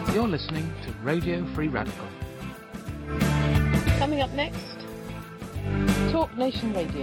You're listening to Radio Free Radical. Coming up next, Talk Nation Radio.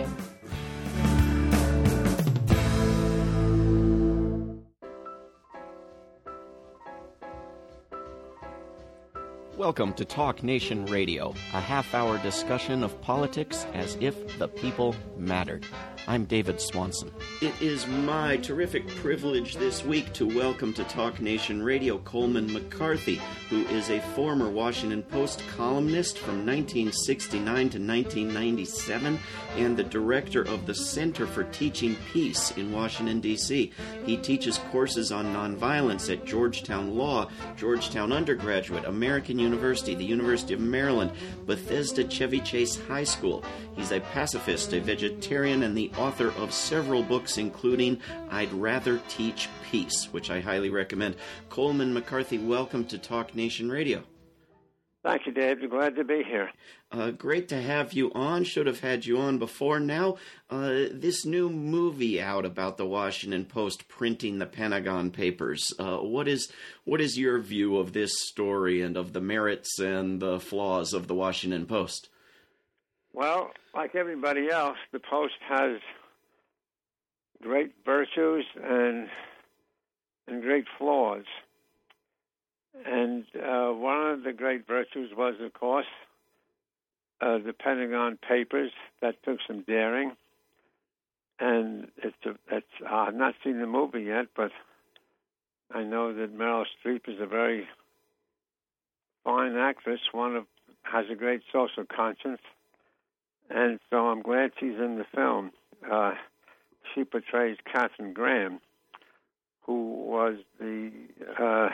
Welcome to Talk Nation Radio, a half-hour discussion of politics as if the people mattered. I'm David Swanson. It is my terrific privilege this week to welcome to Talk Nation Radio Coleman McCarthy, who is a former Washington Post columnist from 1969 to 1997 and the director of the Center for Teaching Peace in Washington, D.C. He teaches courses on nonviolence at Georgetown Law, Georgetown Undergraduate, American University, the University of Maryland, Bethesda Chevy Chase High School. He's a pacifist, a vegetarian, and the author of several books, including I'd Rather Teach Peace, which I highly recommend. Coleman McCarthy, welcome to Talk Nation Radio. Thank you, Dave. Glad to be here. Great to have you on. Should have had you on before now. This new movie out about the Washington Post printing the Pentagon Papers. What is your view of this story and of the merits and the flaws of the Washington Post? Well, like everybody else, the Post has great virtues and great flaws. And one of the great virtues was, of course, the Pentagon Papers. That took some daring. And I've not seen the movie yet, but I know that Meryl Streep is a very fine actress, has a great social conscience. And so I'm glad she's in the film. She portrays Katharine Graham, who was the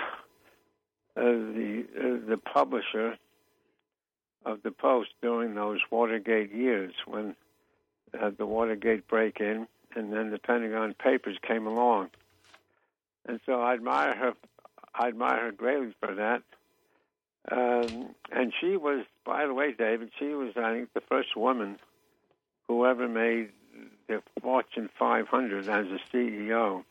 publisher of the Post during those Watergate years, when the Watergate break-in and then the Pentagon Papers came along. And so I admire her greatly for that. And she was, by the way, David, she was, I think, the first woman who ever made the Fortune 500 as a CEO.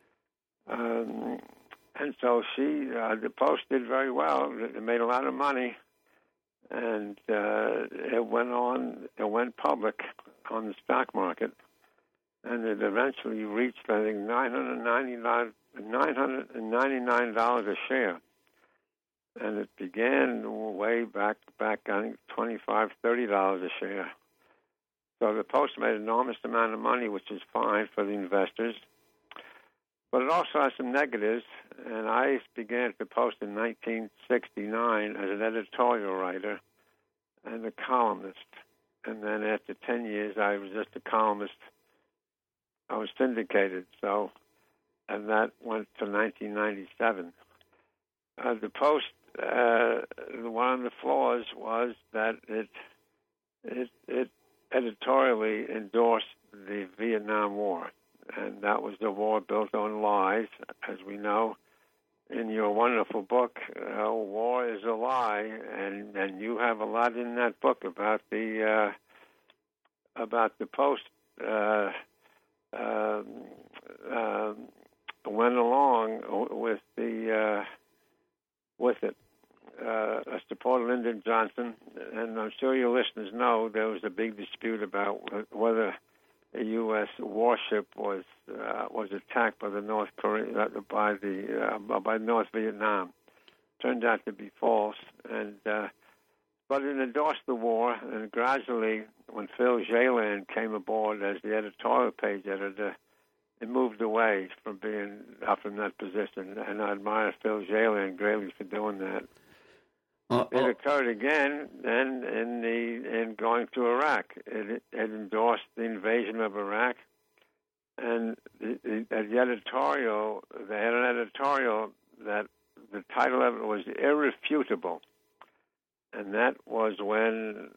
And so the Post did very well. It made a lot of money, and it went public on the stock market, and it eventually reached, I think, $999 a share. And it began way back, I think, $25, $30 a share. So the Post made an enormous amount of money, which is fine for the investors. But it also has some negatives, and I began at the Post in 1969 as an editorial writer and a columnist. And then after 10 years, I was just a columnist. I was syndicated, and that went to 1997. The Post, one of the flaws was that it editorially endorsed the Vietnam War, and that was the war built on lies, as we know. In your wonderful book, War is a Lie, and you have a lot in that book about the Post went along with it. I supported Lyndon Johnson, and I'm sure your listeners know there was a big dispute about whether a U.S. warship was attacked by the North Korea by North Vietnam. Turned out to be false, but it endorsed the war. And gradually, when Phil Jalen came aboard as the editorial page editor, it moved away from being up in that position. And I admire Phil Jalen greatly for doing that. It occurred again then in going to Iraq. It endorsed the invasion of Iraq, and the editorial, they had an editorial that the title of it was Irrefutable, and that was when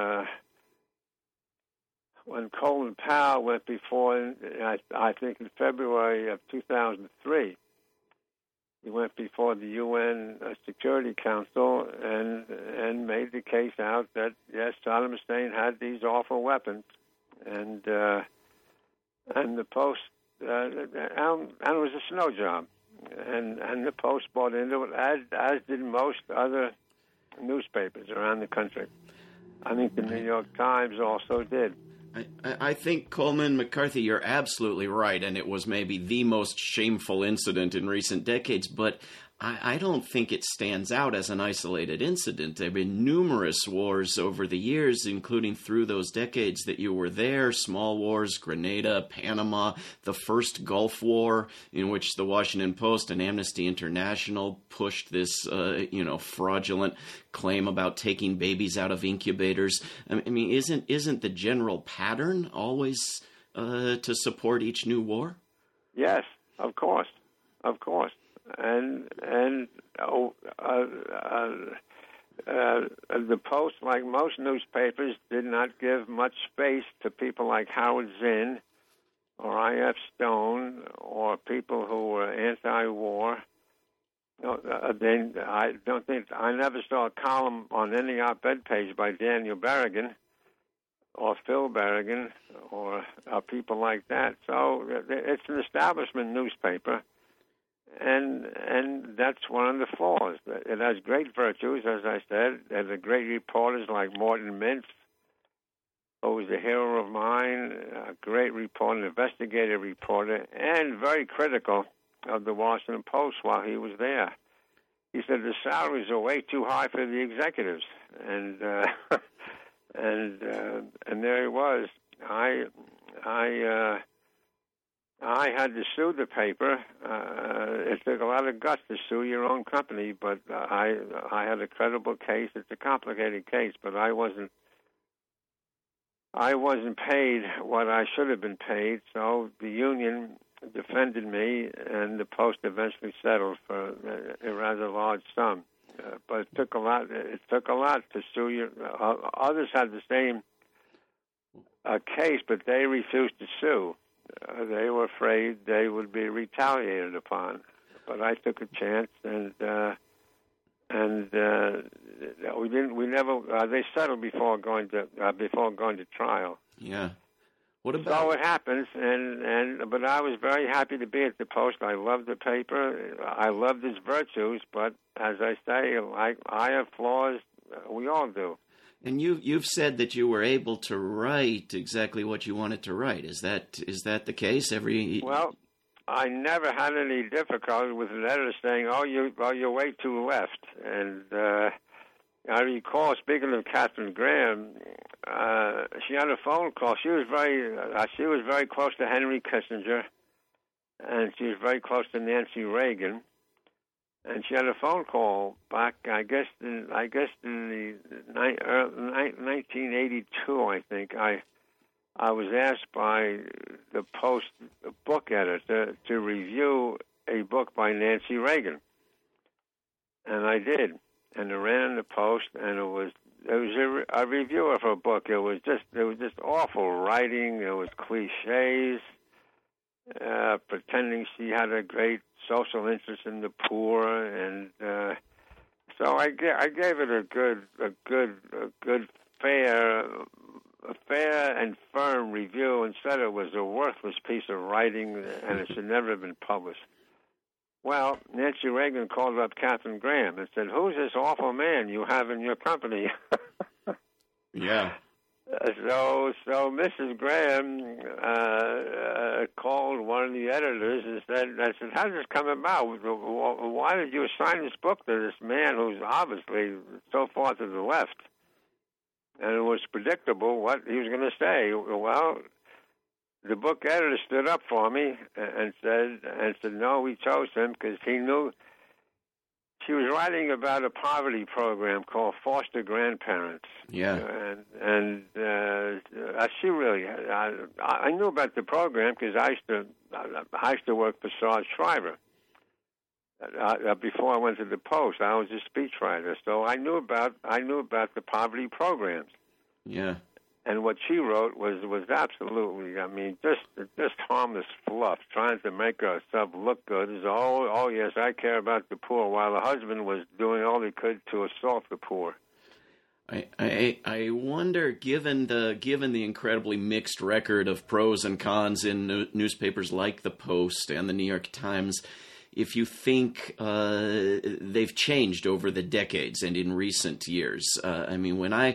Colin Powell went before, I think in February of 2003. He went before the UN Security Council and made the case out that, yes, Saddam Hussein had these awful weapons. And the Post, and it was a snow job. and the Post bought into it, as did most other newspapers around the country. I think the New York Times also did. I think, Coleman McCarthy, you're absolutely right, and it was maybe the most shameful incident in recent decades, but I don't think it stands out as an isolated incident. There have been numerous wars over the years, including through those decades that you were there, small wars, Grenada, Panama, the first Gulf War, in which the Washington Post and Amnesty International pushed this, fraudulent claim about taking babies out of incubators. I mean, isn't the general pattern always to support each new war? Yes, of course. And the Post, like most newspapers, did not give much space to people like Howard Zinn or I.F. Stone or people who were anti-war. I never saw a column on any op-ed page by Daniel Berrigan or Phil Berrigan or people like that. So it's an establishment newspaper. And that's one of the flaws. It has great virtues, as I said. There's great reporters like Morton Mintz, who was a hero of mine, a great reporter, an investigative reporter, and very critical of the Washington Post while he was there. He said the salaries are way too high for the executives, and there he was. I had to sue the paper. It took a lot of guts to sue your own company, but I had a credible case. It's a complicated case, but I wasn't paid what I should have been paid. So the union defended me, and the Post eventually settled for a rather large sum. But it took a lot. It took a lot to sue you. Others had the same case, but they refused to sue. They were afraid they would be retaliated upon, but I took a chance, and we didn't. We never. They settled before going to trial. Yeah. What about? So it happens, but I was very happy to be at the Post. I loved the paper. I loved its virtues, but as I say, I have flaws. We all do. And you've said that you were able to write exactly what you wanted to write. Is that the case? Well, I never had any difficulty with an editor saying, you're way too left. And I recall, speaking of Katharine Graham, she had a phone call. She was very close to Henry Kissinger, and she was very close to Nancy Reagan. And she had a phone call back, I guess in the 1982, I think. I was asked by the Post book editor to review a book by Nancy Reagan, and I did. And it ran in the Post, and it was a review of her book. It was just awful writing. It was cliches, pretending she had a great social interest in the poor, and so I gave it a good, fair and firm review, and said it was a worthless piece of writing and it should never have been published. Well, Nancy Reagan called up Katharine Graham and said, "Who's this awful man you have in your company?" Yeah. So Mrs. Graham called one of the editors and said, "How did this come about? Why did you assign this book to this man who's obviously so far to the left?" And it was predictable what he was going to say. Well, the book editor stood up for me and said, "No, we chose him because he knew." She was writing about a poverty program called Foster Grandparents. Yeah. And she really, I knew about the program because I used to work for Sarge Shriver. Before I went to the Post, I was a speechwriter, so I knew about the poverty programs. Yeah. And what she wrote was absolutely, just harmless fluff, trying to make herself look good. As oh yes, I care about the poor, while the husband was doing all he could to assault the poor. I wonder, given the incredibly mixed record of pros and cons in newspapers like the Post and the New York Times, if you think they've changed over the decades and in recent years. I mean, when I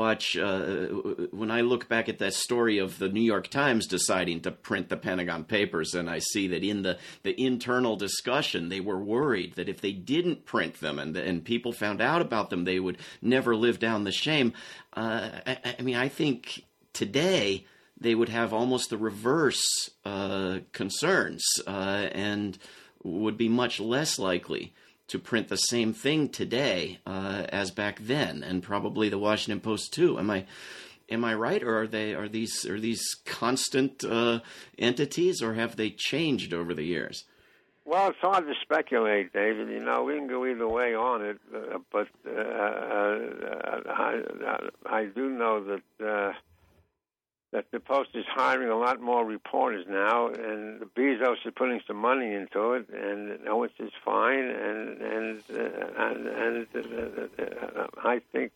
look back at that story of the New York Times deciding to print the Pentagon Papers, and I see that in the internal discussion, they were worried that if they didn't print them and people found out about them, they would never live down the shame. I mean, I think today they would have almost the reverse concerns and would be much less likely to print the same thing today as back then, and probably the Washington Post too. Am I right, or are these constant entities, or have they changed over the years? Well, it's hard to speculate, David. You know, we can go either way on it, but I do know that the Post is hiring a lot more reporters now, and Bezos is putting some money into it, and which is fine. And I think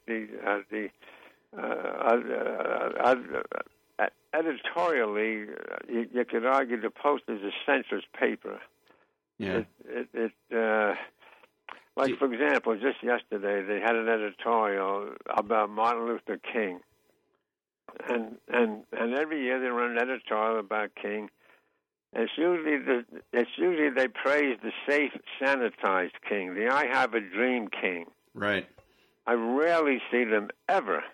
editorially, you could argue the Post is a centrist paper. Yeah. Like, for example, just yesterday they had an editorial about Martin Luther King. And every year they run an editorial about King. It's usually they praise the safe, sanitized King, the I Have a Dream King. Right. I rarely see them ever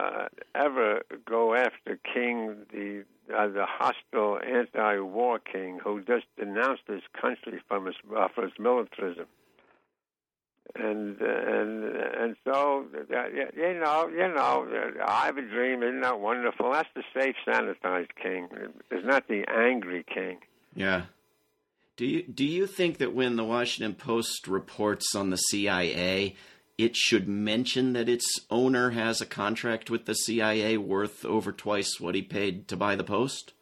go after King, the hostile anti-war King who just denounced his country for its militarism. And so you know, I Have a Dream, isn't that wonderful? That's the safe, sanitized King. It's not the angry King. Yeah. Do you think that when the Washington Post reports on the CIA, it should mention that its owner has a contract with the CIA worth over twice what he paid to buy the Post?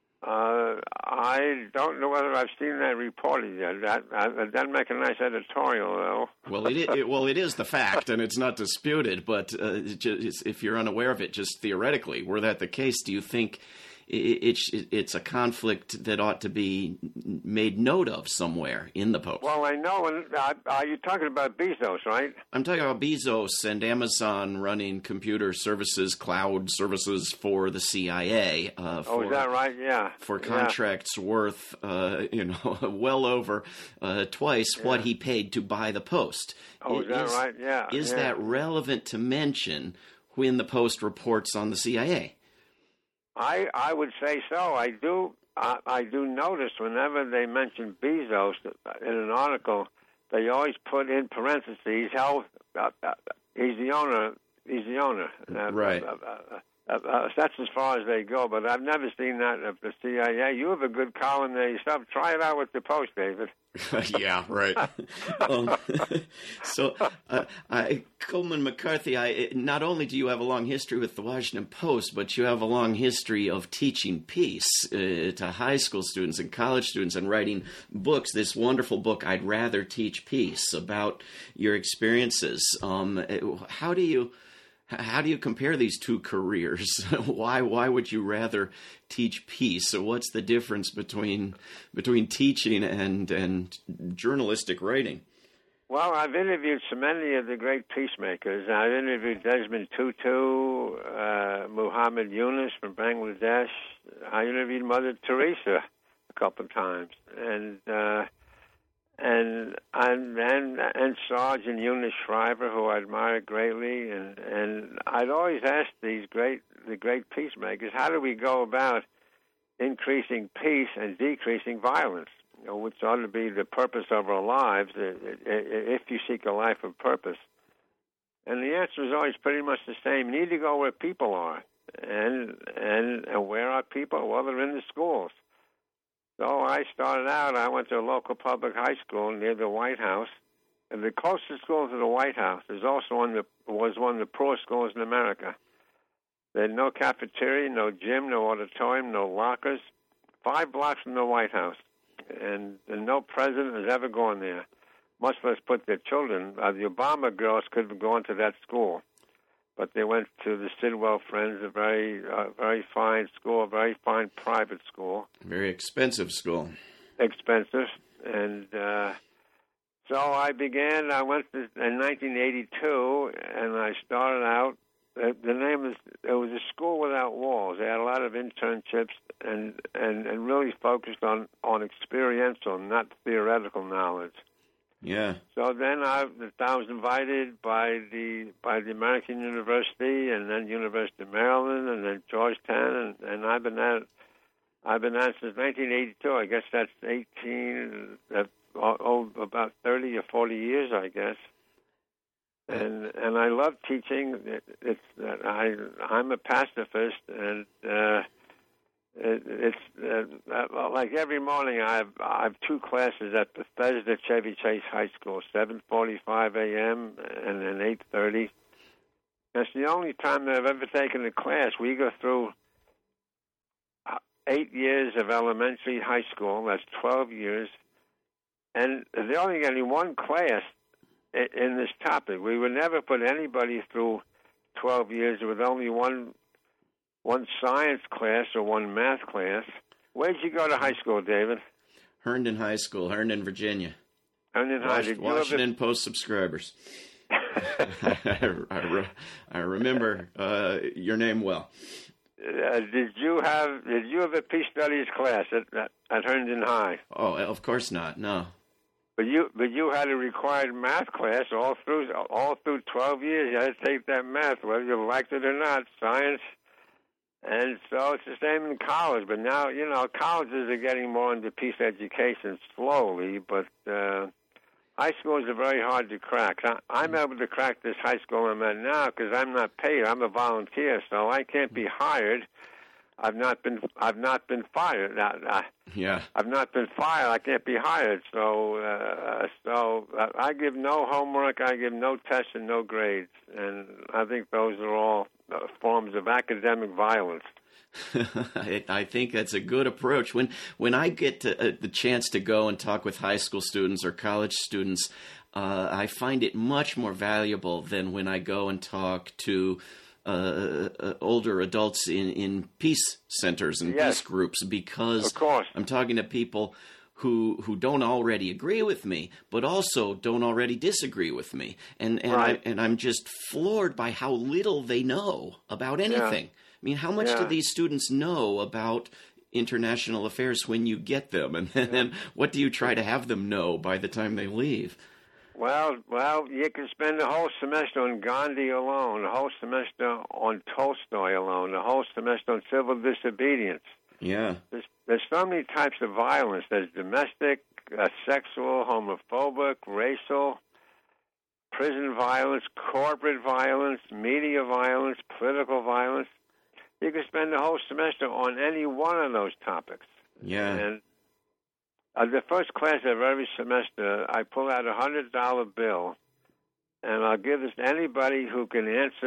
I don't know whether I've seen that reported yet. That doesn't make a nice editorial, though. Well, it is the fact, and it's not disputed. But if you're unaware of it, just theoretically, were that the case, do you think it's a conflict that ought to be made note of somewhere in the Post? Well, I know. Are you talking about Bezos, right? I'm talking about Bezos and Amazon running computer services, cloud services for the CIA. Is that right? Yeah. For contracts worth, well over twice what he paid to buy the Post. Is that right? Yeah. Is that relevant to mention when the Post reports on the CIA? I would say so. I do notice whenever they mention Bezos in an article, they always put in parentheses, he's the owner. He's the owner. Right. That's as far as they go, but I've never seen that of the CIA. You have a good column there yourself. Try it out with the Post, David. Yeah, right. Coleman McCarthy, not only do you have a long history with the Washington Post, but you have a long history of teaching peace to high school students and college students and writing books. This wonderful book, I'd Rather Teach Peace, about your experiences. How do you compare these two careers? Why would you rather teach peace? So what's the difference between teaching and journalistic writing? Well, I've interviewed so many of the great peacemakers. I've interviewed Desmond Tutu, Muhammad Yunus from Bangladesh. I interviewed Mother Teresa a couple of times, and Sarge and Eunice Shriver, who I admire greatly, and I'd always ask the great peacemakers, how do we go about increasing peace and decreasing violence? Which ought to be the purpose of our lives, if you seek a life of purpose. And the answer is always pretty much the same. You need to go where people are. And where are people? Well, they're in the schools. So I started out, I went to a local public high school near the White House. And the closest school to the White House was one of the poor schools in America. They had no cafeteria, no gym, no auditorium, no lockers. 5 blocks from the White House. And no president has ever gone there, much less put their children. The Obama girls could have gone to that school, but they went to the Sidwell Friends, a very fine school, a very fine private school. Very expensive school. Expensive. And so I went in 1982, and I started out. It was a school without walls. They had a lot of internships and really focused on experiential, not theoretical knowledge. Yeah. So then I was invited by the American University, and then University of Maryland, and then Georgetown, and I've been at it since 1982. I guess that's 18, about 30 or 40 years, I guess. And I love teaching. I'm a pacifist, and it's like every morning I have two classes at Bethesda Chevy Chase High School, 7:45 a.m. and then 8:30. That's the only time that I've ever taken a class. We go through 8 years of elementary high school. That's 12 years, and there's only one class in this topic. We would never put anybody through 12 years with only one science class or one math class. Where'd you go to high school, David? Herndon High School, Herndon, Virginia. Herndon High. Washington Post subscribers. I remember your name well. Did you have a peace studies class at Herndon High? Oh, of course not. No. But you had a required math class all through 12 years. You had to take that math, whether you liked it or not, science. And so it's the same in college. But now, colleges are getting more into peace education slowly. But high schools are very hard to crack. I'm able to crack this high school I'm at now because I'm not paid. I'm a volunteer, so I can't be hired. I've not been fired. Yeah. I've not been fired. I can't be hired. So I give no homework. I give no tests and no grades. And I think those are all forms of academic violence. I think that's a good approach. When I get the chance to go and talk with high school students or college students, I find it much more valuable than when I go and talk to older adults in peace centers and peace groups, because of course I'm talking to people who don't already agree with me, but also don't already disagree with me, and right. I'm just floored by how little they know about anything. Yeah. I mean, how much do these students know about international affairs when you get them, and then what do you try to have them know by the time they leave? Well, you can spend the whole semester on Gandhi alone, the whole semester on Tolstoy alone, the whole semester on civil disobedience. Yeah. There's so many types of violence. There's domestic, sexual, homophobic, racial, prison violence, corporate violence, media violence, political violence. You can spend the whole semester on any one of those topics. Yeah. And the first class of every semester, I pull out a $100 bill, and I'll give this to anybody who can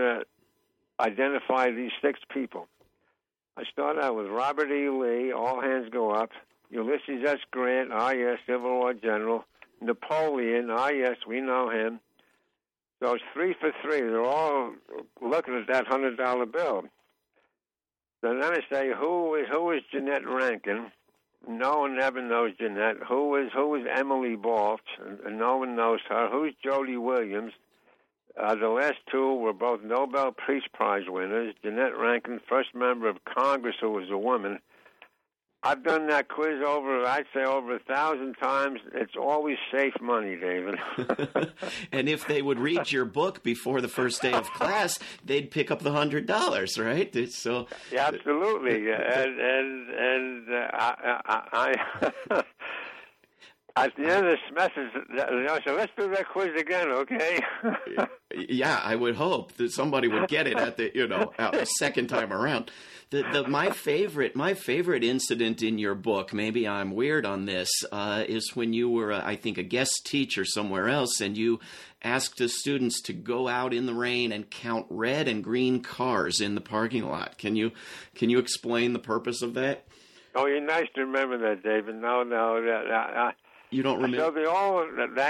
identify these 6 people. I start out with Robert E. Lee, all hands go up. Ulysses S. Grant, yes, Civil War general. Napoleon, yes, we know him. So it's 3 for 3. They're all looking at that $100 bill. So then I say, who is Jeanette Rankin? No one ever knows Jeanette. Who is Emily Balch? And no one knows her. Who's Jody Williams? The last 2 were both Nobel Peace Prize winners. Jeanette Rankin, first member of Congress who was a woman. I've done that quiz over 1,000 times. It's always safe money, David. And if they would read your book before the first day of class, they'd pick up the $100, right? So yeah, absolutely. And I at the end of this message, so let's do that quiz again, okay? Yeah, I would hope that somebody would get it at the second time around. My favorite incident in your book, maybe I'm weird on this, is when you were, I think, a guest teacher somewhere else, and you asked the students to go out in the rain and count red and green cars in the parking lot. Can you explain the purpose of that? Oh, you're nice to remember that, David. No. You don't remember? So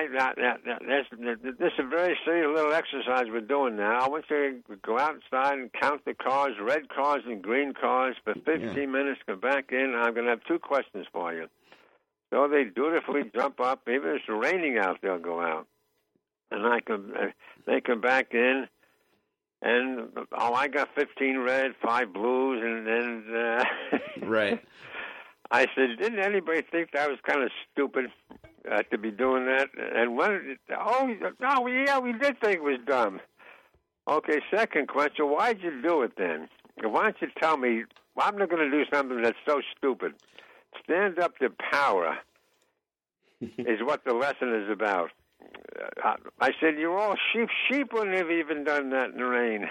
this is a very serious little exercise we're doing now. I want you to go outside and count the cars, red cars and green cars, for 15 minutes, come back in. I'm going to have 2 questions for you. So they dutifully jump up. Even if it's raining out, they'll go out. And they come back in, and I got 15 red, 5 blues, and right. I said, didn't anybody think that was kind of stupid to be doing that? And we did think it was dumb. Okay, second question, why'd you do it then? Why don't you tell me, I'm not going to do something that's so stupid. Stand up to power is what the lesson is about. I said, you're all sheep. Sheep wouldn't have even done that in the rain.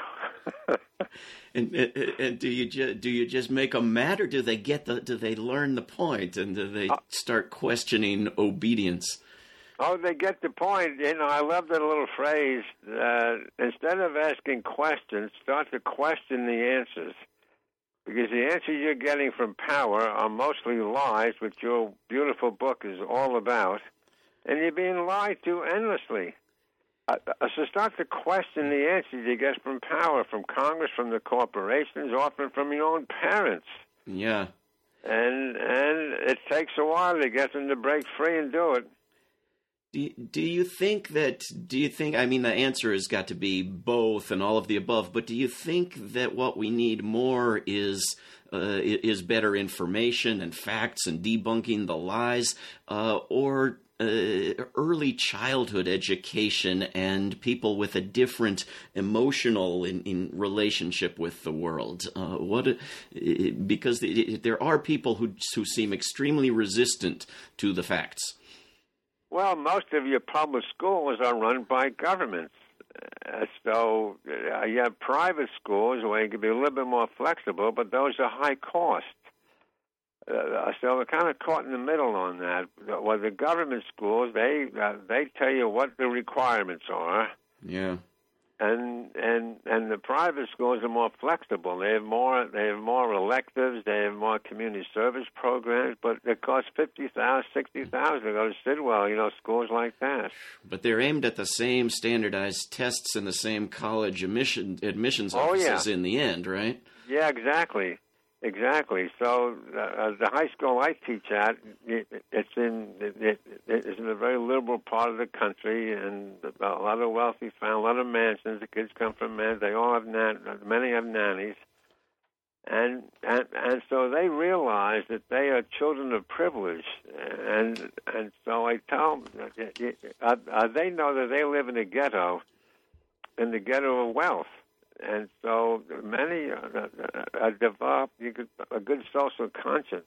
and do you just make them mad, or do they learn the point, and do they start questioning obedience? Oh, they get the point. I love that little phrase. Instead of asking questions, start to question the answers. Because the answers you're getting from power are mostly lies, which your beautiful book is all about. And you're being lied to endlessly. So start to question the answers you get from power, from Congress, from the corporations, often from your own parents. Yeah. And it takes a while to get them to break free and do it. Do you think, I mean, the answer has got to be both and all of the above, but do you think that what we need more is better information and facts and debunking the lies, or early childhood education and people with a different emotional in relationship with the world? Because there are people who seem extremely resistant to the facts. Well, most of your public schools are run by governments. So you have private schools where you can be a little bit more flexible, but those are high cost. So we're kind of caught in the middle on that. Well, the government schools, they tell you what the requirements are. Yeah. And the private schools are more flexible. They have more electives. They have more community service programs. But it costs $50,000, $60,000 to go to Sidwell. Schools like that. But they're aimed at the same standardized tests and the same college admissions offices in the end, right? Yeah, exactly. Exactly. So the high school I teach at, it's in a very liberal part of the country, and a lot of wealthy families, a lot of mansions. The kids come from mansions. They all have many have nannies, and so they realize that they are children of privilege, and so I tell them they know that they live in the ghetto of wealth. And so many develop a good social conscience.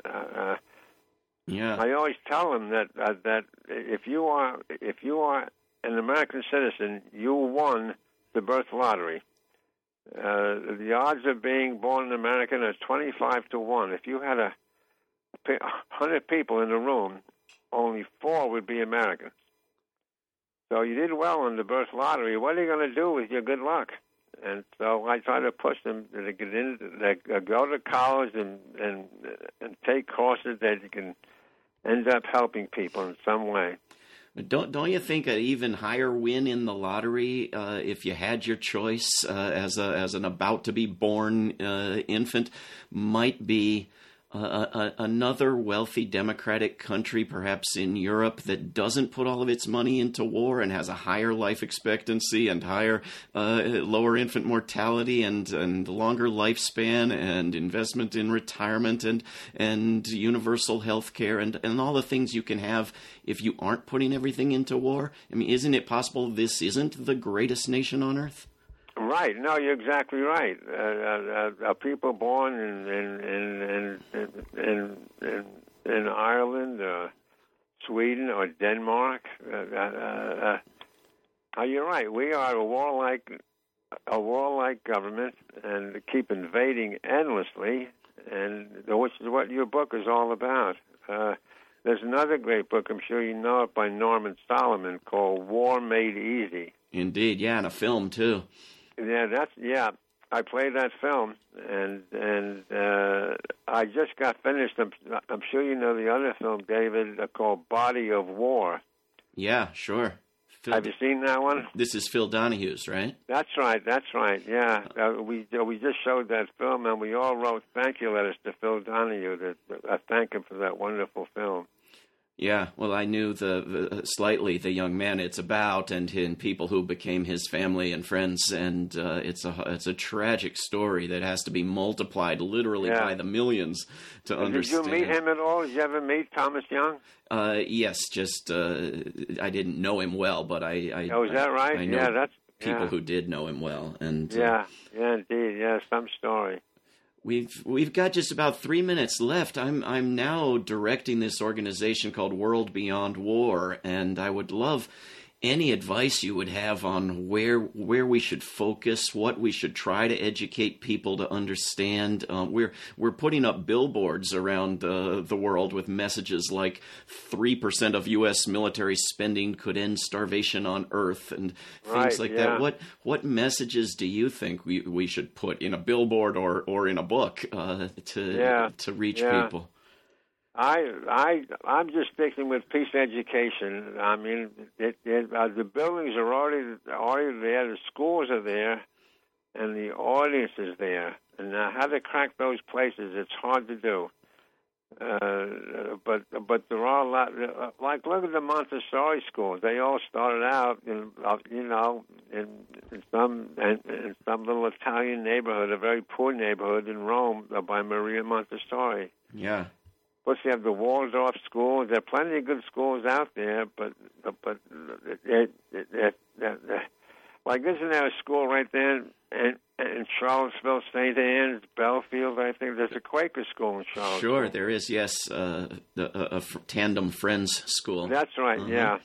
Yeah. I always tell them that if you are an American citizen, you won the birth lottery. The odds of being born an American are 25 to 1. If you had 100 people in the room, only 4 would be Americans. So you did well in the birth lottery. What are you going to do with your good luck? And so I try to push them to get in, go to college and take courses that you can end up helping people in some way. Don't you think an even higher win in the lottery, if you had your choice as an about to be born infant, might be another wealthy democratic country, perhaps in Europe, that doesn't put all of its money into war and has a higher life expectancy and lower infant mortality and longer lifespan and investment in retirement and universal health care and all the things you can have if you aren't putting everything into war? I mean, isn't it possible this isn't the greatest nation on earth? Right. No, you're exactly right. People born in Ireland, Sweden, or Denmark. You're right. We are a warlike government, and keep invading endlessly, and which is what your book is all about. There's another great book, I'm sure you know it, by Norman Solomon, called War Made Easy. Indeed, yeah, and a film too. Yeah, I played that film, and I just got finished. I'm sure you know the other film, David, called Body of War. Yeah, sure. Have you seen that one? This is Phil Donahue's, right? That's right. Yeah, we just showed that film, and we all wrote thank you letters to Phil Donahue to thank him for that wonderful film. Yeah, well, I knew slightly the young man it's about, and people who became his family and friends, and it's a tragic story that has to be multiplied literally by the millions to understand. Did you meet him at all? Did you ever meet Thomas Young? Yes, just I didn't know him well, but I. Oh, is that right? I know that's people who did know him well, and indeed, some story. We've got just about 3 minutes left. I'm now directing this organization called World Beyond War, and I would love any advice you would have on where we should focus, what we should try to educate people to understand. We're putting up billboards around the world with messages like 3% of U.S. military spending could end starvation on Earth and things like that. What messages do you think we should put in a billboard or in a book to reach people? I'm just sticking with peace education. I mean, the buildings are already there, the schools are there, and the audience is there. And now, how to crack those places, it's hard to do. But there are a lot. Like, look at the Montessori schools. They all started out in some little Italian neighborhood, a very poor neighborhood in Rome, by Maria Montessori. Yeah. Plus, you have the Waldorf schools. There are plenty of good schools out there, but like, isn't there a school right there in Charlottesville, St. Anne's, Belfield? I think there's a Quaker school in Charlottesville. Sure, there is. Yes, a Tandem Friends School. That's right. Yeah.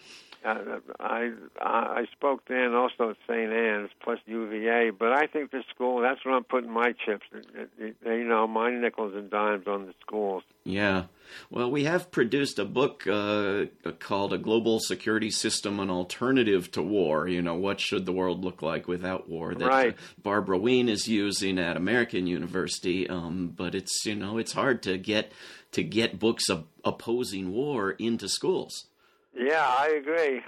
I spoke there and also at St. Anne's, plus UVA, but I think the school, that's where I'm putting my chips, my nickels and dimes on the schools. Yeah. Well, we have produced a book called A Global Security System, an Alternative to War. What should the world look like without war? That Barbara Wien is using at American University, but it's hard to get books opposing war into schools. Yeah, I agree.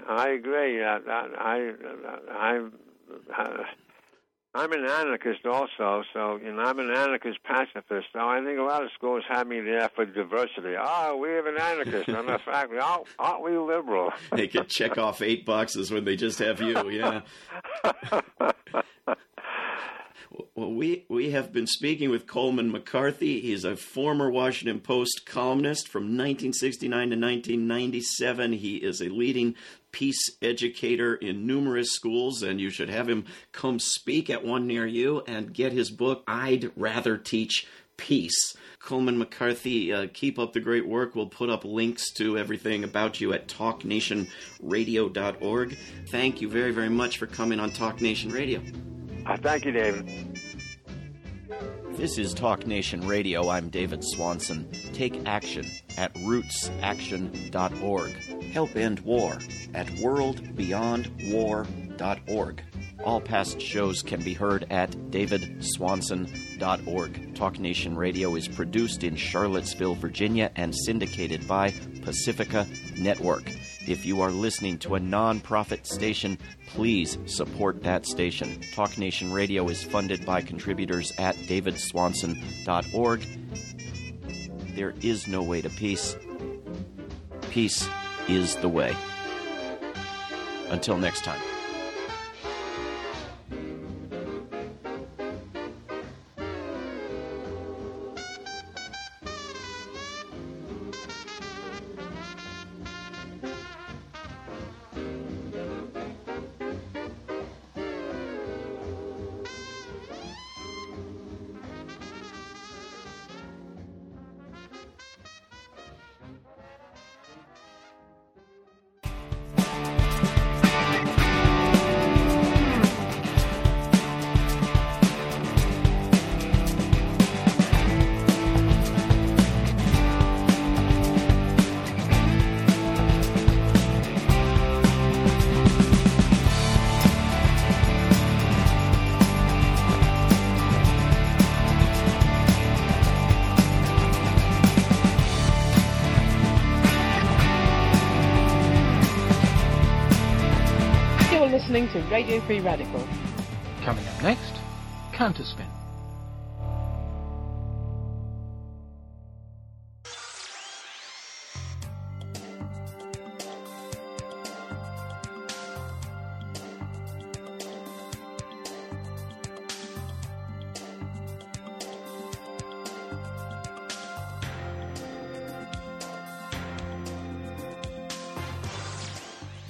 I'm an anarchist also, so I'm an anarchist pacifist. So I think a lot of schools have me there for diversity. Oh, we have an anarchist on the faculty. Aren't we liberal? They could check off 8 boxes when they just have you. Yeah. Well, we have been speaking with Coleman McCarthy. He's a former Washington Post columnist from 1969 to 1997. He is a leading peace educator in numerous schools, and you should have him come speak at one near you and get his book, I'd Rather Teach Peace. Coleman McCarthy, keep up the great work. We'll put up links to everything about you at TalkNationRadio.org. Thank you very, very much for coming on Talk Nation Radio. Thank you, David. This is Talk Nation Radio. I'm David Swanson. Take action at rootsaction.org. Help end war at worldbeyondwar.org. All past shows can be heard at davidswanson.org. Talk Nation Radio is produced in Charlottesville, Virginia, and syndicated by Pacifica Network. If you are listening to a non-profit station, please support that station. Talk Nation Radio is funded by contributors at davidswanson.org. There is no way to peace. Peace is the way. Until next time. Listening to Radio Free Radical. Coming up next, Counterspin.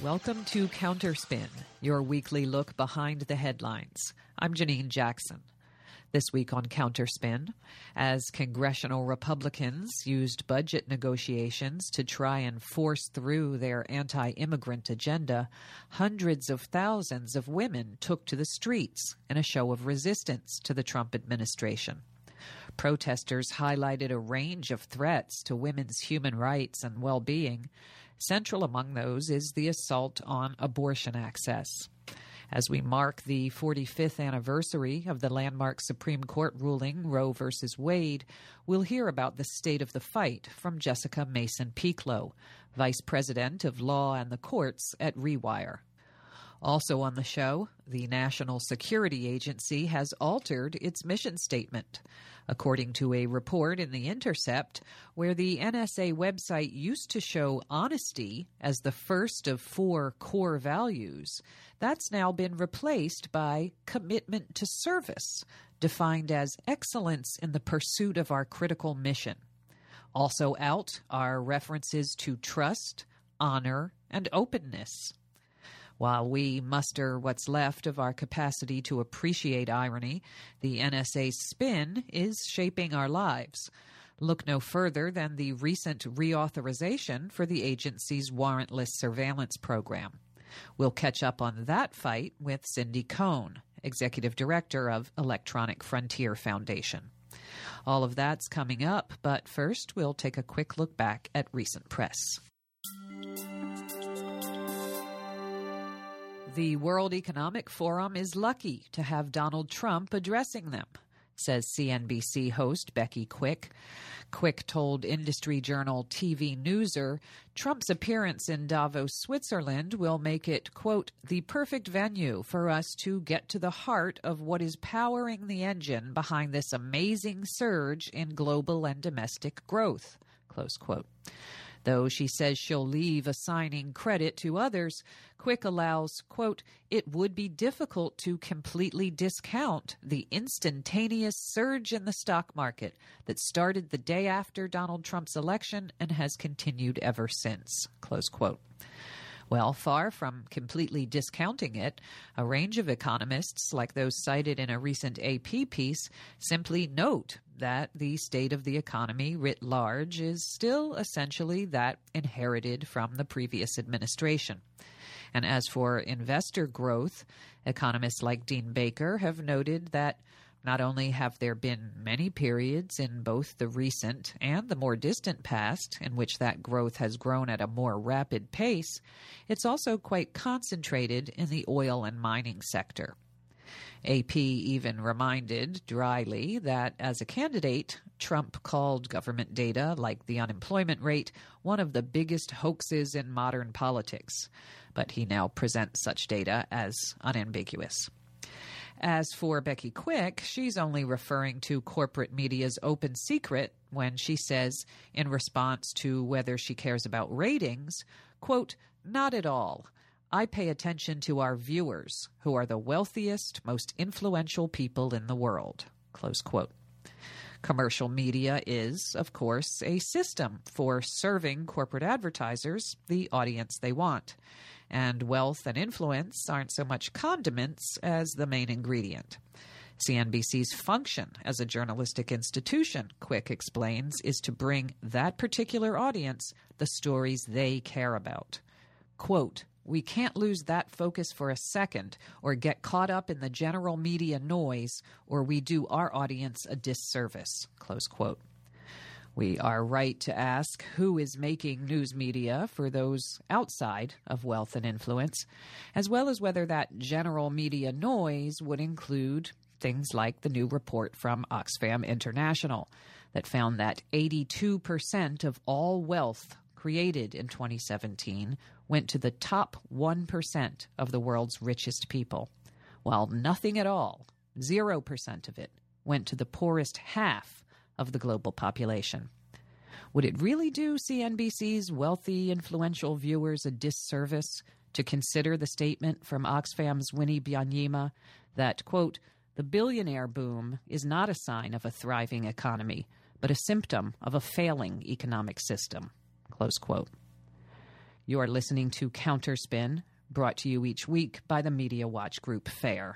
Welcome to Counterspin, your weekly look behind the headlines. I'm Janine Jackson. This week on Counterspin, as congressional Republicans used budget negotiations to try and force through their anti-immigrant agenda, hundreds of thousands of women took to the streets in a show of resistance to the Trump administration. Protesters highlighted a range of threats to women's human rights and well-being. Central among those is the assault on abortion access. As we mark the 45th anniversary of the landmark Supreme Court ruling Roe v. Wade, we'll hear about the state of the fight from Jessica Mason-Pieklo, Vice President of Law and the Courts at Rewire. Also on the show, the National Security Agency has altered its mission statement. According to a report in The Intercept, where the NSA website used to show honesty as the first of 4 core values, that's now been replaced by commitment to service, defined as excellence in the pursuit of our critical mission. Also out are references to trust, honor, and openness. While we muster what's left of our capacity to appreciate irony, the NSA's spin is shaping our lives. Look no further than the recent reauthorization for the agency's warrantless surveillance program. We'll catch up on that fight with Cindy Cohn, Executive Director of Electronic Frontier Foundation. All of that's coming up, but first we'll take a quick look back at recent press. The World Economic Forum is lucky to have Donald Trump addressing them, says CNBC host Becky Quick. Quick told industry journal TV Newser Trump's appearance in Davos, Switzerland will make it, quote, the perfect venue for us to get to the heart of what is powering the engine behind this amazing surge in global and domestic growth, close quote. Though she says she'll leave assigning credit to others, Quick allows, quote, it would be difficult to completely discount the instantaneous surge in the stock market that started the day after Donald Trump's election and has continued ever since, close quote. Well, far from completely discounting it, a range of economists, like those cited in a recent AP piece, simply note that the state of the economy writ large is still essentially that inherited from the previous administration. And as for investor growth, economists like Dean Baker have noted that not only have there been many periods in both the recent and the more distant past in which that growth has grown at a more rapid pace, it's also quite concentrated in the oil and mining sector. AP even reminded dryly that as a candidate, Trump called government data like the unemployment rate one of the biggest hoaxes in modern politics, but he now presents such data as unambiguous. As for Becky Quick, she's only referring to corporate media's open secret when she says, in response to whether she cares about ratings, quote, not at all. I pay attention to our viewers, who are the wealthiest, most influential people in the world, close quote. Commercial media is, of course, a system for serving corporate advertisers the audience they want. And wealth and influence aren't so much condiments as the main ingredient. CNBC's function as a journalistic institution, Quick explains, is to bring that particular audience the stories they care about. Quote, we can't lose that focus for a second or get caught up in the general media noise, or we do our audience a disservice, close quote. We are right to ask who is making news media for those outside of wealth and influence, as well as whether that general media noise would include things like the new report from Oxfam International that found that 82% of all wealth created in 2017 went to the top 1% of the world's richest people, while nothing at all, 0% of it, went to the poorest half of the global population. Would it really do CNBC's wealthy, influential viewers a disservice to consider the statement from Oxfam's Winnie Byanyima that, quote, the billionaire boom is not a sign of a thriving economy, but a symptom of a failing economic system, close quote. You are listening to Counterspin, brought to you each week by the Media Watch Group FAIR.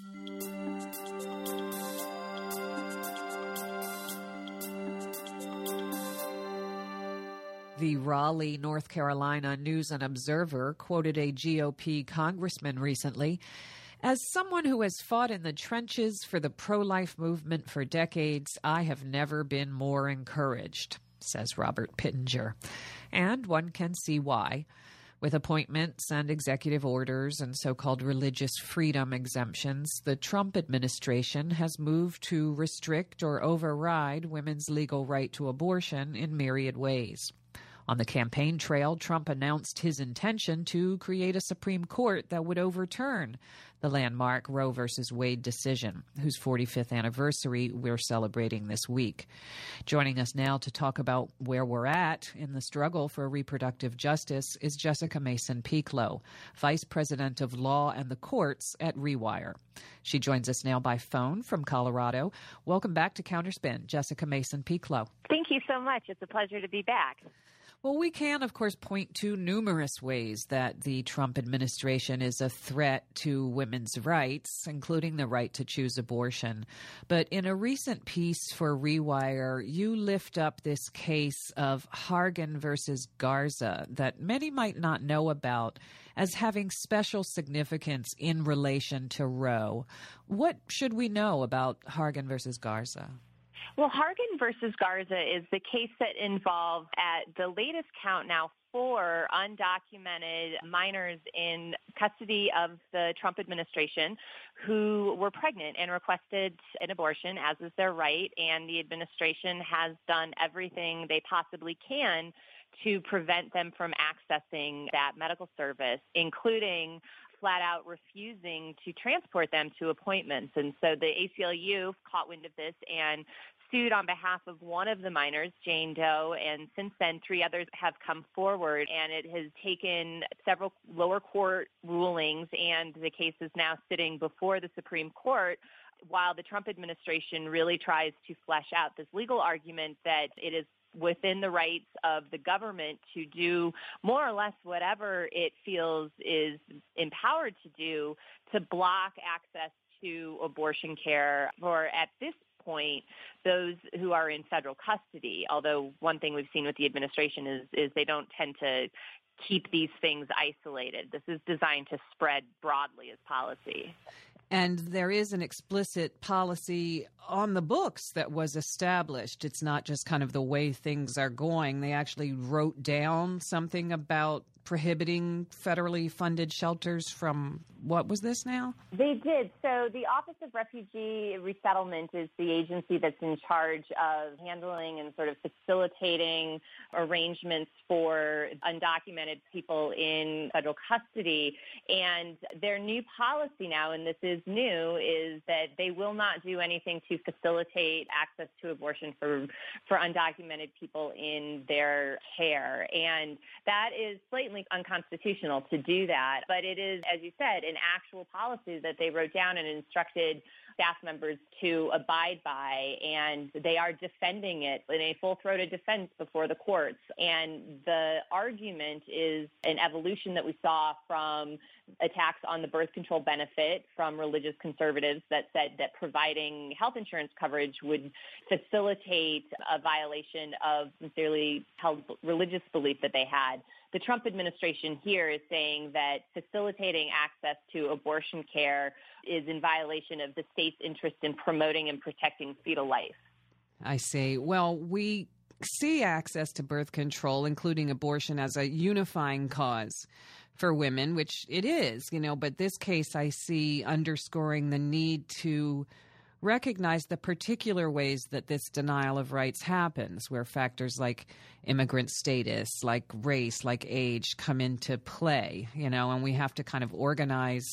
The Raleigh, North Carolina News and Observer quoted a GOP congressman recently as someone who has fought in the trenches for the pro-life movement for decades. I have never been more encouraged, says Robert Pittenger. And one can see why. With appointments and executive orders and so-called religious freedom exemptions, the Trump administration has moved to restrict or override women's legal right to abortion in myriad ways. On the campaign trail, Trump announced his intention to create a Supreme Court that would overturn the landmark Roe v. Wade decision, whose 45th anniversary we're celebrating this week. Joining us now to talk about where we're at in the struggle for reproductive justice is Jessica Mason-Pieklo, Vice President of Law and the Courts at Rewire. She joins us now by phone from Colorado. Welcome back to Counterspin, Jessica Mason-Pieklo. Thank you so much. It's a pleasure to be back. Well, we can, of course, point to numerous ways that the Trump administration is a threat to women's rights, including the right to choose abortion. But in a recent piece for Rewire, you lift up this case of Hargan versus Garza that many might not know about as having special significance in relation to Roe. What should we know about Hargan versus Garza? Well, Hargan versus Garza is the case that involved, at the latest count now, 4 undocumented minors in custody of the Trump administration who were pregnant and requested an abortion, as is their right, and the administration has done everything they possibly can to prevent them from accessing that medical service, including flat out refusing to transport them to appointments. And so the ACLU caught wind of this and sued on behalf of one of the minors, Jane Doe, and since then 3 others have come forward, and it has taken several lower court rulings, and the case is now sitting before the Supreme Court, while the Trump administration really tries to flesh out this legal argument that it is within the rights of the government to do more or less whatever it feels is empowered to do to block access to abortion care for, at this point, those who are in federal custody. Although one thing we've seen with the administration is they don't tend to keep these things isolated. This is designed to spread broadly as policy. And there is an explicit policy on the books that was established. It's not just kind of the way things are going. They actually wrote down something about prohibiting federally funded shelters from, what was this now? They did. So the Office of Refugee Resettlement is the agency that's in charge of handling and sort of facilitating arrangements for undocumented people in federal custody. And their new policy now, and this is new, is that they will not do anything to facilitate access to abortion for undocumented people in their care. And that is blatantly unconstitutional to do that. But it is, as you said, an actual policy that they wrote down and instructed staff members to abide by, and they are defending it in a full-throated defense before the courts. And the argument is an evolution that we saw from attacks on the birth control benefit from religious conservatives that said that providing health insurance coverage would facilitate a violation of sincerely held religious belief that they had. The Trump administration here is saying that facilitating access to abortion care is in violation of the state's interest in promoting and protecting fetal life. I see. Well, we see access to birth control, including abortion, as a unifying cause for women, which it is, but this case I see underscoring the need to recognize the particular ways that this denial of rights happens, where factors like immigrant status, like race, like age come into play, and we have to kind of organize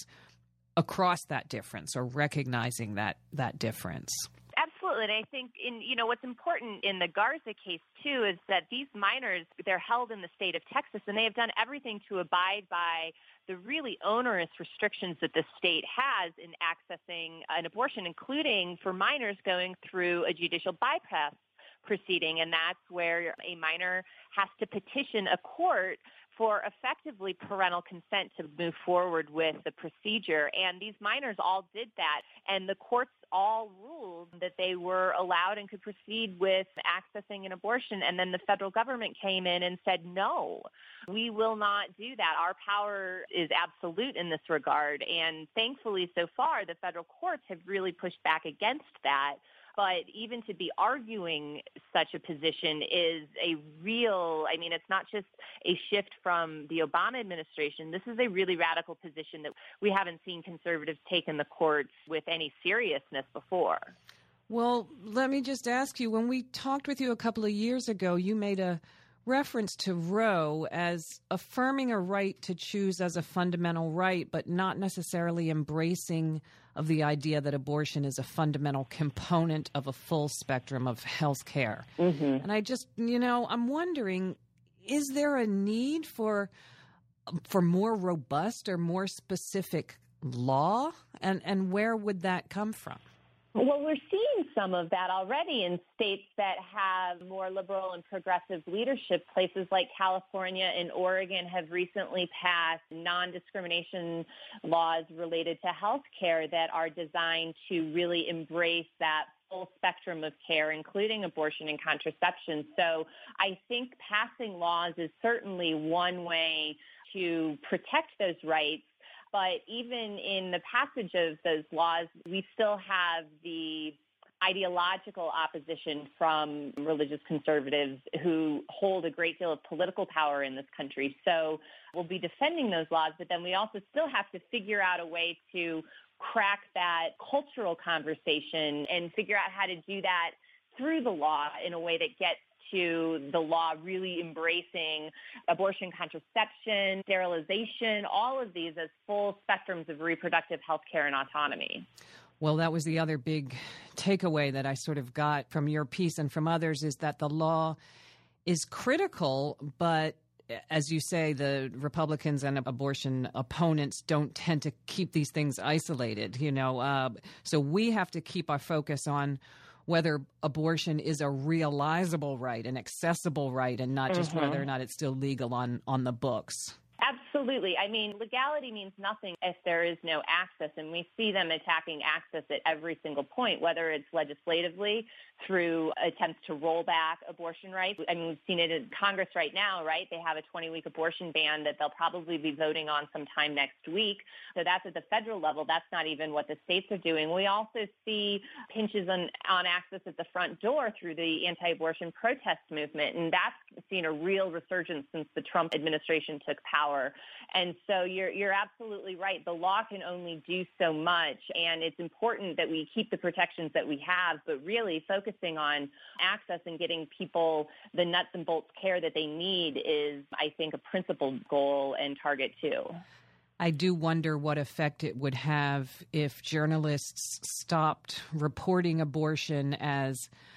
across that difference or recognizing that difference. Absolutely. And I think what's important in the Garza case, too, is that these minors, they're held in the state of Texas, and they have done everything to abide by the really onerous restrictions that the state has in accessing an abortion, including for minors going through a judicial bypass proceeding. And that's where a minor has to petition a court for effectively parental consent to move forward with the procedure. And these minors all did that. And the courts all ruled that they were allowed and could proceed with accessing an abortion. And then the federal government came in and said, no, we will not do that. Our power is absolute in this regard. And thankfully, so far, the federal courts have really pushed back against that. But even to be arguing such a position is a real, I mean, it's not just a shift from the Obama administration. This is a really radical position that we haven't seen conservatives take in the courts with any seriousness before. Well, let me just ask you, when we talked with you a couple of years ago, you made a reference to Roe as affirming a right to choose as a fundamental right, but not necessarily embracing of the idea that abortion is a fundamental component of a full spectrum of health care. Mm-hmm. And I just, I'm wondering, is there a need for more robust or more specific law? And where would that come from? Well, we're seeing some of that already in states that have more liberal and progressive leadership. Places like California and Oregon have recently passed non-discrimination laws related to health care that are designed to really embrace that full spectrum of care, including abortion and contraception. So I think passing laws is certainly one way to protect those rights. But even in the passage of those laws, we still have the ideological opposition from religious conservatives who hold a great deal of political power in this country. So we'll be defending those laws, but then we also still have to figure out a way to crack that cultural conversation and figure out how to do that through the law in a way that gets to the law really embracing abortion, contraception, sterilization, all of these as full spectrums of reproductive health care and autonomy. Well, that was the other big takeaway that I sort of got from your piece and from others, is that the law is critical, but as you say, the Republicans and abortion opponents don't tend to keep these things isolated, so we have to keep our focus on whether abortion is a realizable right, an accessible right, and not just whether or not it's still legal on the books. Absolutely. I mean, legality means nothing if there is no access, and we see them attacking access at every single point, whether it's legislatively through attempts to roll back abortion rights. I mean, we've seen it in Congress right now, right? They have a 20-week abortion ban that they'll probably be voting on sometime next week. So that's at the federal level. That's not even what the states are doing. We also see pinches on access at the front door through the anti-abortion protest movement, and that's seen a real resurgence since the Trump administration took power. And so you're absolutely right. The law can only do so much, and it's important that we keep the protections that we have, but really focusing on access and getting people the nuts and bolts care that they need is, I think, a principal goal and target too. I do wonder what effect it would have if journalists stopped reporting abortion as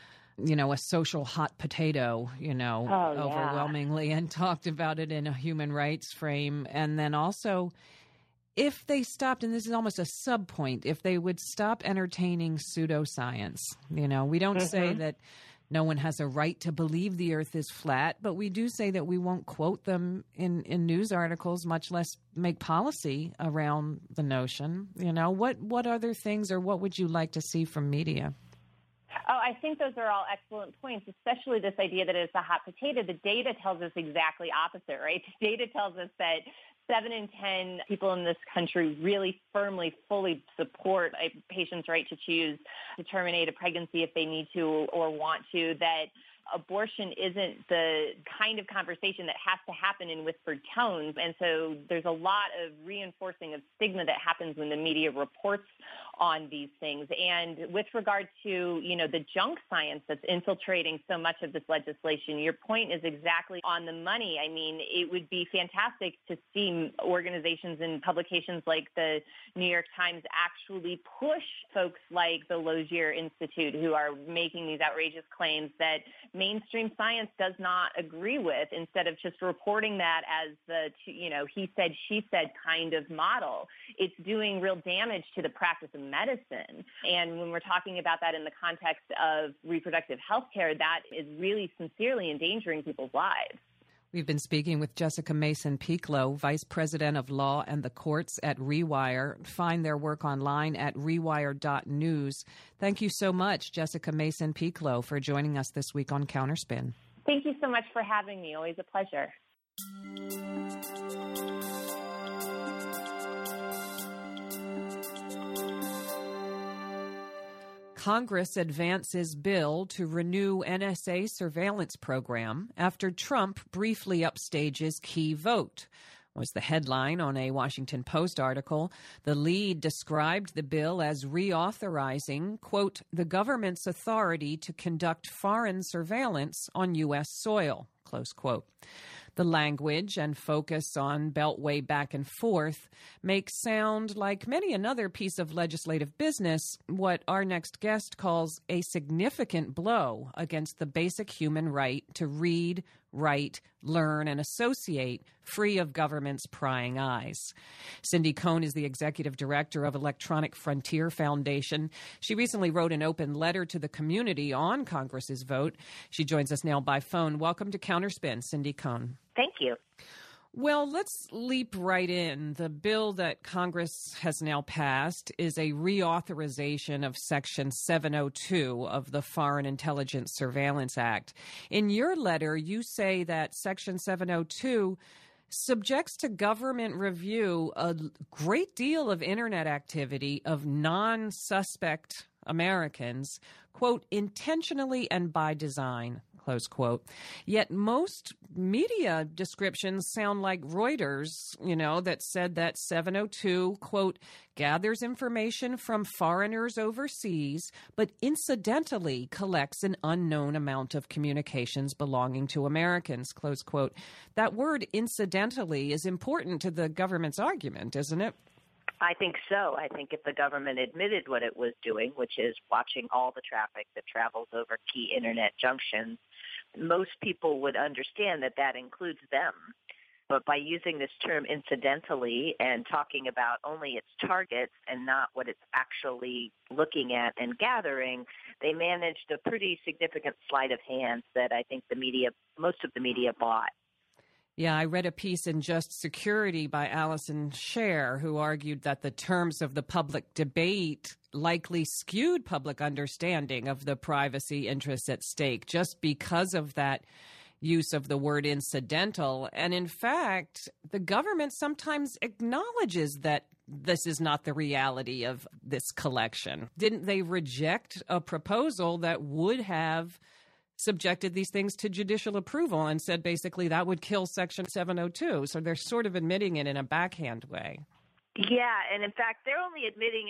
a social hot potato, overwhelmingly, and talked about it in a human rights frame. And then also, if they stopped, and this is almost a sub-point, if they would stop entertaining pseudoscience. We don't say that no one has a right to believe the earth is flat, but we do say that we won't quote them in news articles, much less make policy around the notion. What other things, or what would you like to see from media? Oh, I think those are all excellent points, especially this idea that it's a hot potato. The data tells us exactly opposite, right? The data tells us that 7 in 10 people in this country really firmly, fully support a patient's right to choose to terminate a pregnancy if they need to or want to, that abortion isn't the kind of conversation that has to happen in whispered tones. And so there's a lot of reinforcing of stigma that happens when the media reports on these things. And with regard to, the junk science that's infiltrating so much of this legislation, your point is exactly on the money. I mean, it would be fantastic to see organizations and publications like the New York Times actually push folks like the Lozier Institute, who are making these outrageous claims that mainstream science does not agree with, instead of just reporting that as the, he said, she said kind of model. It's doing real damage to the practice of medicine. And when we're talking about that in the context of reproductive health care, that is really sincerely endangering people's lives. We've been speaking with Jessica Mason-Pieklo, Vice President of Law and the Courts at Rewire. Find their work online at rewire.news. Thank you so much, Jessica Mason-Pieklo, for joining us this week on Counterspin. Thank you so much for having me. Always a pleasure. Congress advances bill to renew NSA surveillance program after Trump briefly upstages key vote, was the headline on a Washington Post article. The lead described the bill as reauthorizing, quote, the government's authority to conduct foreign surveillance on U.S. soil, close quote. The language and focus on beltway back and forth make sound like many another piece of legislative business, what our next guest calls a significant blow against the basic human right to read, write, learn, and associate free of government's prying eyes. Cindy Cohn is the executive director of Electronic Frontier Foundation. She recently wrote an open letter to the community on Congress's vote. She joins us now by phone. Welcome to Counterspin, Cindy Cohn. Thank you. Well, let's leap right in. The bill that Congress has now passed is a reauthorization of Section 702 of the Foreign Intelligence Surveillance Act. In your letter, you say that Section 702 subjects to government review a great deal of Internet activity of non-suspect Americans, quote, intentionally and by design, close quote. Yet most media descriptions sound like Reuters, that said that 702, quote, gathers information from foreigners overseas, but incidentally collects an unknown amount of communications belonging to Americans, close quote. That word incidentally is important to the government's argument, isn't it? I think so. I think if the government admitted what it was doing, which is watching all the traffic that travels over key Internet junctions, most people would understand that that includes them. But by using this term incidentally and talking about only its targets and not what it's actually looking at and gathering, they managed a pretty significant sleight of hand that I think most of the media bought. Yeah, I read a piece in Just Security by Allison Scher, who argued that the terms of the public debate likely skewed public understanding of the privacy interests at stake just because of that use of the word incidental. And in fact, the government sometimes acknowledges that this is not the reality of this collection. Didn't they reject a proposal that would have subjected these things to judicial approval and said basically that would kill Section 702? So they're sort of admitting it in a backhand way. Yeah, and in fact, they're admitting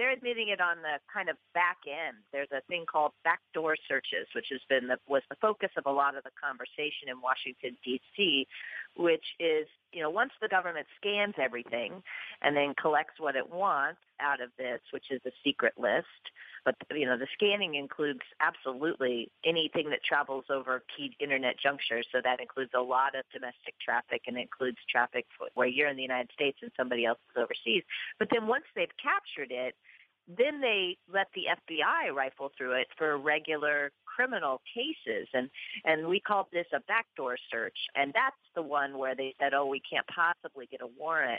it on the kind of back end. There's a thing called backdoor searches, which was the focus of a lot of the conversation in Washington, D.C., which is, once the government scans everything and then collects what it wants out of this, which is a secret list, but, the scanning includes absolutely anything that travels over key Internet junctures. So that includes a lot of domestic traffic and includes traffic where you're in the United States and somebody else is overseas. But then once they've captured it, then they let the FBI rifle through it for regular criminal cases. And we called this a backdoor search. And that's the one where they said, we can't possibly get a warrant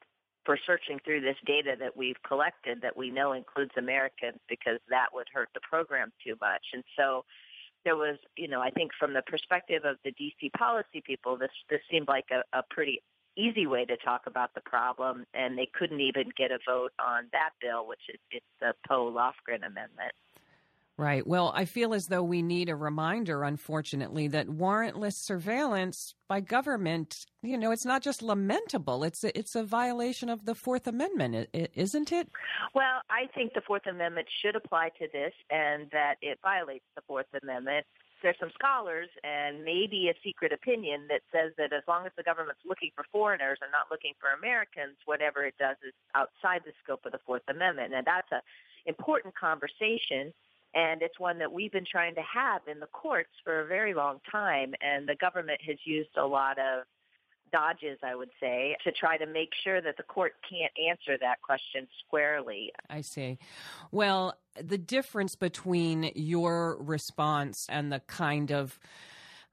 for searching through this data that we've collected that we know includes Americans because that would hurt the program too much. And so there was, I think from the perspective of the D.C. policy people, this seemed like a pretty easy way to talk about the problem, and they couldn't even get a vote on that bill, which it's the Poe-Lofgren amendment. Right. Well, I feel as though we need a reminder, unfortunately, that warrantless surveillance by government, it's not just lamentable. It's a violation of the Fourth Amendment, isn't it? Well, I think the Fourth Amendment should apply to this and that it violates the Fourth Amendment. There's some scholars and maybe a secret opinion that says that as long as the government's looking for foreigners and not looking for Americans, whatever it does is outside the scope of the Fourth Amendment. And that's an important conversation. And it's one that we've been trying to have in the courts for a very long time. And the government has used a lot of dodges, I would say, to try to make sure that the court can't answer that question squarely. I see. Well, the difference between your response and the kind of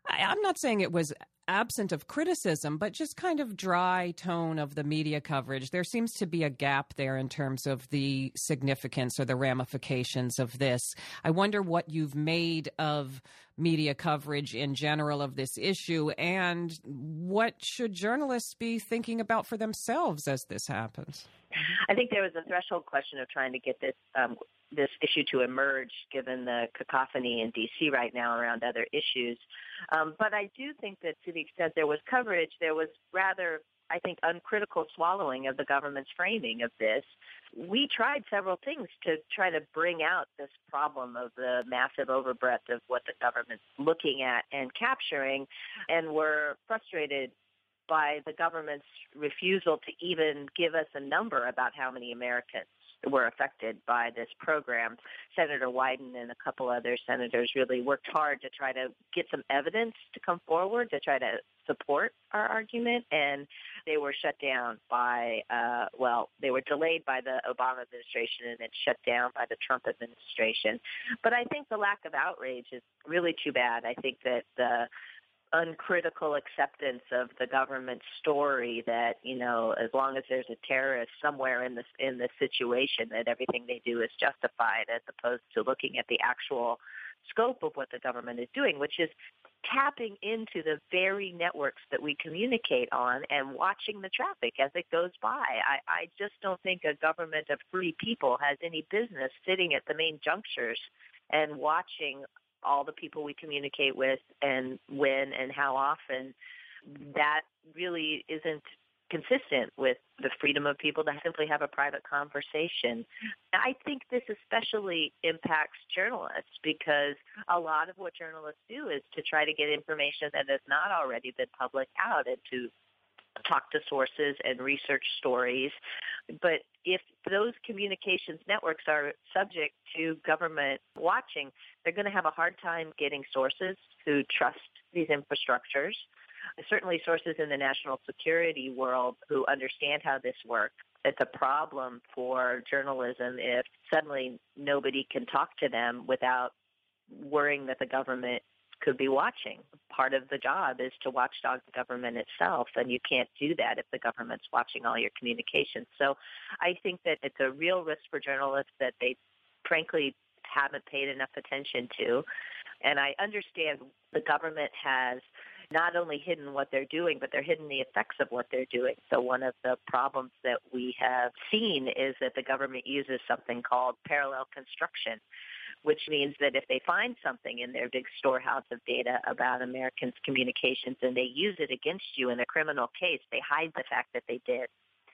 I'm not saying it was absent of criticism, but just kind of dry tone of the media coverage. There seems to be a gap there in terms of the significance or the ramifications of this. I wonder what you've made of media coverage in general of this issue, and what should journalists be thinking about for themselves as this happens? I think there was a threshold question of trying to get this issue to emerge, given the cacophony in D.C. right now around other issues. But I do think that to the extent there was coverage, there was rather, I think, uncritical swallowing of the government's framing of this. We tried several things to try to bring out this problem of the massive overbreadth of what the government's looking at and capturing, and were frustrated by the government's refusal to even give us a number about how many Americans were affected by this program. Senator Wyden and a couple other senators really worked hard to try to get some evidence to come forward to try to support our argument, and they were shut down by, they were delayed by the Obama administration and then shut down by the Trump administration. But I think the lack of outrage is really too bad. I think that the uncritical acceptance of the government story that, as long as there's a terrorist somewhere in this situation, that everything they do is justified, as opposed to looking at the actual scope of what the government is doing, which is tapping into the very networks that we communicate on and watching the traffic as it goes by. I just don't think a government of free people has any business sitting at the main junctures and watching all the people we communicate with and when and how often. That really isn't consistent with the freedom of people to simply have a private conversation. I think this especially impacts journalists, because a lot of what journalists do is to try to get information that has not already been public out and to talk to sources and research stories. But if those communications networks are subject to government watching, they're going to have a hard time getting sources who trust these infrastructures, certainly sources in the national security world who understand how this works. It's a problem for journalism if suddenly nobody can talk to them without worrying that the government could be watching. Part of the job is to watchdog the government itself, and you can't do that if the government's watching all your communications. So I think that it's a real risk for journalists that they frankly haven't paid enough attention to. And I understand the government has not only hidden what they're doing, but they're hidden the effects of what they're doing. So one of the problems that we have seen is that the government uses something called parallel construction, which means that if they find something in their big storehouse of data about Americans' communications and they use it against you in a criminal case, they hide the fact that they did.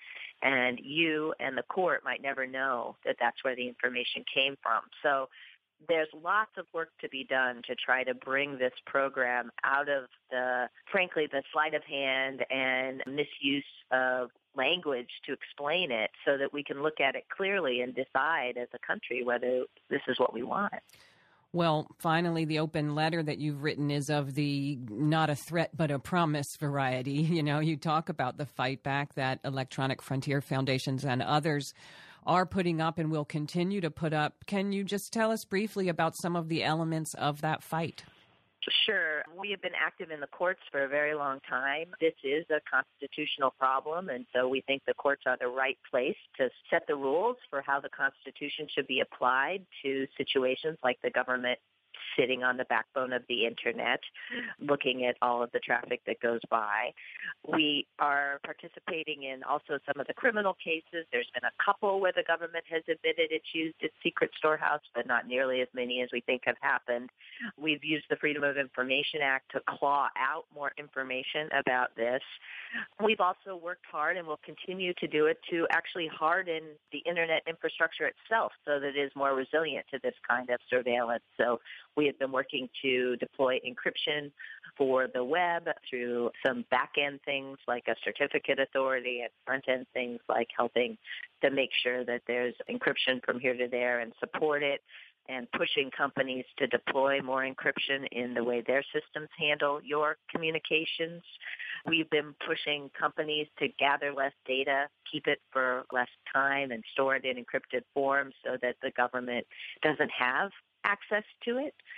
And you and the court might never know that that's where the information came from. So there's lots of work to be done to try to bring this program out of the sleight of hand and misuse of language to explain it, so that we can look at it clearly and decide as a country whether this is what we want. Well, finally, the open letter that you've written is of the not a threat but a promise variety. You talk about the fight back that Electronic Frontier Foundations and others are putting up and will continue to put up. Can you just tell us briefly about some of the elements of that fight? Sure. We have been active in the courts for a very long time. This is a constitutional problem, and so we think the courts are the right place to set the rules for how the Constitution should be applied to situations like the government sitting on the backbone of the Internet, looking at all of the traffic that goes by. We are participating in also some of the criminal cases. There's been a couple where the government has admitted it's used its secret storehouse, but not nearly as many as we think have happened. We've used the Freedom of Information Act to claw out more information about this. We've also worked hard, and will continue to do it, to actually harden the Internet infrastructure itself so that it is more resilient to this kind of surveillance. So we have been working to deploy encryption for the web through some back-end things like a certificate authority, and front-end things like helping to make sure that there's encryption from here to there and support it, and pushing companies to deploy more encryption in the way their systems handle your communications. We've been pushing companies to gather less data, keep it for less time, and store it in encrypted form so that the government doesn't have access to it.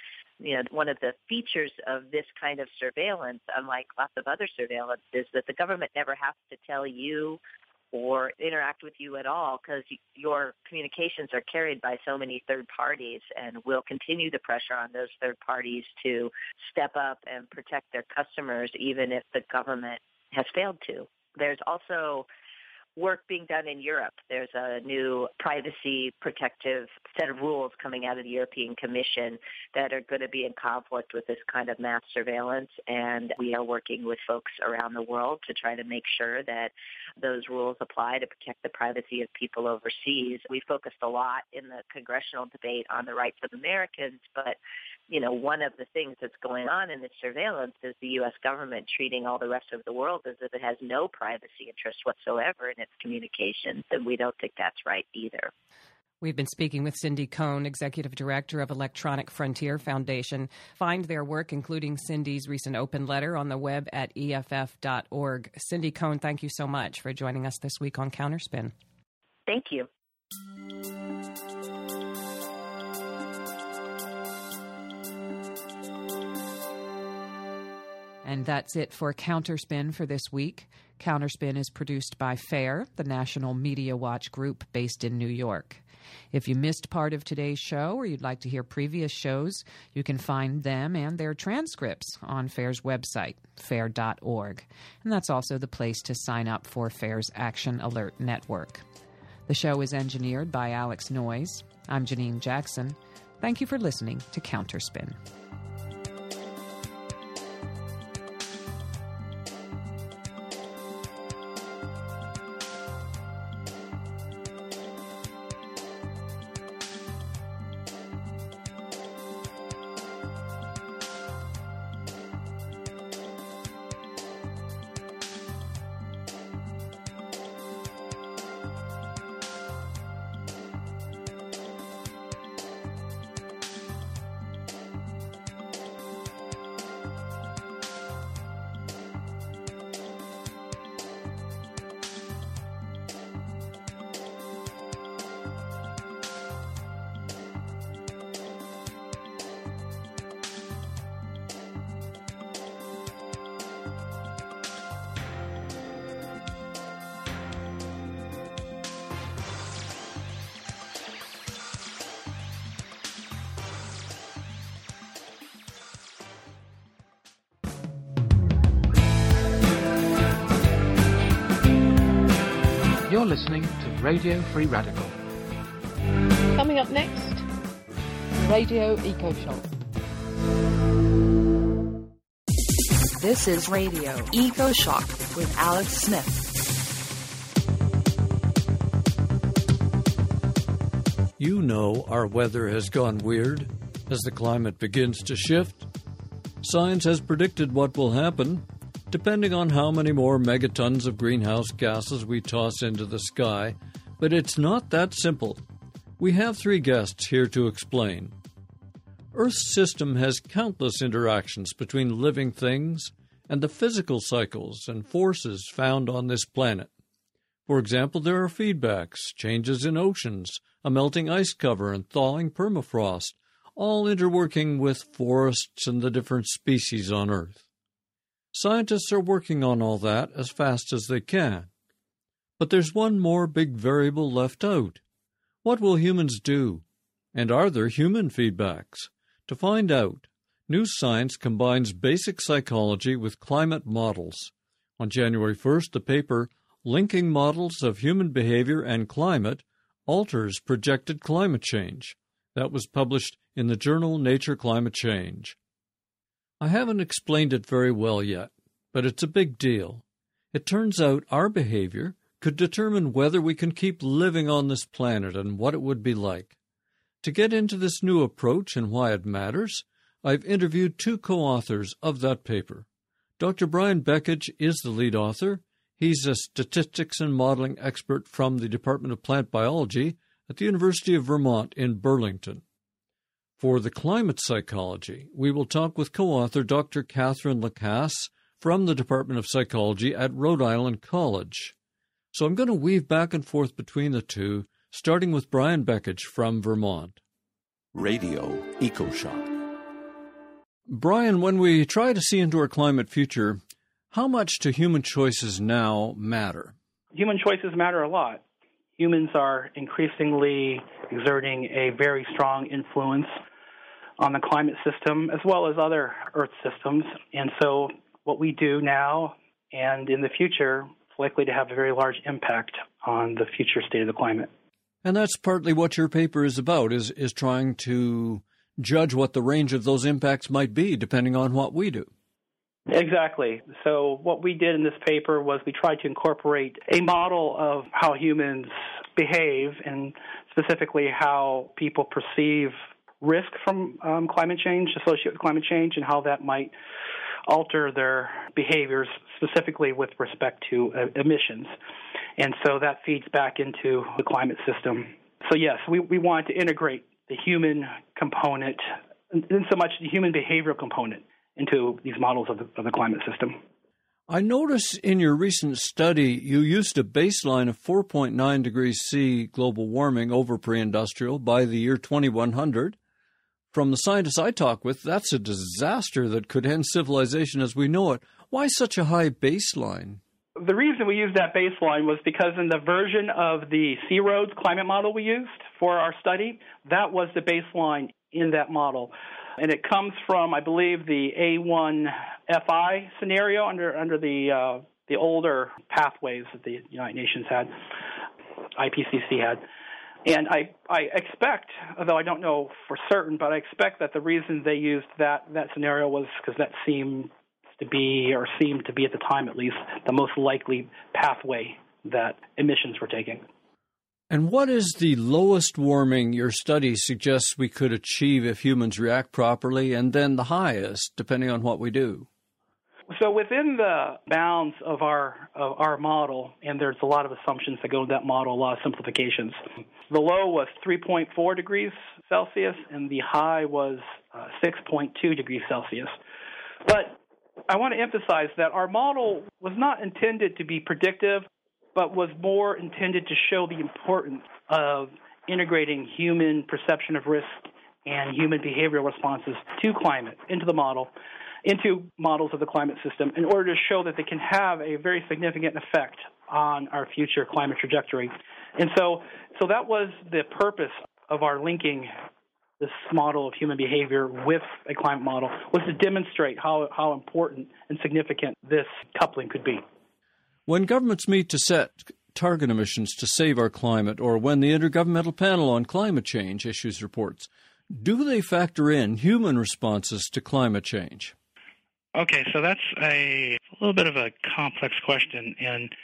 One of the features of this kind of surveillance, unlike lots of other surveillance, is that the government never has to tell you or interact with you at all, because your communications are carried by so many third parties, and will continue the pressure on those third parties to step up and protect their customers, even if the government has failed to. There's also work being done in Europe. There's a new privacy protective set of rules coming out of the European Commission that are going to be in conflict with this kind of mass surveillance, and we are working with folks around the world to try to make sure that those rules apply to protect the privacy of people overseas. We focused a lot in the congressional debate on the rights of Americans, but one of the things that's going on in this surveillance is the U.S. government treating all the rest of the world as if it has no privacy interest whatsoever in its communications, and we don't think that's right either. We've been speaking with Cindy Cohn, Executive Director of Electronic Frontier Foundation. Find their work, including Cindy's recent open letter, on the web at EFF.org. Cindy Cohn, thank you so much for joining us this week on Counterspin. Thank you. And that's it for Counterspin for this week. Counterspin is produced by FAIR, the National Media Watch group based in New York. If you missed part of today's show or you'd like to hear previous shows, you can find them and their transcripts on FAIR's website, fair.org. And that's also the place to sign up for FAIR's Action Alert Network. The show is engineered by Alex Noyes. I'm Janine Jackson. Thank you for listening to Counterspin. You're listening to Radio Free Radical. Coming up next, Radio EcoShock. This is Radio EcoShock with Alex Smith. You know our weather has gone weird as the climate begins to shift. Science has predicted what will happen, depending on how many more megatons of greenhouse gases we toss into the sky, but it's not that simple. We have three guests here to explain. Earth's system has countless interactions between living things and the physical cycles and forces found on this planet. For example, there are feedbacks, changes in oceans, a melting ice cover, and thawing permafrost, all interworking with forests and the different species on Earth. Scientists are working on all that as fast as they can. But there's one more big variable left out. What will humans do? And are there human feedbacks? To find out, New Science combines basic psychology with climate models. On January 1st, the paper Linking Models of Human Behavior and Climate Alters Projected Climate Change. That was published in the journal Nature Climate Change. I haven't explained it very well yet, but it's a big deal. It turns out our behavior could determine whether we can keep living on this planet and what it would be like. To get into this new approach and why it matters, I've interviewed two co-authors of that paper. Dr. Brian Bekich is the lead author. He's a statistics and modeling expert from the Department of Plant Biology at the University of Vermont in Burlington. For the climate psychology, we will talk with co-author Dr. Catherine Lacasse from the Department of Psychology at Rhode Island College. So I'm going to weave back and forth between the two, starting with Brian Bekich from Vermont. Radio EcoShock. Brian, when we try to see into our climate future, how much do human choices now matter? Human choices matter a lot. Humans are increasingly exerting a very strong influence on the climate system as well as other Earth systems. And so what we do now and in the future is likely to have a very large impact on the future state of the climate. And that's partly what your paper is about, is trying to judge what the range of those impacts might be depending on what we do. Exactly. So what we did in this paper was we tried to incorporate a model of how humans behave and specifically how people perceive risk from climate change, associated with climate change, and how that might alter their behaviors, specifically with respect to emissions. And so that feeds back into the climate system. So yes, we wanted to integrate the human component, and so much the human behavioral component, into these models of the climate system. I notice in your recent study you used a baseline of 4.9 degrees C global warming over pre-industrial by the year 2100. From the scientists I talk with, that's a disaster that could end civilization as we know it. Why such a high baseline? The reason we used that baseline was because in the version of the C-ROADS climate model we used for our study, that was the baseline in that model. And it comes from, I believe, the A1FI scenario under the older pathways that the United Nations had, IPCC had. And I expect, although I don't know for certain, but I expect that the reason they used that scenario was because that seemed to be at the time at least the most likely pathway that emissions were taking. And what is the lowest warming your study suggests we could achieve if humans react properly, and then the highest, depending on what we do? So within the bounds of our model, and there's a lot of assumptions that go into that model, a lot of simplifications. The low was 3.4 degrees Celsius, and the high was 6.2 degrees Celsius. But I want to emphasize that our model was not intended to be predictive, but was more intended to show the importance of integrating human perception of risk and human behavioral responses to climate into the model, into models of the climate system, in order to show that they can have a very significant effect on our future climate trajectory. And so that was the purpose of our linking this model of human behavior with a climate model, was to demonstrate how important and significant this coupling could be. When governments meet to set target emissions to save our climate, or when the Intergovernmental Panel on Climate Change issues reports, do they factor in human responses to climate change? Okay, so that's a little bit of a complex question,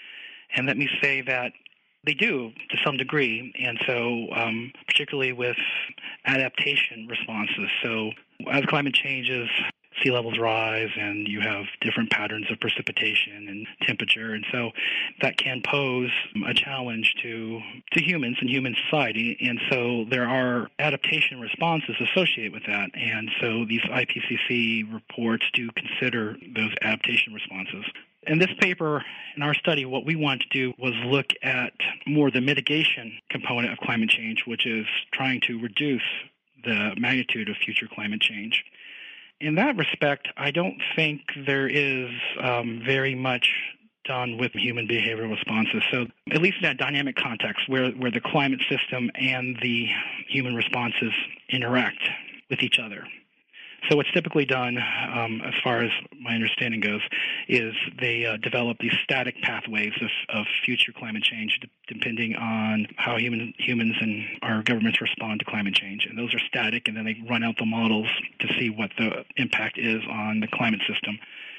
and let me say that they do to some degree, and so particularly with adaptation responses. So as climate changes, sea levels rise and you have different patterns of precipitation and temperature, and so that can pose a challenge to humans and human society, and so there are adaptation responses associated with that, and so these IPCC reports do consider those adaptation responses. In this paper, in our study, what we wanted to do was look at more the mitigation component of climate change, which is trying to reduce the magnitude of future climate change. In that respect, I don't think there is very much done with human behavioral responses. So at least in that dynamic context where the climate system and the human responses interact with each other. So what's typically done, as far as my understanding goes, is they develop these static pathways of future climate change depending on how humans and our governments respond to climate change. And those are static, and then they run out the models to see what the impact is on the climate system.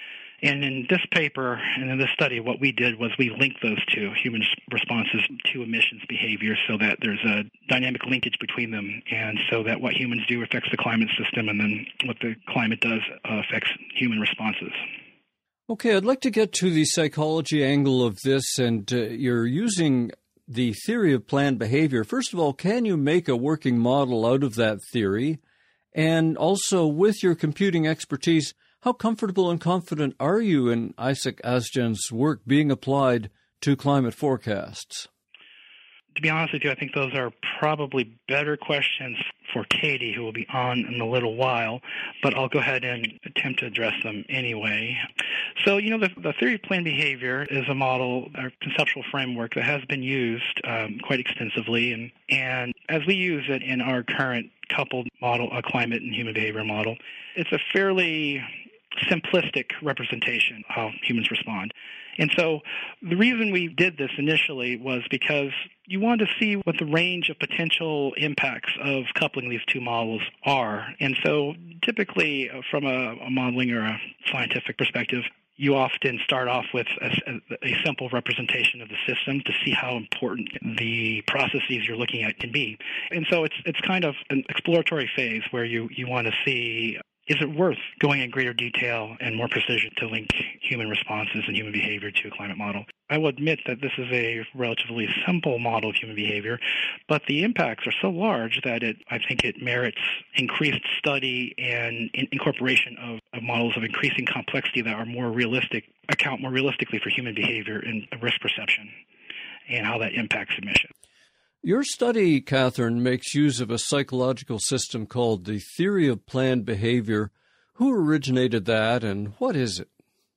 And in this paper and in this study, what we did was we linked those two, human responses to emissions behavior, so that there's a dynamic linkage between them, and so that what humans do affects the climate system, and then what the climate does affects human responses. Okay, I'd like to get to the psychology angle of this, and you're using the theory of planned behavior. First of all, can you make a working model out of that theory? And also, with your computing expertise, how comfortable and confident are you in Isaac Azdjan's work being applied to climate forecasts? To be honest with you, I think those are probably better questions for Katie, who will be on in a little while, but I'll go ahead and attempt to address them anyway. So, the theory of planned behavior is a model, or conceptual framework that has been used quite extensively, and as we use it in our current coupled model, a climate and human behavior model, it's a fairly simplistic representation of how humans respond. And so the reason we did this initially was because you wanted to see what the range of potential impacts of coupling these two models are. And so typically from a modeling or a scientific perspective, you often start off with a simple representation of the system to see how important the processes you're looking at can be. And so it's kind of an exploratory phase where you want to see, is it worth going in greater detail and more precision to link human responses and human behavior to a climate model? I will admit that this is a relatively simple model of human behavior, but the impacts are so large that I think it merits increased study and incorporation of models of increasing complexity that are account more realistically for human behavior and risk perception and how that impacts emissions. Your study, Catherine, makes use of a psychological system called the theory of planned behavior. Who originated that, and what is it?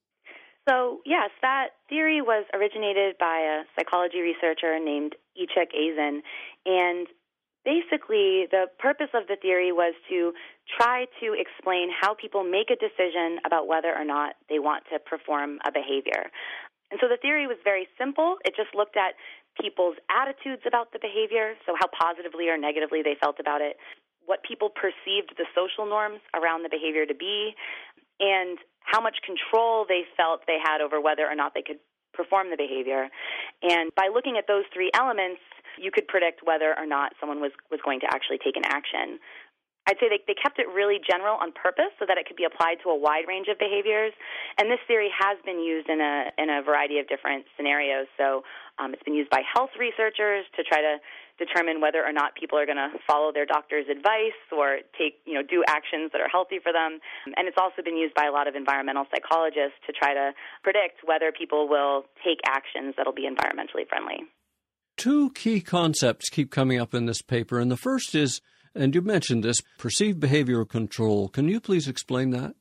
So, yes, that theory was originated by a psychology researcher named Ichek Azen, and basically the purpose of the theory was to try to explain how people make a decision about whether or not they want to perform a behavior. And so the theory was very simple. It just looked at people's attitudes about the behavior, so how positively or negatively they felt about it, what people perceived the social norms around the behavior to be, and how much control they felt they had over whether or not they could perform the behavior. And by looking at those three elements, you could predict whether or not someone was going to actually take an action. I'd say they kept it really general on purpose so that it could be applied to a wide range of behaviors. And this theory has been used in a variety of different scenarios. So it's been used by health researchers to try to determine whether or not people are going to follow their doctor's advice or do actions that are healthy for them. And it's also been used by a lot of environmental psychologists to try to predict whether people will take actions that will be environmentally friendly. Two key concepts keep coming up in this paper, and the first is, and you mentioned this, perceived behavioral control. Can you please explain that?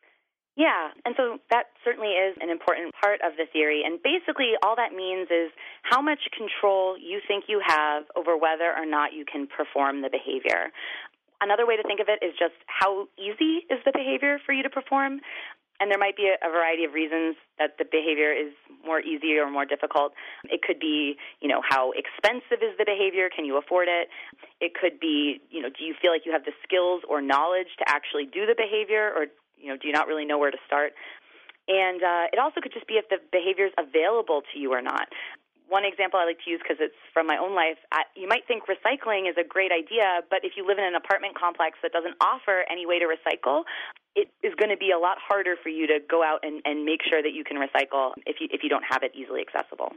Yeah, and so that certainly is an important part of the theory. And basically all that means is how much control you think you have over whether or not you can perform the behavior. Another way to think of it is just how easy is the behavior for you to perform. And there might be a variety of reasons that the behavior is more easy or more difficult. It could be, how expensive is the behavior? Can you afford it? It could be, do you feel like you have the skills or knowledge to actually do the behavior, or, do you not really know where to start? And it also could just be if the behavior is available to you or not. One example I like to use, because it's from my own life, you might think recycling is a great idea, but if you live in an apartment complex that doesn't offer any way to recycle, it is going to be a lot harder for you to go out and make sure that you can recycle if you don't have it easily accessible.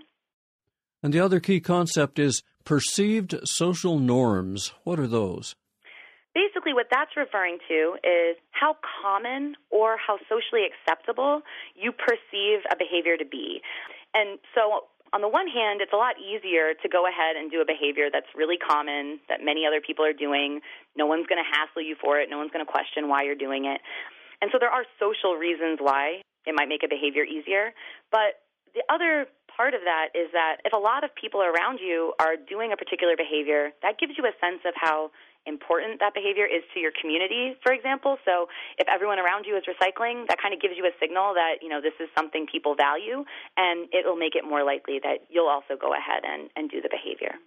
And the other key concept is perceived social norms. What are those? Basically, what that's referring to is how common or how socially acceptable you perceive a behavior to be. And so on the one hand, it's a lot easier to go ahead and do a behavior that's really common, that many other people are doing. No one's going to hassle you for it. No one's going to question why you're doing it. And so there are social reasons why it might make a behavior easier. But the other part of that is that if a lot of people around you are doing a particular behavior, that gives you a sense of how important that behavior is to your community, for example. So if everyone around you is recycling, that kind of gives you a signal that, this is something people value, and it will make it more likely that you'll also go ahead and do the behavior.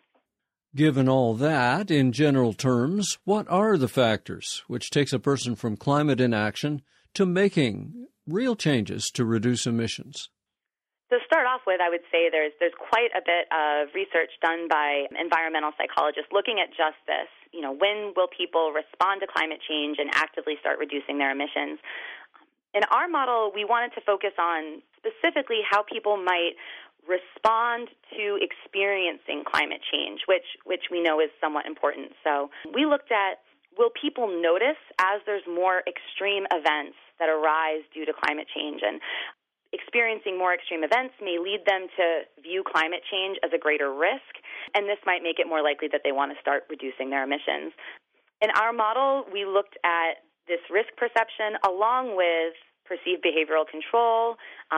Given all that, in general terms, what are the factors which takes a person from climate inaction to making real changes to reduce emissions? To start off with, I would say there's quite a bit of research done by environmental psychologists looking at just this. When will people respond to climate change and actively start reducing their emissions? In our model, we wanted to focus on specifically how people might respond to experiencing climate change, which we know is somewhat important. So we looked at, will people notice as there's more extreme events that arise due to climate change? And experiencing more extreme events may lead them to view climate change as a greater risk, and this might make it more likely that they want to start reducing their emissions. In our model, we looked at this risk perception along with perceived behavioral control,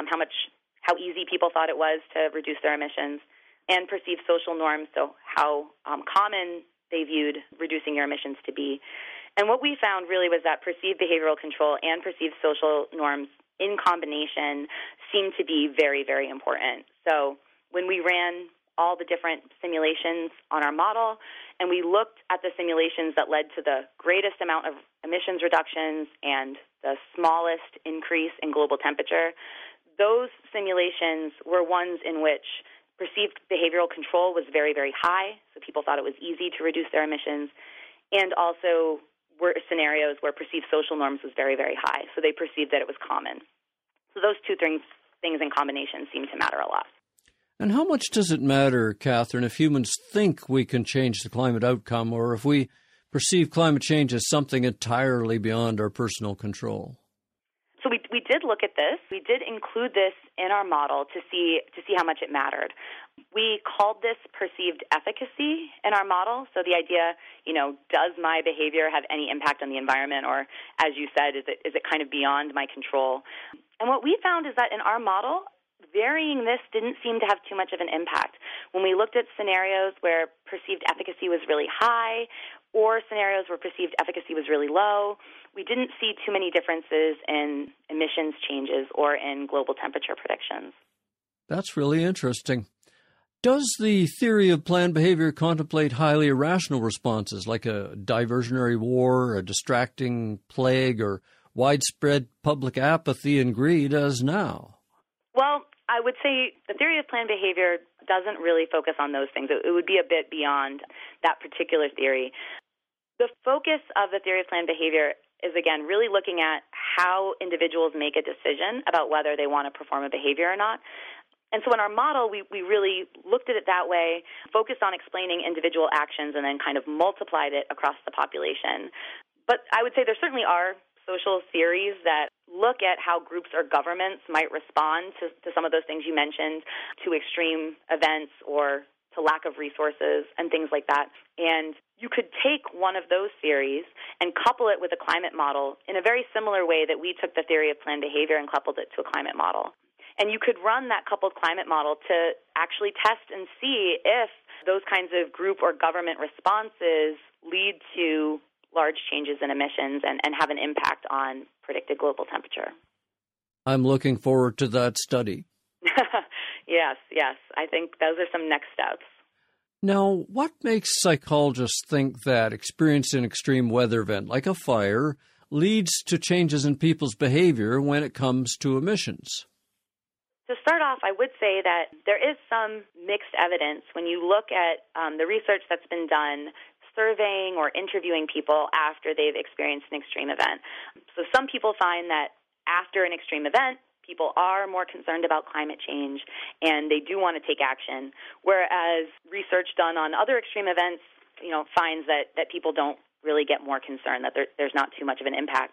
how easy people thought it was to reduce their emissions, and perceived social norms, so how common they viewed reducing your emissions to be. And what we found really was that perceived behavioral control and perceived social norms in combination seemed to be very, very important. So when we ran all the different simulations on our model, and we looked at the simulations that led to the greatest amount of emissions reductions and the smallest increase in global temperature, those simulations were ones in which perceived behavioral control was very, very high, so people thought it was easy to reduce their emissions, and also were scenarios where perceived social norms was very, very high, so they perceived that it was common. So those two things in combination seem to matter a lot. And how much does it matter, Catherine, if humans think we can change the climate outcome or if we perceive climate change as something entirely beyond our personal control? So we did look at this. We did include this in our model to see how much it mattered. We called this perceived efficacy in our model. So the idea, does my behavior have any impact on the environment, or as you said, is it kind of beyond my control? And what we found is that in our model, varying this didn't seem to have too much of an impact. When we looked at scenarios where perceived efficacy was really high or scenarios where perceived efficacy was really low, we didn't see too many differences in emissions changes or in global temperature predictions. That's really interesting. Does the theory of planned behavior contemplate highly irrational responses like a diversionary war, a distracting plague, or widespread public apathy and greed as now? Well, I would say the theory of planned behavior doesn't really focus on those things. It would be a bit beyond that particular theory. The focus of the theory of planned behavior is, again, really looking at how individuals make a decision about whether they want to perform a behavior or not. And so in our model, we really looked at it that way, focused on explaining individual actions, and then kind of multiplied it across the population. But I would say there certainly are social theories that look at how groups or governments might respond to some of those things you mentioned, to extreme events or to lack of resources and things like that. And you could take one of those theories and couple it with a climate model in a very similar way that we took the theory of planned behavior and coupled it to a climate model. And you could run that coupled climate model to actually test and see if those kinds of group or government responses lead to large changes in emissions and have an impact on predicted global temperature. I'm looking forward to that study. Yes. I think those are some next steps. Now, what makes psychologists think that experiencing an extreme weather event like a fire leads to changes in people's behavior when it comes to emissions? To start off, I would say that there is some mixed evidence when you look at the research that's been done surveying or interviewing people after they've experienced an extreme event. So some people find that after an extreme event, people are more concerned about climate change and they do want to take action, whereas research done on other extreme events, finds that people don't really get more concerned, that there's not too much of an impact.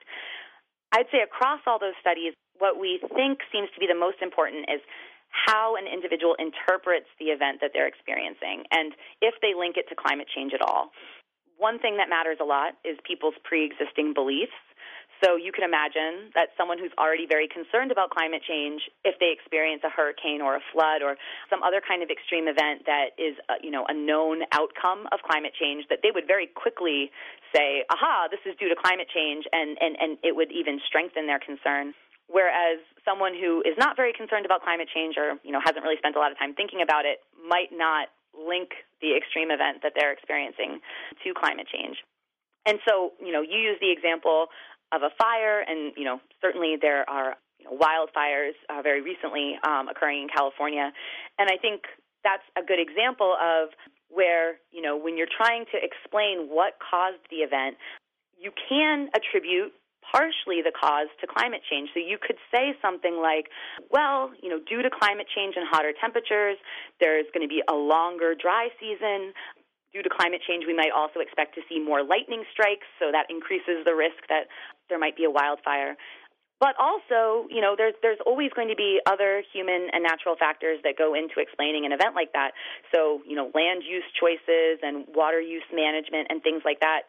I'd say across all those studies, what we think seems to be the most important is how an individual interprets the event that they're experiencing and if they link it to climate change at all. One thing that matters a lot is people's pre-existing beliefs. So you can imagine that someone who's already very concerned about climate change, if they experience a hurricane or a flood or some other kind of extreme event that is a known outcome of climate change, that they would very quickly say, aha, this is due to climate change, and it would even strengthen their concern. Whereas someone who is not very concerned about climate change or hasn't really spent a lot of time thinking about it might not link the extreme event that they're experiencing to climate change. And so, you use the example of a fire, and, certainly there are wildfires very recently occurring in California. And I think that's a good example of where, when you're trying to explain what caused the event, you can attribute partially the cause to climate change. So you could say something like, well, due to climate change and hotter temperatures, there's going to be a longer dry season. Due to climate change, we might also expect to see more lightning strikes, so that increases the risk that there might be a wildfire. But also, there's always going to be other human and natural factors that go into explaining an event like that. So, land use choices and water use management and things like that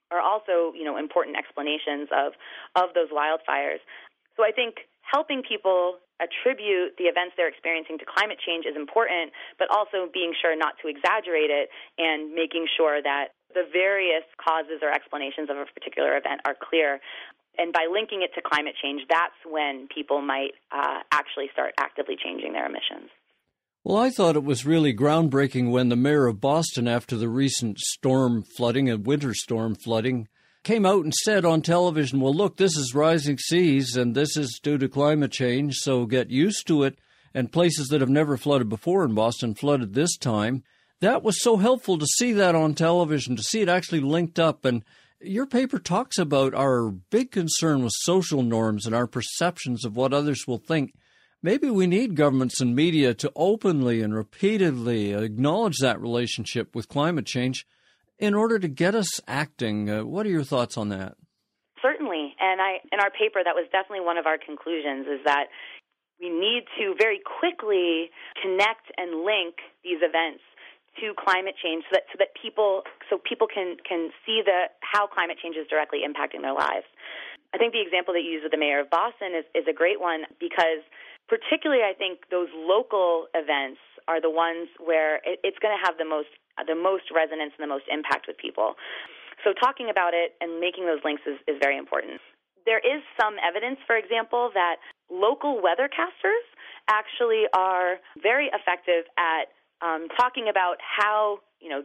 are also, important explanations of those wildfires. So I think helping people attribute the events they're experiencing to climate change is important, but also being sure not to exaggerate it and making sure that the various causes or explanations of a particular event are clear. And by linking it to climate change, that's when people might actually start actively changing their emissions. Well, I thought it was really groundbreaking when the mayor of Boston, after the recent storm flooding and winter storm flooding, came out and said on television, well, look, this is rising seas and this is due to climate change, so get used to it. And places that have never flooded before in Boston flooded this time. That was so helpful to see that on television, to see it actually linked up. And your paper talks about our big concern with social norms and our perceptions of what others will think. Maybe we need governments and media to openly and repeatedly acknowledge that relationship with climate change in order to get us acting. What are your thoughts on that? Certainly. And in our paper, that was definitely one of our conclusions, is that we need to very quickly connect and link these events to climate change so that people can see how climate change is directly impacting their lives. I think the example that you used with the mayor of Boston is a great one, because particularly I think those local events are the ones where it's going to have the most resonance and the most impact with people. So talking about it and making those links is very important. There is some evidence, for example, that local weathercasters actually are very effective at talking about how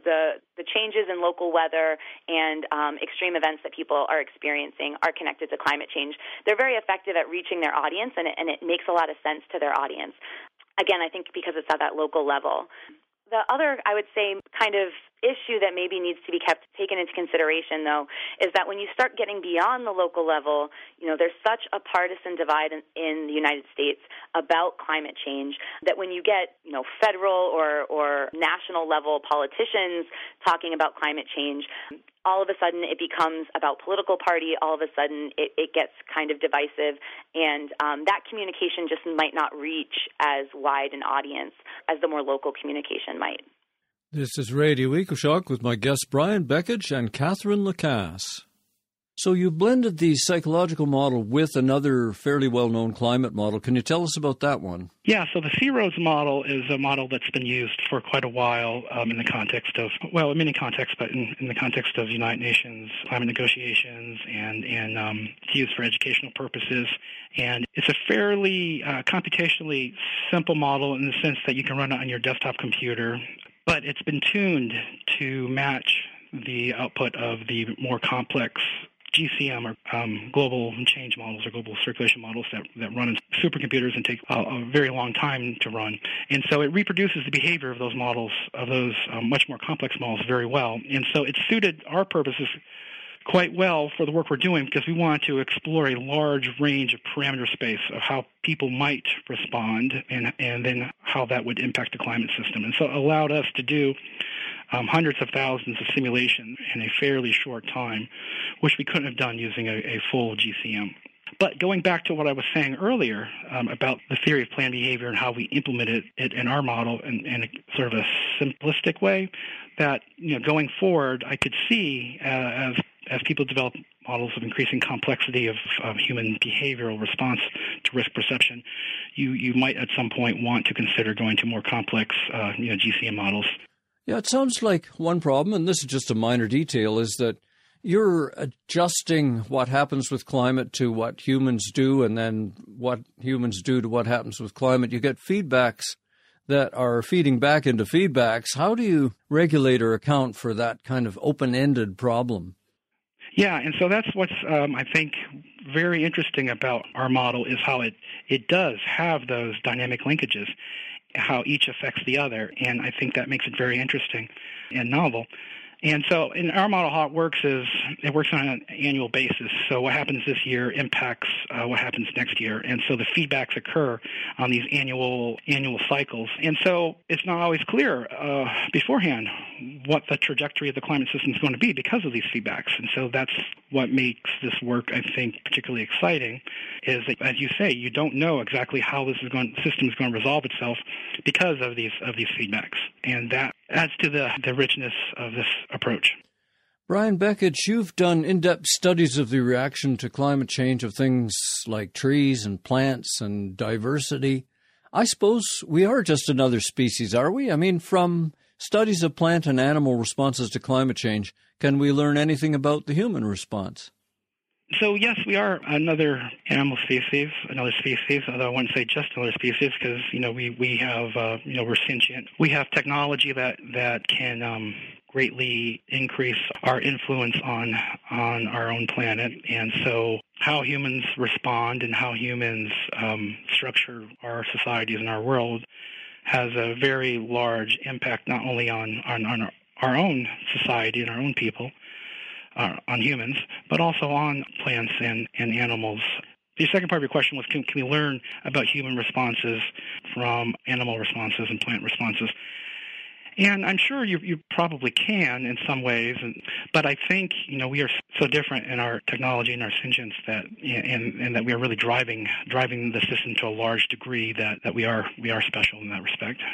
the changes in local weather and extreme events that people are experiencing are connected to climate change. They're very effective at reaching their audience, and it makes a lot of sense to their audience. Again, I think because it's at that local level. The other, I would say, kind of issue that maybe needs to be taken into consideration, though, is that when you start getting beyond the local level, there's such a partisan divide in the United States about climate change that when you get, federal or national level politicians talking about climate change, all of a sudden it becomes about political party. All of a sudden it gets kind of divisive, and that communication just might not reach as wide an audience as the more local communication might. This is Radio EcoShock with my guests Brian Bekich and Catherine Lacasse. So you blended the psychological model with another fairly well-known climate model. Can you tell us about that one? Yeah, so the C-ROADS model is a model that's been used for quite a while in the context of, in many contexts, but in the context of United Nations climate negotiations, and it's used for educational purposes. And it's a fairly computationally simple model in the sense that you can run it on your desktop computer, but it's been tuned to match the output of the more complex GCM, or global change models, or global circulation models that run in supercomputers and take a very long time to run. And so it reproduces the behavior of those models, of those much more complex models, very well. And so it suited our purposes quite well for the work we're doing, because we wanted to explore a large range of parameter space of how people might respond and then how that would impact the climate system. And so it allowed us to do hundreds of thousands of simulations in a fairly short time, which we couldn't have done using a full GCM. But going back to what I was saying earlier about the theory of planned behavior and how we implemented it in our model in a sort of a simplistic way, that going forward, I could see as people develop models of increasing complexity of human behavioral response to risk perception, you might at some point want to consider going to more complex GCM models. Yeah, it sounds like one problem, and this is just a minor detail, is that you're adjusting what happens with climate to what humans do, and then what humans do to what happens with climate. You get feedbacks that are feeding back into feedbacks. How do you regulate or account for that kind of open-ended problem? Yeah, and so that's what's, I think, very interesting about our model, is how it does have those dynamic linkages, how each affects the other, and I think that makes it very interesting and novel. And so in our model, how it works is it works on an annual basis. So what happens this year impacts what happens next year. And so the feedbacks occur on these annual cycles. And so it's not always clear beforehand what the trajectory of the climate system is going to be because of these feedbacks. And so that's what makes this work, I think, particularly exciting, is that, as you say, you don't know exactly how this system is going to resolve itself because of these feedbacks. And that adds to the richness of this approach. Brian Beckett, you've done in-depth studies of the reaction to climate change of things like trees and plants and diversity. I suppose we are just another species, are we? I mean, from studies of plant and animal responses to climate change, can we learn anything about the human response? So, yes, we are another animal species, although I wouldn't say just another species because, we have, we're sentient. We have technology that can greatly increase our influence on our own planet. And so how humans respond and how humans structure our societies and our world has a very large impact not only on our own society and our own people, on humans, but also on plants and animals. The second part of your question was, can we learn about human responses from animal responses and plant responses? And I'm sure you probably can in some ways, but I think we are so different in our technology and our sentience that and that we are really driving the system to a large degree that we are special in that respect.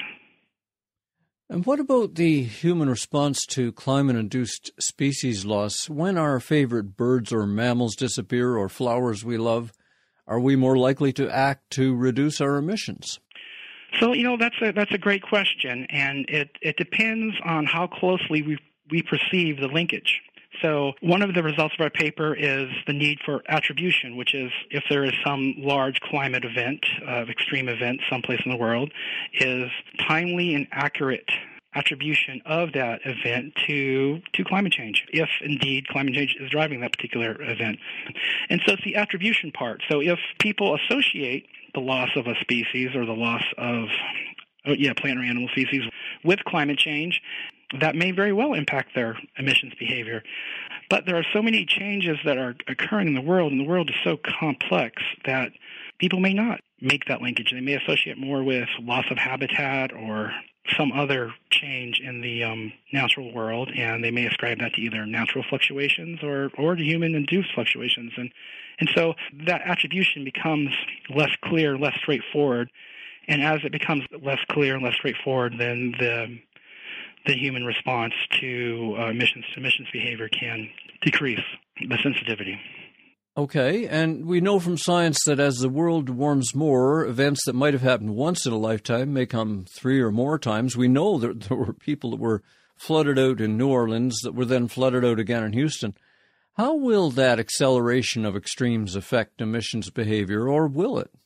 And what about the human response to climate-induced species loss? When our favorite birds or mammals disappear or flowers we love, are we more likely to act to reduce our emissions? So, that's a great question, and it depends on how closely we perceive the linkage. So one of the results of our paper is the need for attribution, which is if there is some large climate event, extreme event someplace in the world, is timely and accurate attribution of that event to climate change, if indeed climate change is driving that particular event. And so it's the attribution part. So if people associate the loss of a species or the loss of plant or animal species with climate change, that may very well impact their emissions behavior. But there are so many changes that are occurring in the world, and the world is so complex that people may not make that linkage. They may associate more with loss of habitat or some other change in the natural world, and they may ascribe that to either natural fluctuations or to human-induced fluctuations. And so that attribution becomes less clear, less straightforward, and as it becomes less clear and less straightforward, then the human response to emissions behavior can decrease the sensitivity. Okay, and we know from science that as the world warms more, events that might have happened once in a lifetime may come 3 or more times. We know that there were people that were flooded out in New Orleans that were then flooded out again in Houston. How will that acceleration of extremes affect emissions behavior, or will it?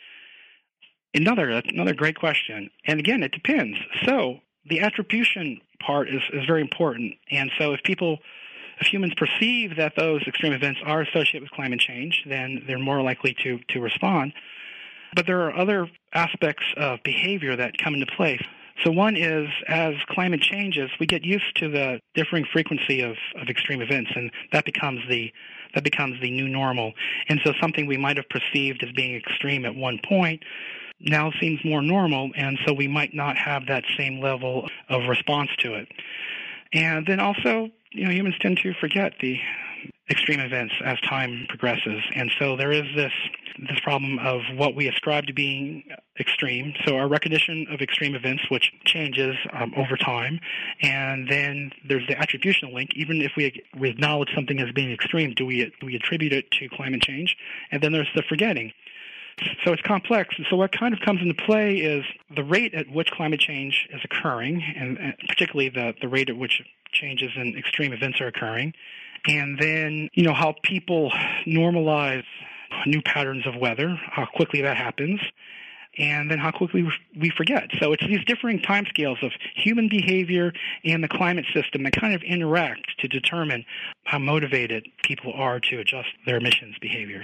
Another great question. And again, it depends. So the attribution part is very important. And so if humans perceive that those extreme events are associated with climate change, then they're more likely to respond. But there are other aspects of behavior that come into play. So one is, as climate changes, we get used to the differing frequency of extreme events, and that becomes the new normal. And so something we might have perceived as being extreme at one point now seems more normal, and so we might not have that same level of response to it. And then also, humans tend to forget the extreme events as time progresses. And so there is this problem of what we ascribe to being extreme. So our recognition of extreme events, which changes over time. And then there's the attribution link. Even if we acknowledge something as being extreme, do we attribute it to climate change? And then there's the forgetting. So it's complex. And so what kind of comes into play is the rate at which climate change is occurring, and particularly the rate at which changes in extreme events are occurring, and then, how people normalize new patterns of weather, how quickly that happens, and then how quickly we forget. So it's these differing timescales of human behavior and the climate system that kind of interact to determine how motivated people are to adjust their emissions behaviors.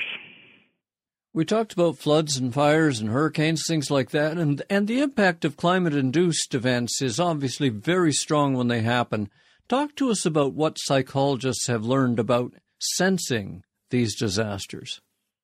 We talked about floods and fires and hurricanes, things like that, and the impact of climate-induced events is obviously very strong when they happen. Talk to us about what psychologists have learned about sensing these disasters.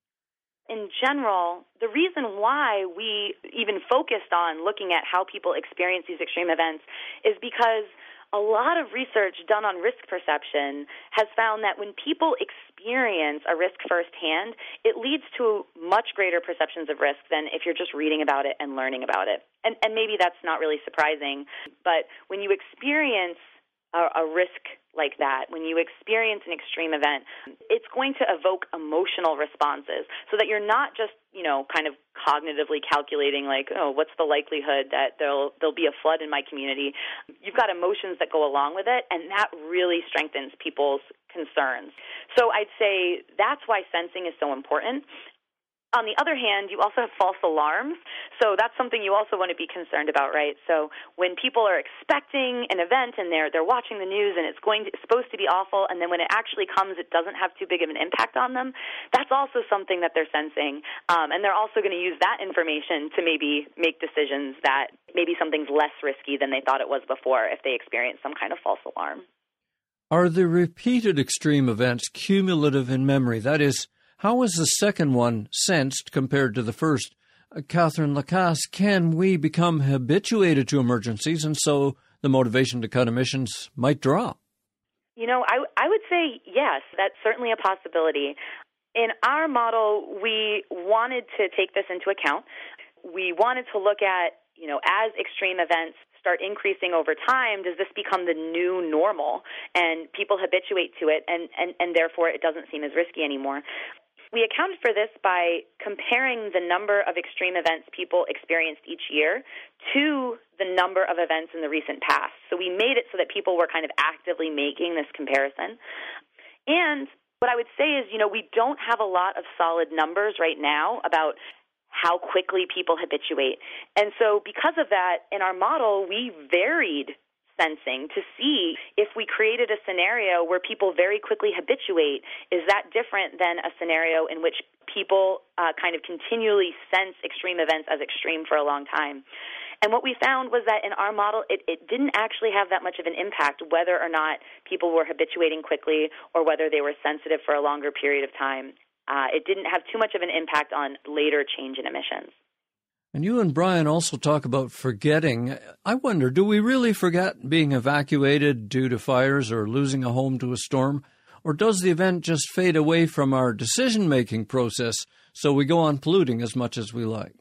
In general, the reason why we even focused on looking at how people experience these extreme events is because a lot of research done on risk perception has found that when people experience a risk firsthand, it leads to much greater perceptions of risk than if you're just reading about it and learning about it. And maybe that's not really surprising, but when you experience a risk like that, when you experience an extreme event, it's going to evoke emotional responses so that you're not just, kind of cognitively calculating like, oh, what's the likelihood that there'll be a flood in my community? You've got emotions that go along with it, and that really strengthens people's concerns. So I'd say that's why sensing is so important. On the other hand, you also have false alarms, so that's something you also want to be concerned about, right? So when people are expecting an event and they're watching the news and it's supposed to be awful, and then when it actually comes, it doesn't have too big of an impact on them, that's also something that they're sensing, and they're also going to use that information to maybe make decisions that maybe something's less risky than they thought it was before if they experience some kind of false alarm. Are the repeated extreme events cumulative in memory? That is, how is the second one sensed compared to the first? Catherine Lacasse, can we become habituated to emergencies and so the motivation to cut emissions might drop? I would say yes, that's certainly a possibility. In our model, we wanted to take this into account. We wanted to look at, as extreme events start increasing over time, does this become the new normal and people habituate to it and therefore it doesn't seem as risky anymore? We accounted for this by comparing the number of extreme events people experienced each year to the number of events in the recent past. So we made it so that people were kind of actively making this comparison. And what I would say is, we don't have a lot of solid numbers right now about how quickly people habituate. And so because of that, in our model, we varied sensing to see if we created a scenario where people very quickly habituate, is that different than a scenario in which people kind of continually sense extreme events as extreme for a long time? And what we found was that in our model, it didn't actually have that much of an impact whether or not people were habituating quickly or whether they were sensitive for a longer period of time. It didn't have too much of an impact on later change in emissions. And you and Brian also talk about forgetting. I wonder, do we really forget being evacuated due to fires or losing a home to a storm? Or does the event just fade away from our decision-making process so we go on polluting as much as we like?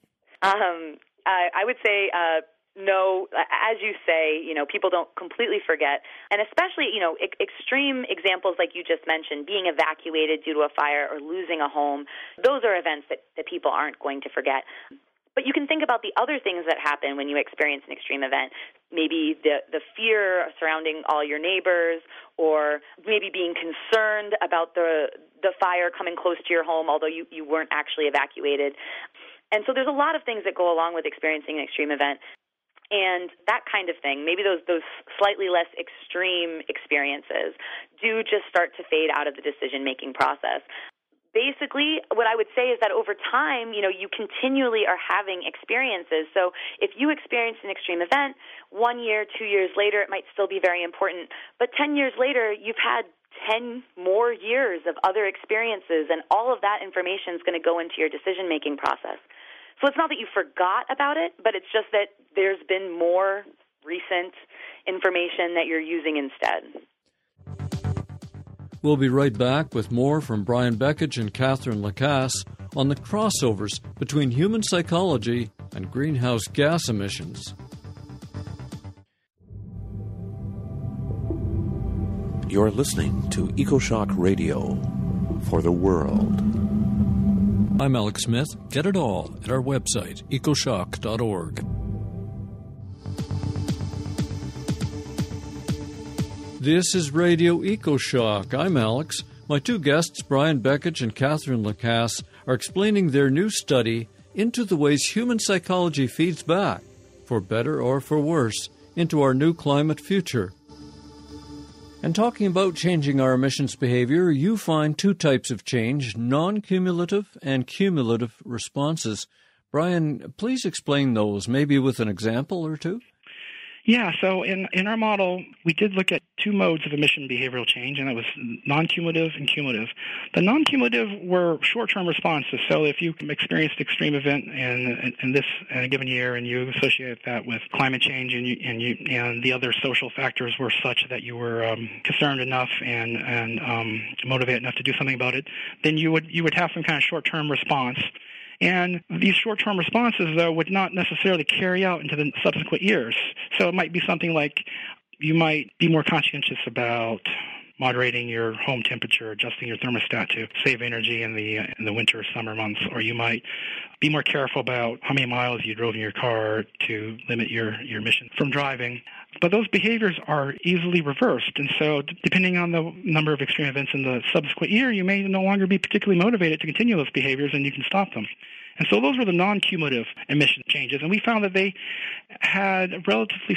I would say no. As you say, people don't completely forget. And especially, extreme examples like you just mentioned, being evacuated due to a fire or losing a home, those are events that people aren't going to forget. But you can think about the other things that happen when you experience an extreme event. Maybe the fear surrounding all your neighbors, or maybe being concerned about the fire coming close to your home, although you weren't actually evacuated. And so there's a lot of things that go along with experiencing an extreme event. And that kind of thing, maybe those slightly less extreme experiences do just start to fade out of the decision-making process. Basically, what I would say is that over time, you continually are having experiences. So if you experience an extreme event, 1 year, 2 years later, it might still be very important. But 10 years later, you've had 10 more years of other experiences, and all of that information is going to go into your decision-making process. So it's not that you forgot about it, but it's just that there's been more recent information that you're using instead. We'll be right back with more from Brian Bekich and Catherine Lacasse on the crossovers between human psychology and greenhouse gas emissions. You're listening to EcoShock Radio for the world. I'm Alex Smith. Get it all at our website, ecoshock.org. This is Radio EcoShock. I'm Alex. My two guests, Brian Bekich and Catherine Lacasse, are explaining their new study into the ways human psychology feeds back, for better or for worse, into our new climate future. And talking about changing our emissions behavior, you find two types of change, non-cumulative and cumulative responses. Brian, please explain those, maybe with an example or two. Yeah, so in our model, we did look at two modes of emission behavioral change, and that was non-cumulative and cumulative. The non-cumulative were short-term responses. So if you experienced extreme event in this given year, and you associate that with climate change, and the other social factors were such that you were concerned enough and motivated enough to do something about it, then you would have some kind of short-term response. And these short-term responses, though, would not necessarily carry out into the subsequent years. So it might be something like, you might be more conscientious about moderating your home temperature, adjusting your thermostat to save energy in the winter or summer months, or you might be more careful about how many miles you drove in your car to limit your emissions from driving. But those behaviors are easily reversed, and so depending on the number of extreme events in the subsequent year, you may no longer be particularly motivated to continue those behaviors, and you can stop them. And so those were the non-cumulative emission changes, and we found that they had a relatively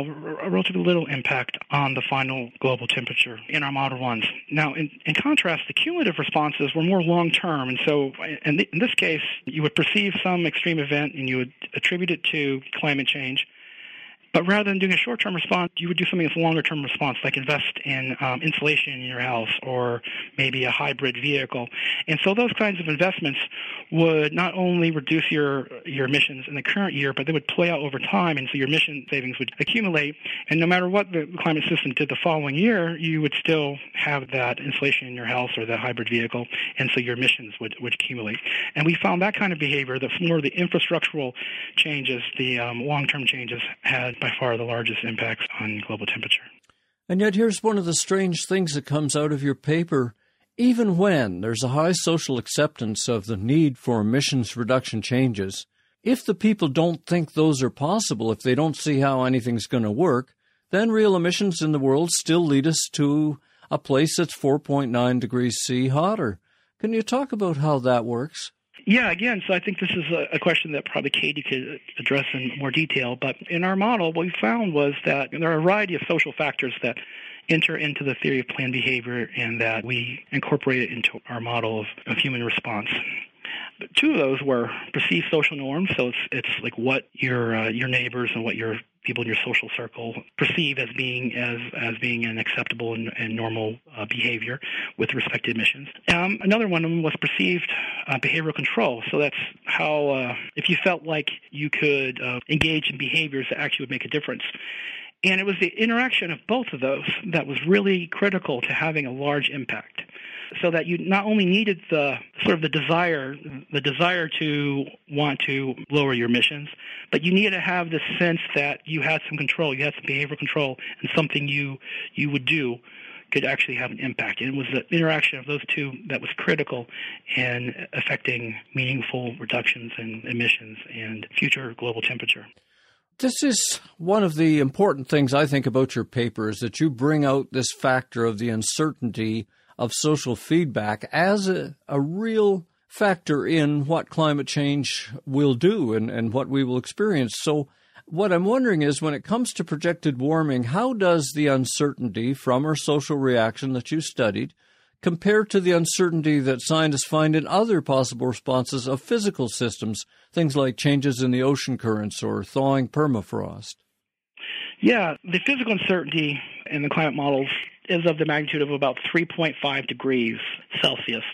little impact on the final global temperature in our model runs. Now, in contrast, the cumulative responses were more long-term, and so in this case, you would perceive some extreme event and you would attribute it to climate change. But rather than doing a short-term response, you would do something that's a longer-term response, like invest in insulation in your house or maybe a hybrid vehicle. And so those kinds of investments would not only reduce your emissions in the current year, but they would play out over time, and so your emission savings would accumulate. And no matter what the climate system did the following year, you would still have that insulation in your house or that hybrid vehicle, and so your emissions would accumulate. And we found that kind of behavior, the more the infrastructural changes, the long-term changes, had by far the largest impacts on global temperature. And yet here's one of the strange things that comes out of your paper. Even when there's a high social acceptance of the need for emissions reduction changes, if the people don't think those are possible, if they don't see how anything's going to work, then real emissions in the world still lead us to a place that's 4.9 degrees C hotter. Can you talk about how that works? Yeah, again, so I think this is a question that probably Katie could address in more detail. But in our model, what we found was that there are a variety of social factors that enter into the theory of planned behavior and that we incorporate it into our model of human response. But two of those were perceived social norms, so it's like what your neighbors and what your people in your social circle perceive as being an acceptable and normal behavior with respect to emissions. Another one was perceived behavioral control. So that's how if you felt like you could engage in behaviors that actually would make a difference. And it was the interaction of both of those that was really critical to having a large impact. So that you not only needed the desire to want to lower your emissions, but you needed to have the sense that you had some control, you had some behavioral control, and something you would do could actually have an impact. And it was the interaction of those two that was critical in affecting meaningful reductions in emissions and future global temperature. This is one of the important things I think about your paper, is that you bring out this factor of the uncertainty of social feedback as a real factor in what climate change will do and what we will experience. So what I'm wondering is, when it comes to projected warming, how does the uncertainty from our social reaction that you studied compare to the uncertainty that scientists find in other possible responses of physical systems, things like changes in the ocean currents or thawing permafrost? Yeah, the physical uncertainty in the climate models is of the magnitude of about 3.5 degrees Celsius.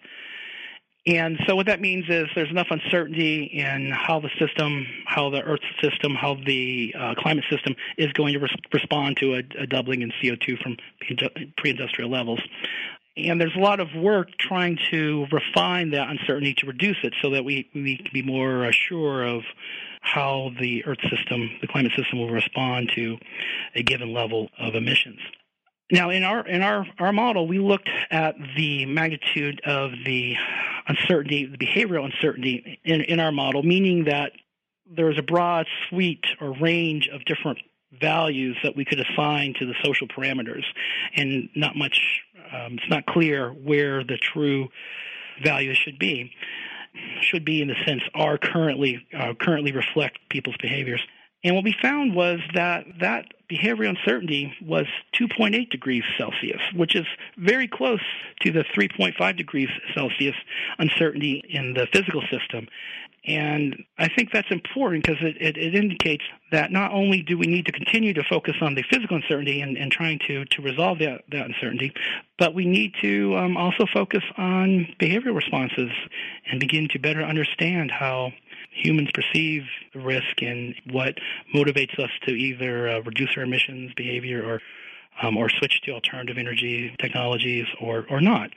And so what that means is there's enough uncertainty in how the Earth system, how the climate system is going to respond to a doubling in CO2 from pre-industrial levels. And there's a lot of work trying to refine that uncertainty to reduce it so that we can be more sure of how the Earth system, the climate system, will respond to a given level of emissions. Now, in our model, we looked at the magnitude of the uncertainty, the behavioral uncertainty in our model, meaning that there is a broad suite or range of different values that we could assign to the social parameters, and not much. It's not clear where the true values should be. Should be in the sense are currently reflect people's behaviors. And what we found was that behavioral uncertainty was 2.8 degrees Celsius, which is very close to the 3.5 degrees Celsius uncertainty in the physical system. And I think that's important because it indicates that not only do we need to continue to focus on the physical uncertainty and trying to resolve that uncertainty, but we need to also focus on behavioral responses and begin to better understand how humans perceive the risk and what motivates us to either reduce our emissions behavior or switch to alternative energy technologies or not.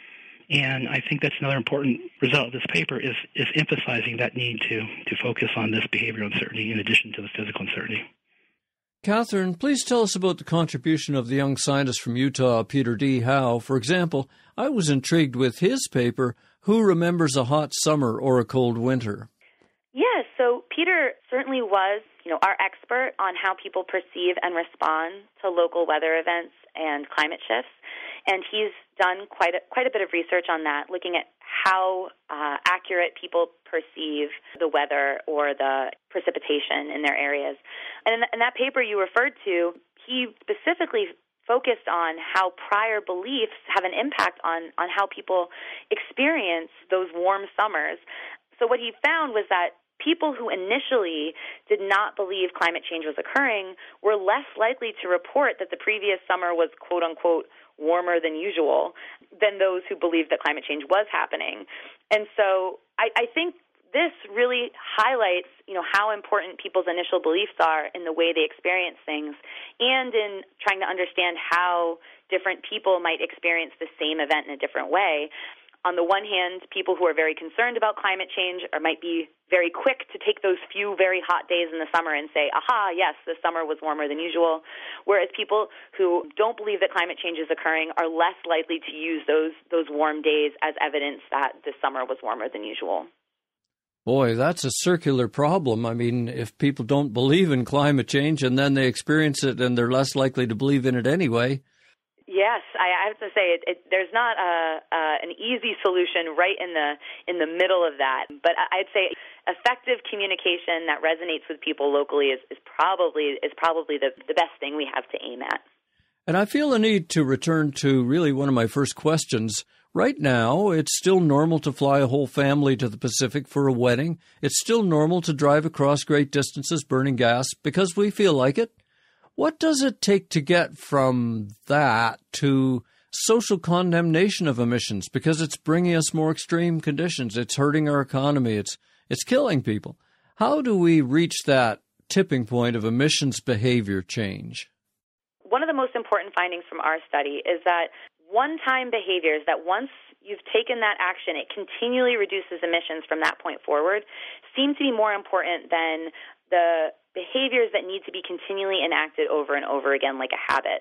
And I think that's another important result of this paper is emphasizing that need to focus on this behavioral uncertainty in addition to the physical uncertainty. Catherine, please tell us about the contribution of the young scientist from Utah, Peter D. Howe. For example, I was intrigued with his paper, Who Remembers a Hot Summer or a Cold Winter? Yes, so Peter certainly was, our expert on how people perceive and respond to local weather events and climate shifts. And he's done quite a bit of research on that, looking at how accurate people perceive the weather or the precipitation in their areas. And in that paper you referred to, he specifically focused on how prior beliefs have an impact on how people experience those warm summers. So what he found was that people who initially did not believe climate change was occurring were less likely to report that the previous summer was, quote-unquote, warmer than usual than those who believed that climate change was happening. And so I think this really highlights, how important people's initial beliefs are in the way they experience things and in trying to understand how different people might experience the same event in a different way. On the one hand, people who are very concerned about climate change might be very quick to take those few very hot days in the summer and say, aha, yes, the summer was warmer than usual. Whereas people who don't believe that climate change is occurring are less likely to use those warm days as evidence that the summer was warmer than usual. Boy, that's a circular problem. I mean, if people don't believe in climate change and then they experience it and they're less likely to believe in it anyway. Yes, I have to say there's not an easy solution right in the middle of that. But I'd say effective communication that resonates with people locally is probably the best thing we have to aim at. And I feel a need to return to really one of my first questions. Right now, it's still normal to fly a whole family to the Pacific for a wedding. It's still normal to drive across great distances burning gas because we feel like it. What does it take to get from that to social condemnation of emissions? Because it's bringing us more extreme conditions. It's hurting our economy. It's killing people. How do we reach that tipping point of emissions behavior change? One of the most important findings from our study is that one-time behaviors, that once you've taken that action, it continually reduces emissions from that point forward, seem to be more important than the behaviors that need to be continually enacted over and over again like a habit.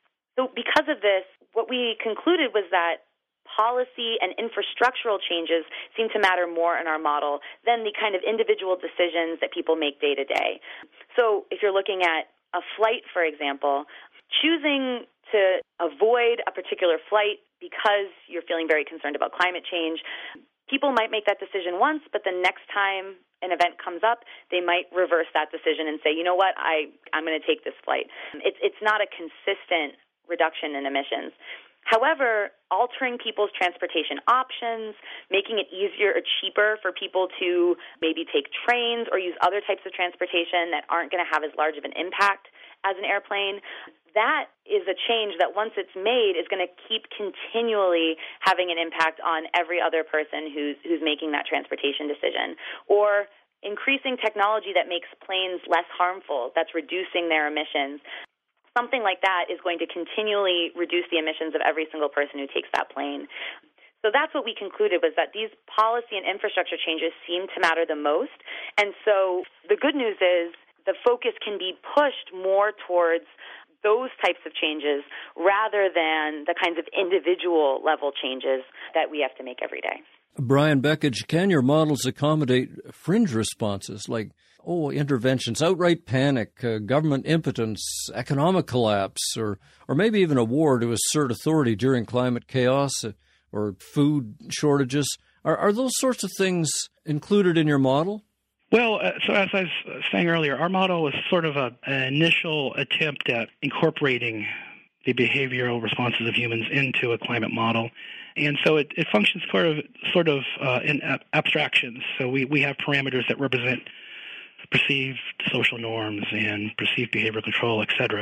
So because of this, what we concluded was that policy and infrastructural changes seem to matter more in our model than the kind of individual decisions that people make day to day. So if you're looking at a flight, for example, choosing to avoid a particular flight because you're feeling very concerned about climate change, people might make that decision once, but the next time an event comes up, they might reverse that decision and say, you know what, I'm going to take this flight. It's not a consistent reduction in emissions. However, altering people's transportation options, making it easier or cheaper for people to maybe take trains or use other types of transportation that aren't going to have as large of an impact as an airplane, that is a change that once it's made is going to keep continually having an impact on every other person who's making that transportation decision. Or increasing technology that makes planes less harmful, that's reducing their emissions. Something like that is going to continually reduce the emissions of every single person who takes that plane. So that's what we concluded, was that these policy and infrastructure changes seem to matter the most. And so the good news is the focus can be pushed more towards those types of changes rather than the kinds of individual level changes that we have to make every day. Brian Beckage, can your models accommodate fringe responses like, interventions, outright panic, government impotence, economic collapse, or maybe even a war to assert authority during climate chaos or food shortages? Are those sorts of things included in your model? Well, so as I was saying earlier, our model was sort of an initial attempt at incorporating the behavioral responses of humans into a climate model. And so it functions sort of in abstractions. So we have parameters that represent perceived social norms and perceived behavioral control, et cetera.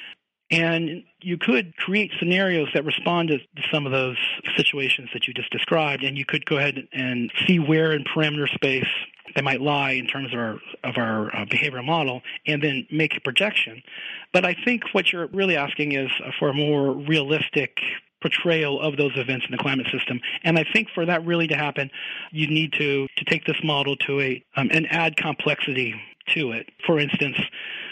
And you could create scenarios that respond to some of those situations that you just described, and you could go ahead and see where in parameter space they might lie in terms of our behavioral model, and then make a projection. But I think what you're really asking is for a more realistic portrayal of those events in the climate system. And I think for that really to happen, you need to take this model to and add complexity to it. For instance,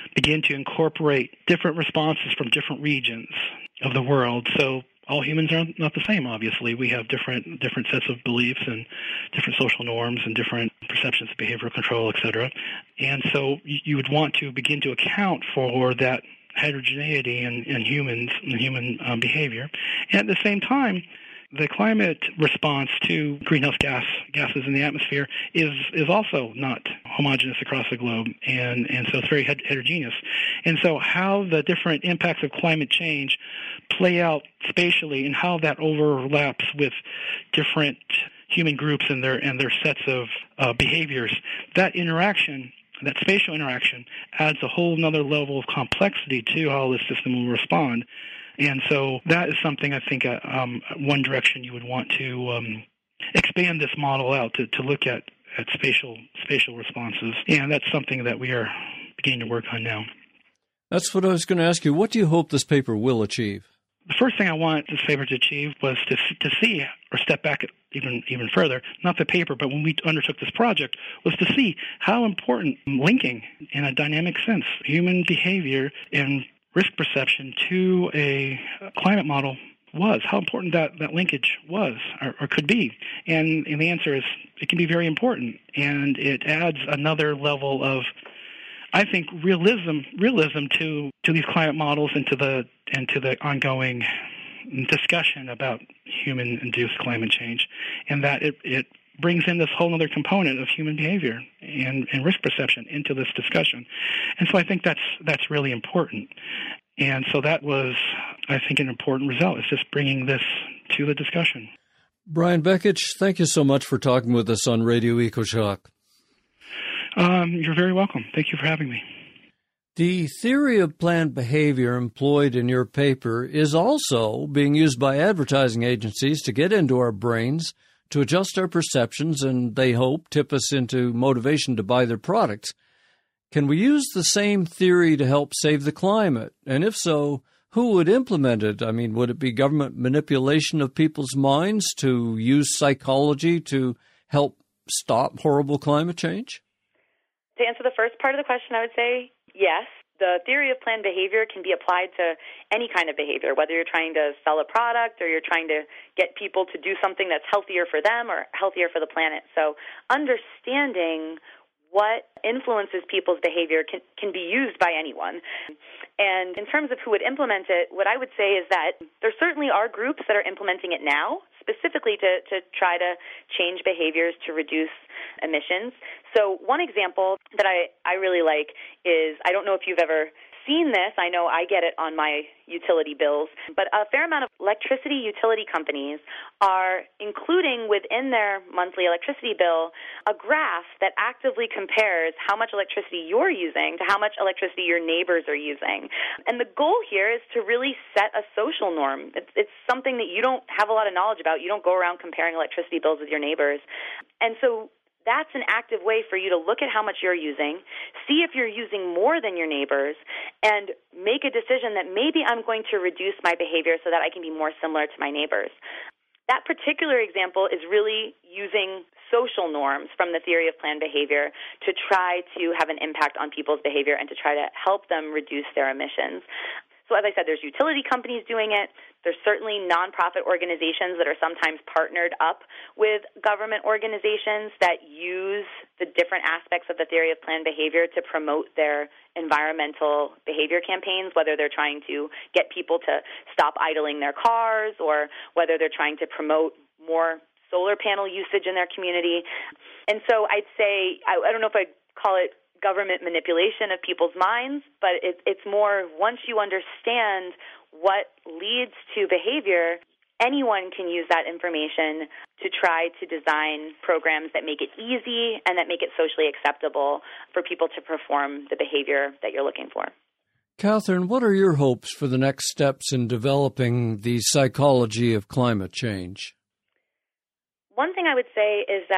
begin to incorporate different responses from different regions of the world. So all humans are not the same, obviously. We have different sets of beliefs and different social norms and different perceptions of behavioral control, et cetera. And so you would want to begin to account for that heterogeneity in humans and human behavior. And at the same time, the climate response to greenhouse gases in the atmosphere is also not homogeneous across the globe, and so it's very heterogeneous. And so how the different impacts of climate change play out spatially and how that overlaps with different human groups and their sets of behaviors, that interaction, that spatial interaction, adds a whole another level of complexity to how the system will respond. And so that is something I think one direction you would want to expand this model out to look at spatial responses. And that's something that we are beginning to work on now. That's what I was going to ask you. What do you hope this paper will achieve? The first thing I want this paper to achieve was to see, or step back even further, not the paper, but when we undertook this project, was to see how important linking in a dynamic sense human behavior and risk perception to a climate model was, how important that linkage was or could be. And the answer is it can be very important, and it adds another level of, I think, realism to these climate models and to the ongoing discussion about human-induced climate change, and that it brings in this whole other component of human behavior and risk perception into this discussion. And so I think that's really important. And so that was, I think, an important result. It's just bringing this to the discussion. Brian Bekich, thank you so much for talking with us on Radio EcoShock. You're very welcome. Thank you for having me. The theory of planned behavior employed in your paper is also being used by advertising agencies to get into our brains, to adjust our perceptions, and they hope tip us into motivation to buy their products. Can we use the same theory to help save the climate? And if so, who would implement it? I mean, would it be government manipulation of people's minds to use psychology to help stop horrible climate change? To answer the first part of the question, I would say yes. The theory of planned behavior can be applied to any kind of behavior, whether you're trying to sell a product or you're trying to get people to do something that's healthier for them or healthier for the planet. So understanding what influences people's behavior can be used by anyone. And in terms of who would implement it, what I would say is that there certainly are groups that are implementing it now, specifically to try to change behaviors to reduce emissions. So one example that I really like is, I don't know if you've ever seen this. I know I get it on my utility bills, but a fair amount of electricity utility companies are including within their monthly electricity bill a graph that actively compares how much electricity you're using to how much electricity your neighbors are using. And the goal here is to really set a social norm. It's something that you don't have a lot of knowledge about. You don't go around comparing electricity bills with your neighbors. And so that's an active way for you to look at how much you're using, see if you're using more than your neighbors, and make a decision that maybe I'm going to reduce my behavior so that I can be more similar to my neighbors. That particular example is really using social norms from the theory of planned behavior to try to have an impact on people's behavior and to try to help them reduce their emissions. So as I said, there's utility companies doing it. There's certainly nonprofit organizations that are sometimes partnered up with government organizations that use the different aspects of the theory of planned behavior to promote their environmental behavior campaigns, whether they're trying to get people to stop idling their cars or whether they're trying to promote more solar panel usage in their community. And so I'd say, I don't know if I'd call it government manipulation of people's minds, but it's more, once you understand what leads to behavior, anyone can use that information to try to design programs that make it easy and that make it socially acceptable for people to perform the behavior that you're looking for. Catherine, what are your hopes for the next steps in developing the psychology of climate change? One thing I would say is that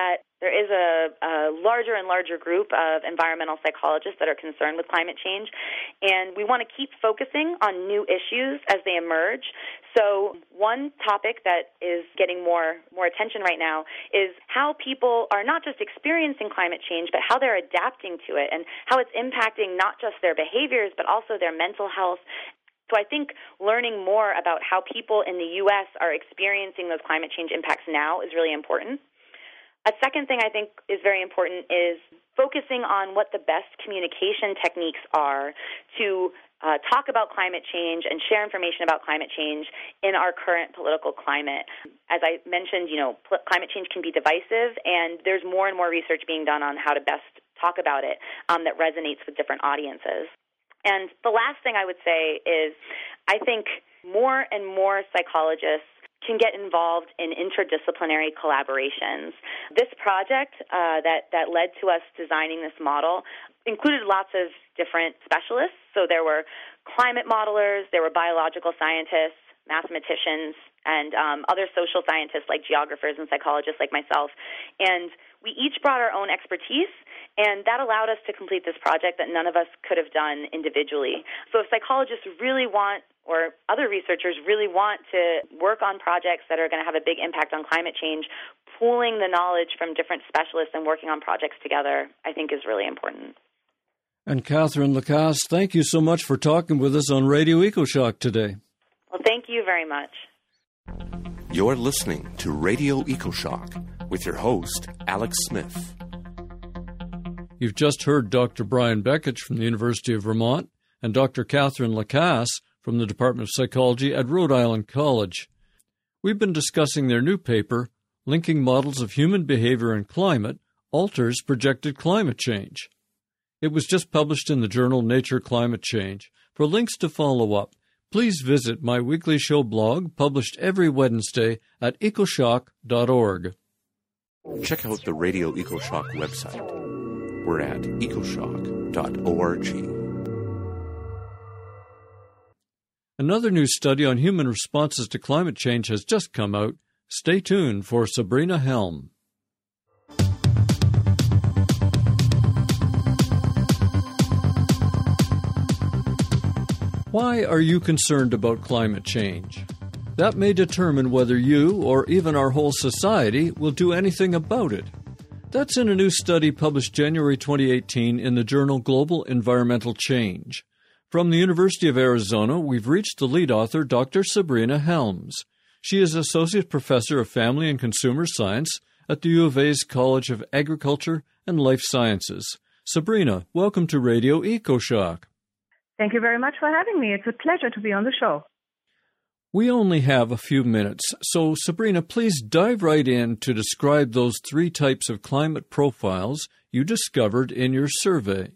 there is a larger and larger group of environmental psychologists that are concerned with climate change, and we want to keep focusing on new issues as they emerge. So one topic that is getting more attention right now is how people are not just experiencing climate change, but how they're adapting to it and how it's impacting not just their behaviors, but also their mental health. So I think learning more about how people in the U.S. are experiencing those climate change impacts now is really important. A second thing I think is very important is focusing on what the best communication techniques are to talk about climate change and share information about climate change in our current political climate. As I mentioned, climate change can be divisive, and there's more and more research being done on how to best talk about it that resonates with different audiences. And the last thing I would say is I think more and more psychologists can get involved in interdisciplinary collaborations. This project that led to us designing this model included lots of different specialists. So there were climate modelers, there were biological scientists, mathematicians, and other social scientists like geographers and psychologists like myself. And we each brought our own expertise, and that allowed us to complete this project that none of us could have done individually. So if psychologists really want, or other researchers really want to work on projects that are going to have a big impact on climate change, pooling the knowledge from different specialists and working on projects together, I think is really important. And Catherine Lacasse, thank you so much for talking with us on Radio EcoShock today. Well, thank you very much. You're listening to Radio EcoShock with your host, Alex Smith. You've just heard Dr. Brian Bekich from the University of Vermont and Dr. Catherine Lacasse from the Department of Psychology at Rhode Island College. We've been discussing their new paper, Linking Models of Human Behavior and Climate Alters Projected Climate Change. It was just published in the journal Nature Climate Change. For links to follow up, please visit my weekly show blog published every Wednesday at ecoshock.org. Check out the Radio EcoShock website. We're at ecoshock.org. Another new study on human responses to climate change has just come out. Stay tuned for Sabrina Helm. Why are you concerned about climate change? That may determine whether you, or even our whole society, will do anything about it. That's in a new study published January 2018 in the journal Global Environmental Change. From the University of Arizona, we've reached the lead author, Dr. Sabrina Helms. She is Associate Professor of Family and Consumer Science at the U of A's College of Agriculture and Life Sciences. Sabrina, welcome to Radio EcoShock. Thank you very much for having me. It's a pleasure to be on the show. We only have a few minutes, so Sabrina, please dive right in to describe those 3 types of climate profiles you discovered in your survey.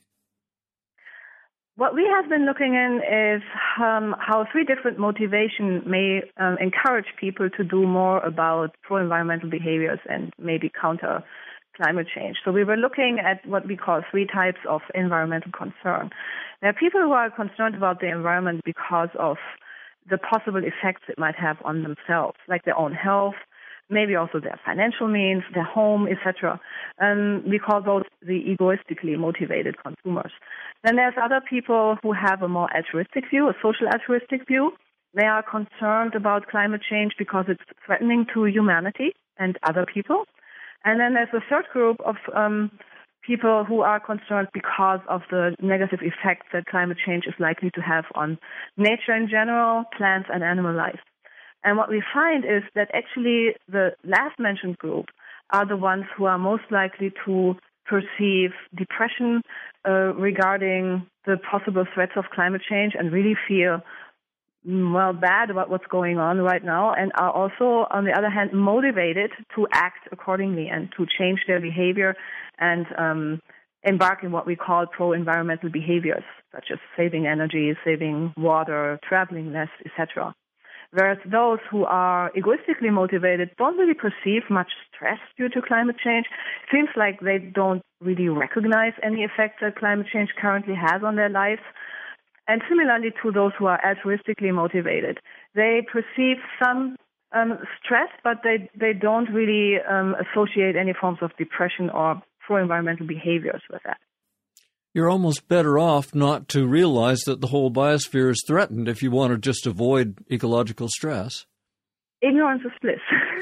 What we have been looking in is how 3 different motivations may encourage people to do more about pro-environmental behaviors and maybe counter climate change. So we were looking at what we call 3 types of environmental concern. There are people who are concerned about the environment because of the possible effects it might have on themselves, like their own health, maybe also their financial means, their home, etc. We call those the egoistically motivated consumers. Then there's other people who have a more altruistic view, a social altruistic view. They are concerned about climate change because it's threatening to humanity and other people. And then there's a third group of people who are concerned because of the negative effects that climate change is likely to have on nature in general, plants and animal life. And what we find is that actually the last mentioned group are the ones who are most likely to perceive depression regarding the possible threats of climate change and really feel bad about what's going on right now, and are also, on the other hand, motivated to act accordingly and to change their behavior and embark in what we call pro-environmental behaviors, such as saving energy, saving water, traveling less, etc. Whereas those who are egoistically motivated don't really perceive much stress due to climate change. It seems like they don't really recognize any effects that climate change currently has on their lives. And similarly to those who are altruistically motivated, they perceive some stress, but they don't really associate any forms of depression or pro-environmental behaviors with that. You're almost better off not to realize that the whole biosphere is threatened if you want to just avoid ecological stress. Ignorance is bliss.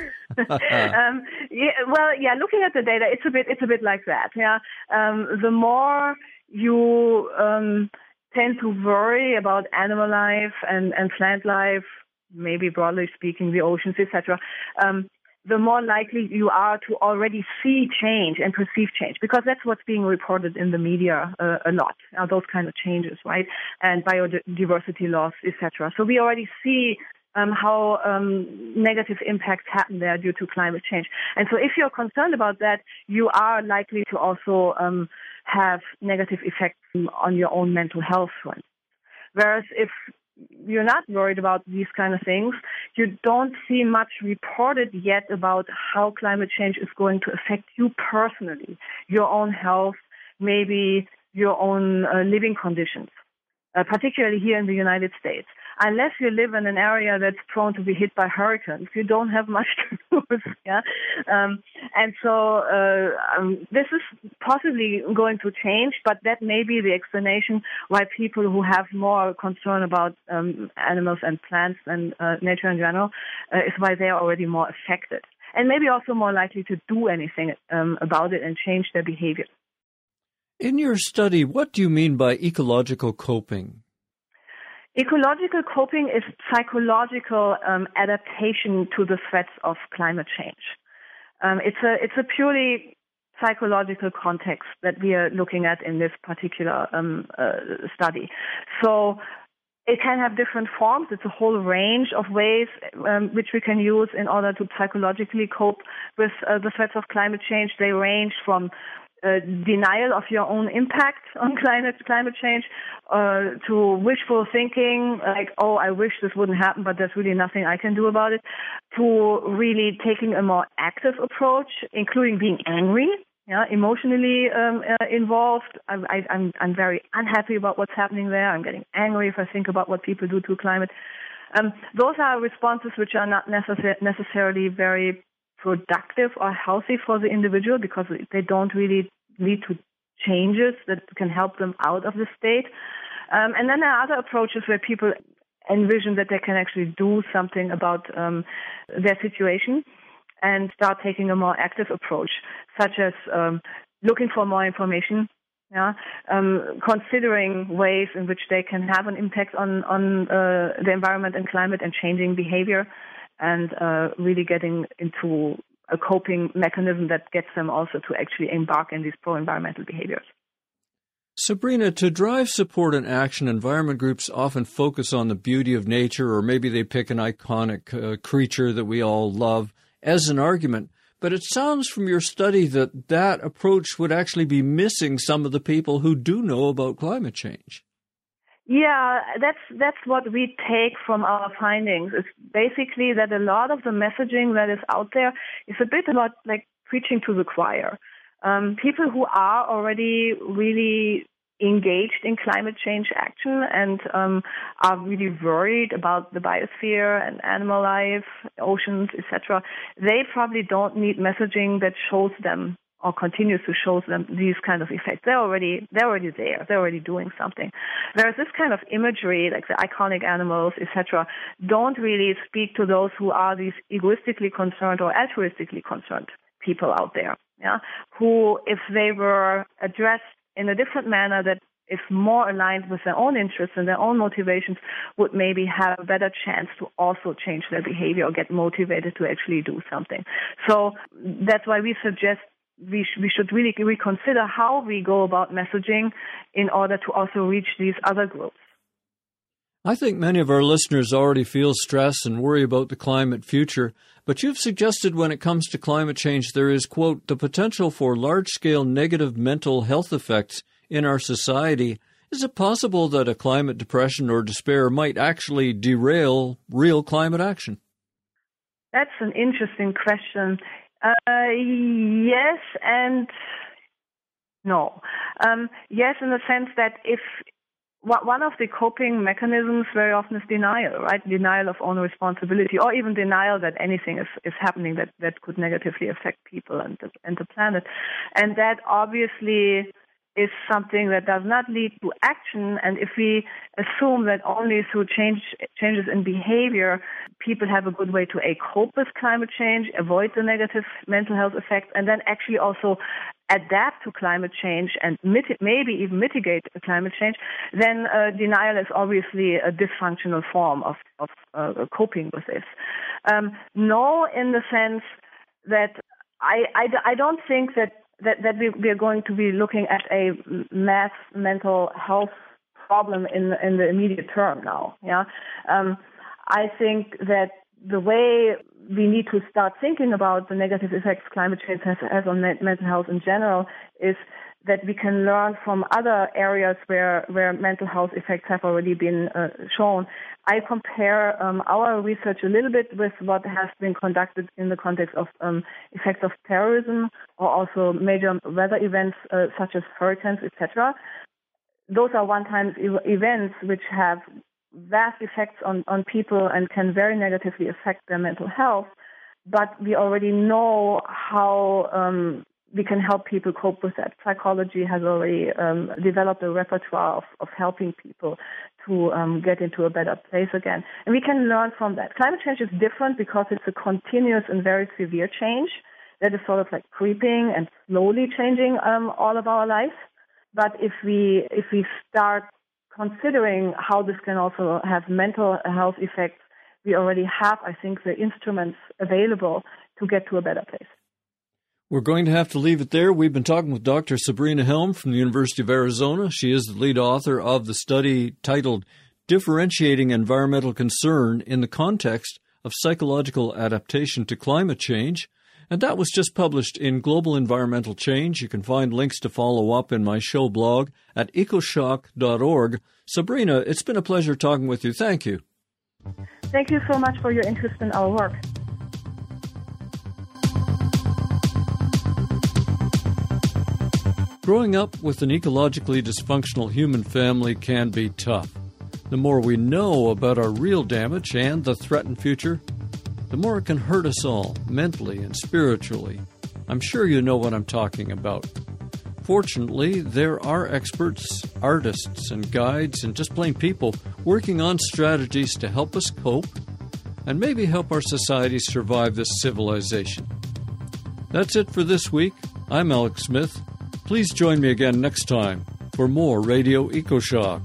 Looking at the data, it's a bit like that. Yeah, the more you tend to worry about animal life and plant life, maybe broadly speaking, the oceans, etc., the more likely you are to already see change and perceive change, because that's what's being reported in the media a lot, those kind of changes, right? And biodiversity loss, etc. So we already see how negative impacts happen there due to climate change. And so if you're concerned about that, you are likely to also have negative effects on your own mental health. Whereas if you're not worried about these kind of things, you don't see much reported yet about how climate change is going to affect you personally, your own health, maybe your own living conditions, particularly here in the United States. Unless you live in an area that's prone to be hit by hurricanes, you don't have much to lose. Yeah? And so this is possibly going to change, but that may be the explanation why people who have more concern about animals and plants and nature in general is why they are already more affected. And maybe also more likely to do anything about it and change their behavior. In your study, what do you mean by ecological coping? Ecological coping is psychological adaptation to the threats of climate change. It's a purely psychological context that we are looking at in this particular study. So it can have different forms. It's a whole range of ways which we can use in order to psychologically cope with the threats of climate change. They range from denial of your own impact on climate change, to wishful thinking, like, oh, I wish this wouldn't happen, but there's really nothing I can do about it, to really taking a more active approach, including being angry, emotionally involved. I'm very unhappy about what's happening there. I'm getting angry if I think about what people do to climate. Those are responses which are not necessarily very productive or healthy for the individual, because they don't really lead to changes that can help them out of the state. And then there are other approaches where people envision that they can actually do something about their situation and start taking a more active approach, such as looking for more information, considering ways in which they can have an impact on the environment and climate and changing behavior, and really getting into a coping mechanism that gets them also to actually embark in these pro-environmental behaviors. Sabrina, to drive support and action, environment groups often focus on the beauty of nature, or maybe they pick an iconic creature that we all love as an argument. But it sounds from your study that approach would actually be missing some of the people who do know about climate change. Yeah, that's what we take from our findings. It's basically that a lot of the messaging that is out there is a bit about like preaching to the choir. People who are already really engaged in climate change action and are really worried about the biosphere and animal life, oceans, etc., they probably don't need messaging that shows them or continues to show them these kind of effects. They're already there. They're already doing something. Whereas this kind of imagery, like the iconic animals, etc., don't really speak to those who are these egoistically concerned or altruistically concerned people out there, who, if they were addressed in a different manner that is more aligned with their own interests and their own motivations, would maybe have a better chance to also change their behavior or get motivated to actually do something. So that's why we suggest we should really reconsider how we go about messaging in order to also reach these other groups. I think many of our listeners already feel stress and worry about the climate future, but you've suggested when it comes to climate change there is, quote, the potential for large-scale negative mental health effects in our society. Is it possible that a climate depression or despair might actually derail real climate action? That's an interesting question. Yes and no. Yes, in the sense that if one of the coping mechanisms very often is denial, right? Denial of own responsibility, or even denial that anything is happening that could negatively affect people and the planet. And that obviously is something that does not lead to action. And if we assume that only through changes in behavior, people have a good way to cope with climate change, avoid the negative mental health effects, and then actually also adapt to climate change and maybe even mitigate climate change, then denial is obviously a dysfunctional form of coping with this. No, in the sense that I don't think that we are going to be looking at a mass mental health problem in the immediate term now. Yeah, I think that the way we need to start thinking about the negative effects climate change has on mental health in general is that we can learn from other areas where mental health effects have already been shown. I compare our research a little bit with what has been conducted in the context of effects of terrorism or also major weather events such as hurricanes, etc. Those are one-time events which have vast effects on people and can very negatively affect their mental health, but we already know how we can help people cope with that. Psychology has already developed a repertoire of helping people to get into a better place again. And we can learn from that. Climate change is different because it's a continuous and very severe change that is sort of like creeping and slowly changing all of our lives. But if we start considering how this can also have mental health effects, we already have, I think, the instruments available to get to a better place. We're going to have to leave it there. We've been talking with Dr. Sabrina Helm from the University of Arizona. She is the lead author of the study titled Differentiating Environmental Concern in the Context of Psychological Adaptation to Climate Change. And that was just published in Global Environmental Change. You can find links to follow up in my show blog at ecoshock.org. Sabrina, it's been a pleasure talking with you. Thank you. Thank you so much for your interest in our work. Growing up with an ecologically dysfunctional human family can be tough. The more we know about our real damage and the threatened future, the more it can hurt us all, mentally and spiritually. I'm sure you know what I'm talking about. Fortunately, there are experts, artists, and guides, and just plain people working on strategies to help us cope and maybe help our society survive this civilization. That's it for this week. I'm Alex Smith. Please join me again next time for more Radio EcoShock.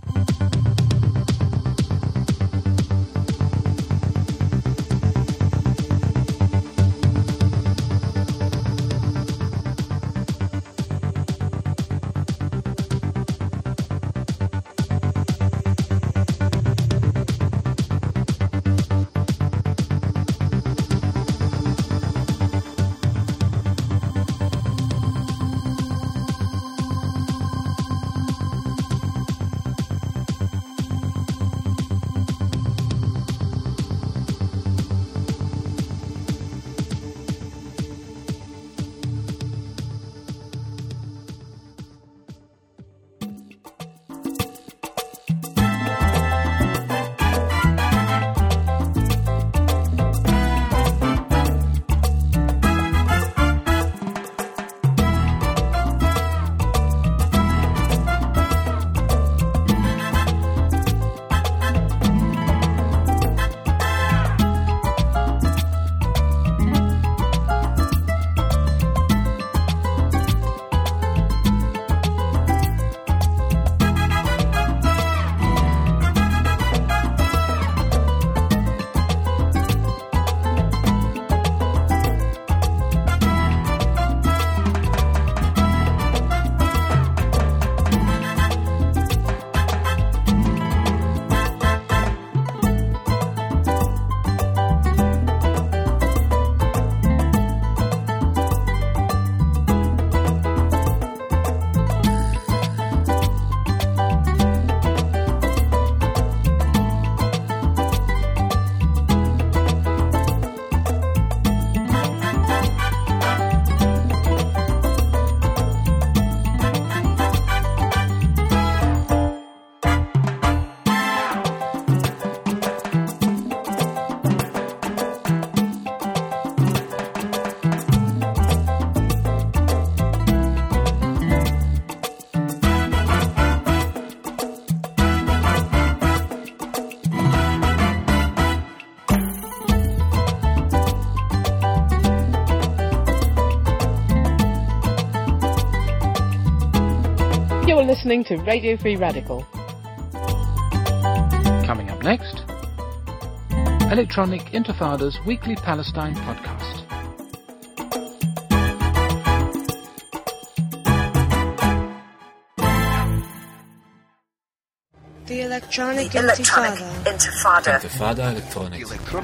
listening to Radio Free Radical. Coming up next, Electronic Intifada's weekly Palestine podcast. The Electronic Intifada. Intifada Electronic.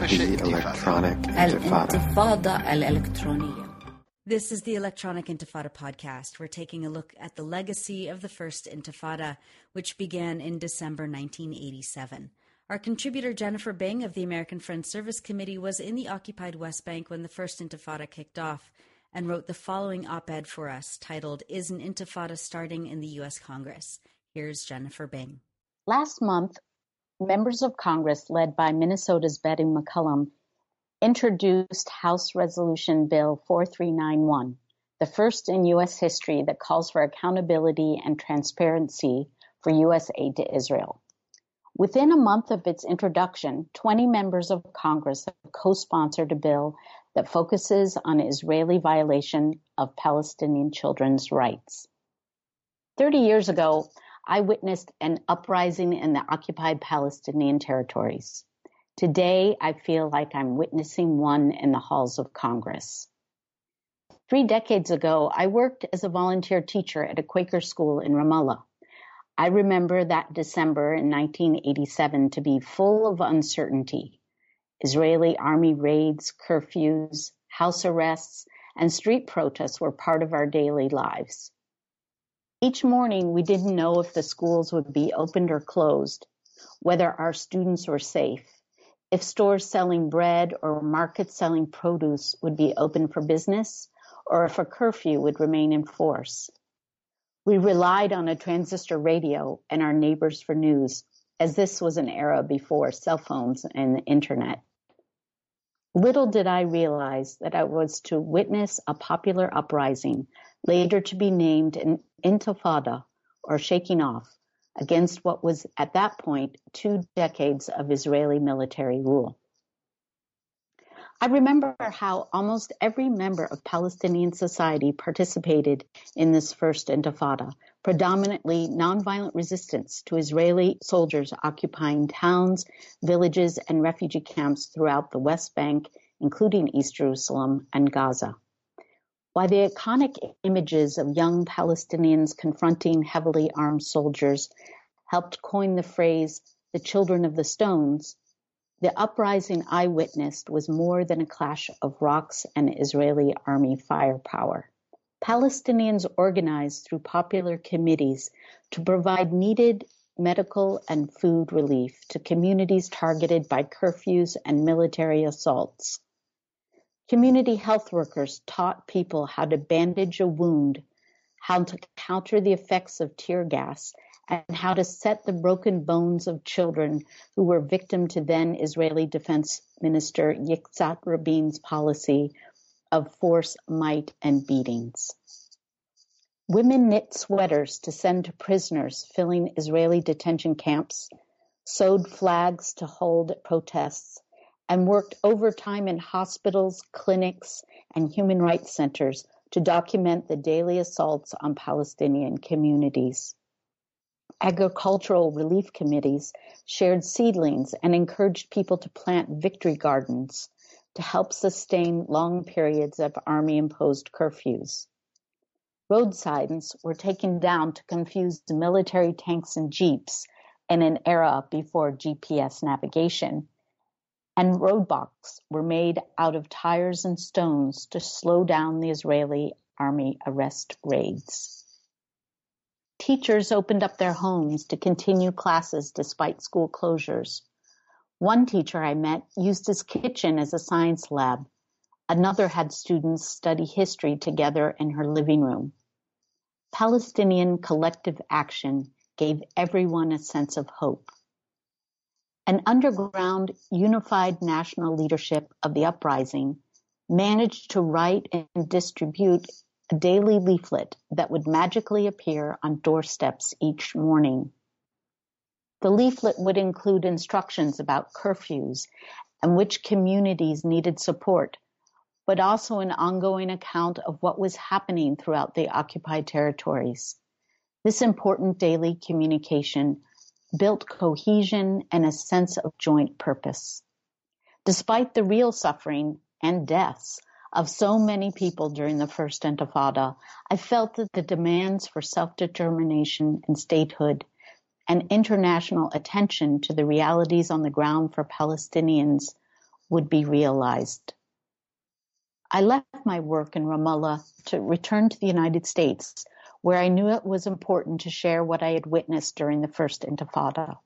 Al-Intifada Al-Electroniya. This is the Electronic Intifada podcast. We're taking a look at the legacy of the First Intifada, which began in December 1987. Our contributor Jennifer Bing of the American Friends Service Committee was in the occupied West Bank when the First Intifada kicked off and wrote the following op-ed for us titled, "Is an Intifada Starting in the U.S. Congress?" Here's Jennifer Bing. Last month, members of Congress led by Minnesota's Betty McCollum introduced House Resolution Bill 4391, the first in U.S. history that calls for accountability and transparency for U.S. aid to Israel. Within a month of its introduction, 20 members of Congress have co-sponsored a bill that focuses on Israeli violation of Palestinian children's rights. 30 years ago, I witnessed an uprising in the occupied Palestinian territories. Today, I feel like I'm witnessing one in the halls of Congress. 3 decades ago, I worked as a volunteer teacher at a Quaker school in Ramallah. I remember that December in 1987 to be full of uncertainty. Israeli army raids, curfews, house arrests, and street protests were part of our daily lives. Each morning, we didn't know if the schools would be opened or closed, whether our students were safe, if stores selling bread or markets selling produce would be open for business, or if a curfew would remain in force. We relied on a transistor radio and our neighbors for news, as this was an era before cell phones and the internet. Little did I realize that I was to witness a popular uprising, later to be named an intifada, or shaking off, against what was at that point 2 decades of Israeli military rule. I remember how almost every member of Palestinian society participated in this first intifada, predominantly nonviolent resistance to Israeli soldiers occupying towns, villages, and refugee camps throughout the West Bank, including East Jerusalem and Gaza. While the iconic images of young Palestinians confronting heavily armed soldiers helped coin the phrase, the children of the stones, the uprising I witnessed was more than a clash of rocks and Israeli army firepower. Palestinians organized through popular committees to provide needed medical and food relief to communities targeted by curfews and military assaults. Community health workers taught people how to bandage a wound, how to counter the effects of tear gas, and how to set the broken bones of children who were victim to then Israeli Defense Minister Yitzhak Rabin's policy of force, might, and beatings. Women knit sweaters to send to prisoners filling Israeli detention camps, sewed flags to hold protests, and worked overtime in hospitals, clinics, and human rights centers to document the daily assaults on Palestinian communities. Agricultural relief committees shared seedlings and encouraged people to plant victory gardens to help sustain long periods of army-imposed curfews. Road signs were taken down to confuse the military tanks and jeeps in an era before GPS navigation, and roadblocks were made out of tires and stones to slow down the Israeli army arrest raids. Teachers opened up their homes to continue classes despite school closures. One teacher I met used his kitchen as a science lab. Another had students study history together in her living room. Palestinian collective action gave everyone a sense of hope. An underground, unified national leadership of the uprising managed to write and distribute a daily leaflet that would magically appear on doorsteps each morning. The leaflet would include instructions about curfews and which communities needed support, but also an ongoing account of what was happening throughout the occupied territories. This important daily communication built cohesion and a sense of joint purpose. Despite the real suffering and deaths of so many people during the First Intifada, I felt that the demands for self-determination and statehood and international attention to the realities on the ground for Palestinians would be realized. I left my work in Ramallah to return to the United States, where I knew it was important to share what I had witnessed during the First Intifada.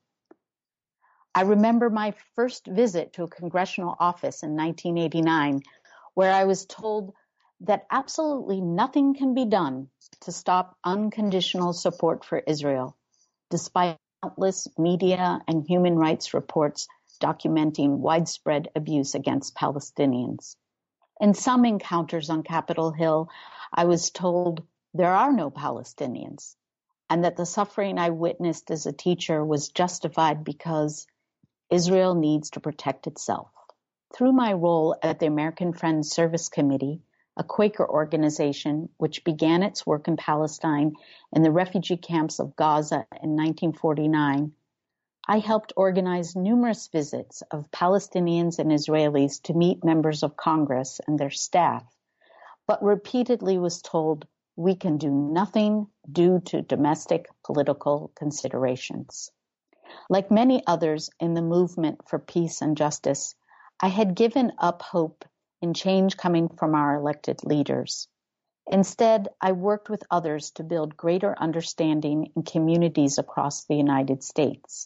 I remember my first visit to a congressional office in 1989, where I was told that absolutely nothing can be done to stop unconditional support for Israel, despite countless media and human rights reports documenting widespread abuse against Palestinians. In some encounters on Capitol Hill, I was told there are no Palestinians, and that the suffering I witnessed as a teacher was justified because Israel needs to protect itself. Through my role at the American Friends Service Committee, a Quaker organization which began its work in Palestine in the refugee camps of Gaza in 1949, I helped organize numerous visits of Palestinians and Israelis to meet members of Congress and their staff, but repeatedly was told we can do nothing due to domestic political considerations. Like many others in the movement for peace and justice, I had given up hope in change coming from our elected leaders. Instead, I worked with others to build greater understanding in communities across the United States.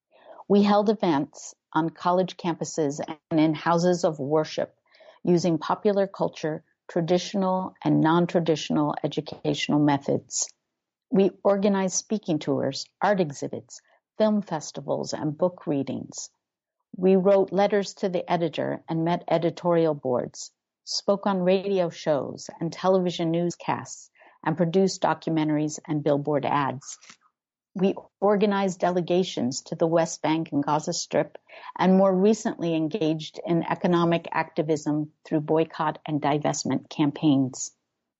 We held events on college campuses and in houses of worship using popular culture, traditional and non-traditional educational methods. We organized speaking tours, art exhibits, film festivals, and book readings. We wrote letters to the editor and met editorial boards, spoke on radio shows and television newscasts, and produced documentaries and billboard ads. We organized delegations to the West Bank and Gaza Strip, and more recently engaged in economic activism through boycott and divestment campaigns.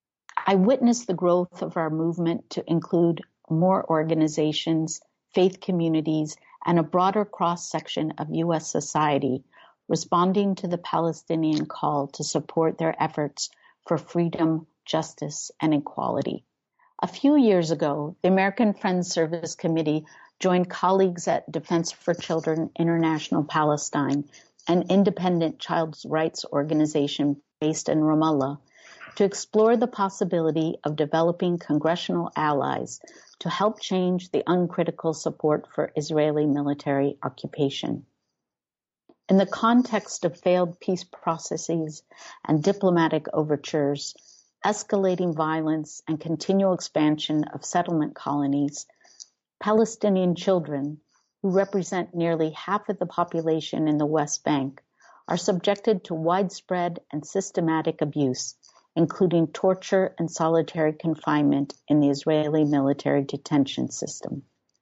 I witnessed the growth of our movement to include more organizations, faith communities, and a broader cross-section of U.S. society responding to the Palestinian call to support their efforts for freedom, justice, and equality. A few years ago, the American Friends Service Committee joined colleagues at Defense for Children International Palestine, an independent child rights organization based in Ramallah, to explore the possibility of developing congressional allies to help change the uncritical support for Israeli military occupation. In the context of failed peace processes and diplomatic overtures, escalating violence and continual expansion of settlement colonies, Palestinian children, who represent nearly half of the population in the West Bank, are subjected to widespread and systematic abuse, including torture and solitary confinement in the Israeli military detention system.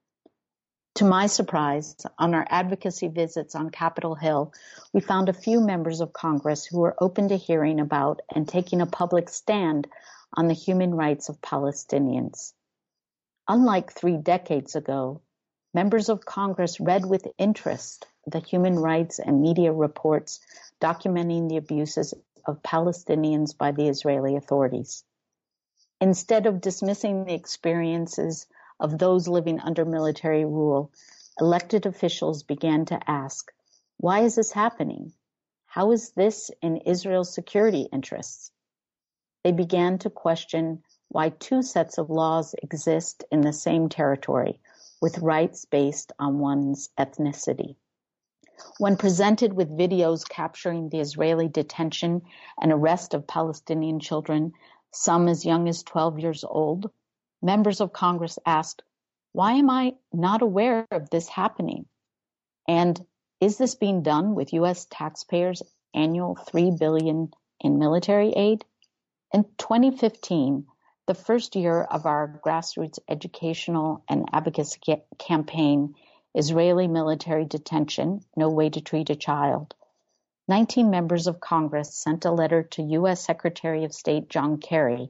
To my surprise, on our advocacy visits on Capitol Hill, we found a few members of Congress who were open to hearing about and taking a public stand on the human rights of Palestinians. Unlike 3 decades ago, members of Congress read with interest the human rights and media reports documenting the abuses of Palestinians by the Israeli authorities. Instead of dismissing the experiences of those living under military rule, elected officials began to ask, why is this happening? How is this in Israel's security interests? They began to question why 2 sets of laws exist in the same territory, with rights based on one's ethnicity. When presented with videos capturing the Israeli detention and arrest of Palestinian children, some as young as 12 years old, members of Congress asked, why am I not aware of this happening? And is this being done with U.S. taxpayers' annual $3 billion in military aid? In 2015, the first year of our grassroots educational and advocacy campaign, Israeli Military Detention, No Way to Treat a Child, 19 members of Congress sent a letter to U.S. Secretary of State John Kerry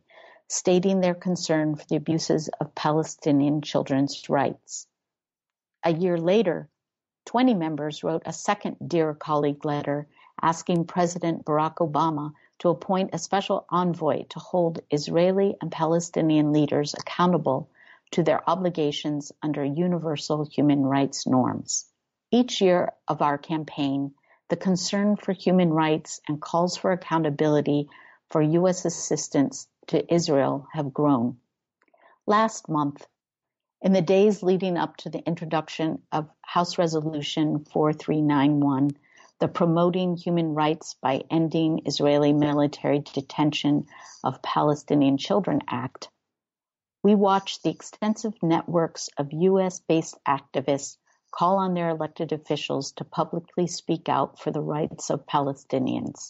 stating their concern for the abuses of Palestinian children's rights. A year later, 20 members wrote a second Dear Colleague letter asking President Barack Obama to appoint a special envoy to hold Israeli and Palestinian leaders accountable to their obligations under universal human rights norms. Each year of our campaign, the concern for human rights and calls for accountability for U.S. assistance to Israel have grown. Last month, in the days leading up to the introduction of House Resolution 4391, the Promoting Human Rights by Ending Israeli Military Detention of Palestinian Children Act, we watched the extensive networks of U.S.-based activists call on their elected officials to publicly speak out for the rights of Palestinians.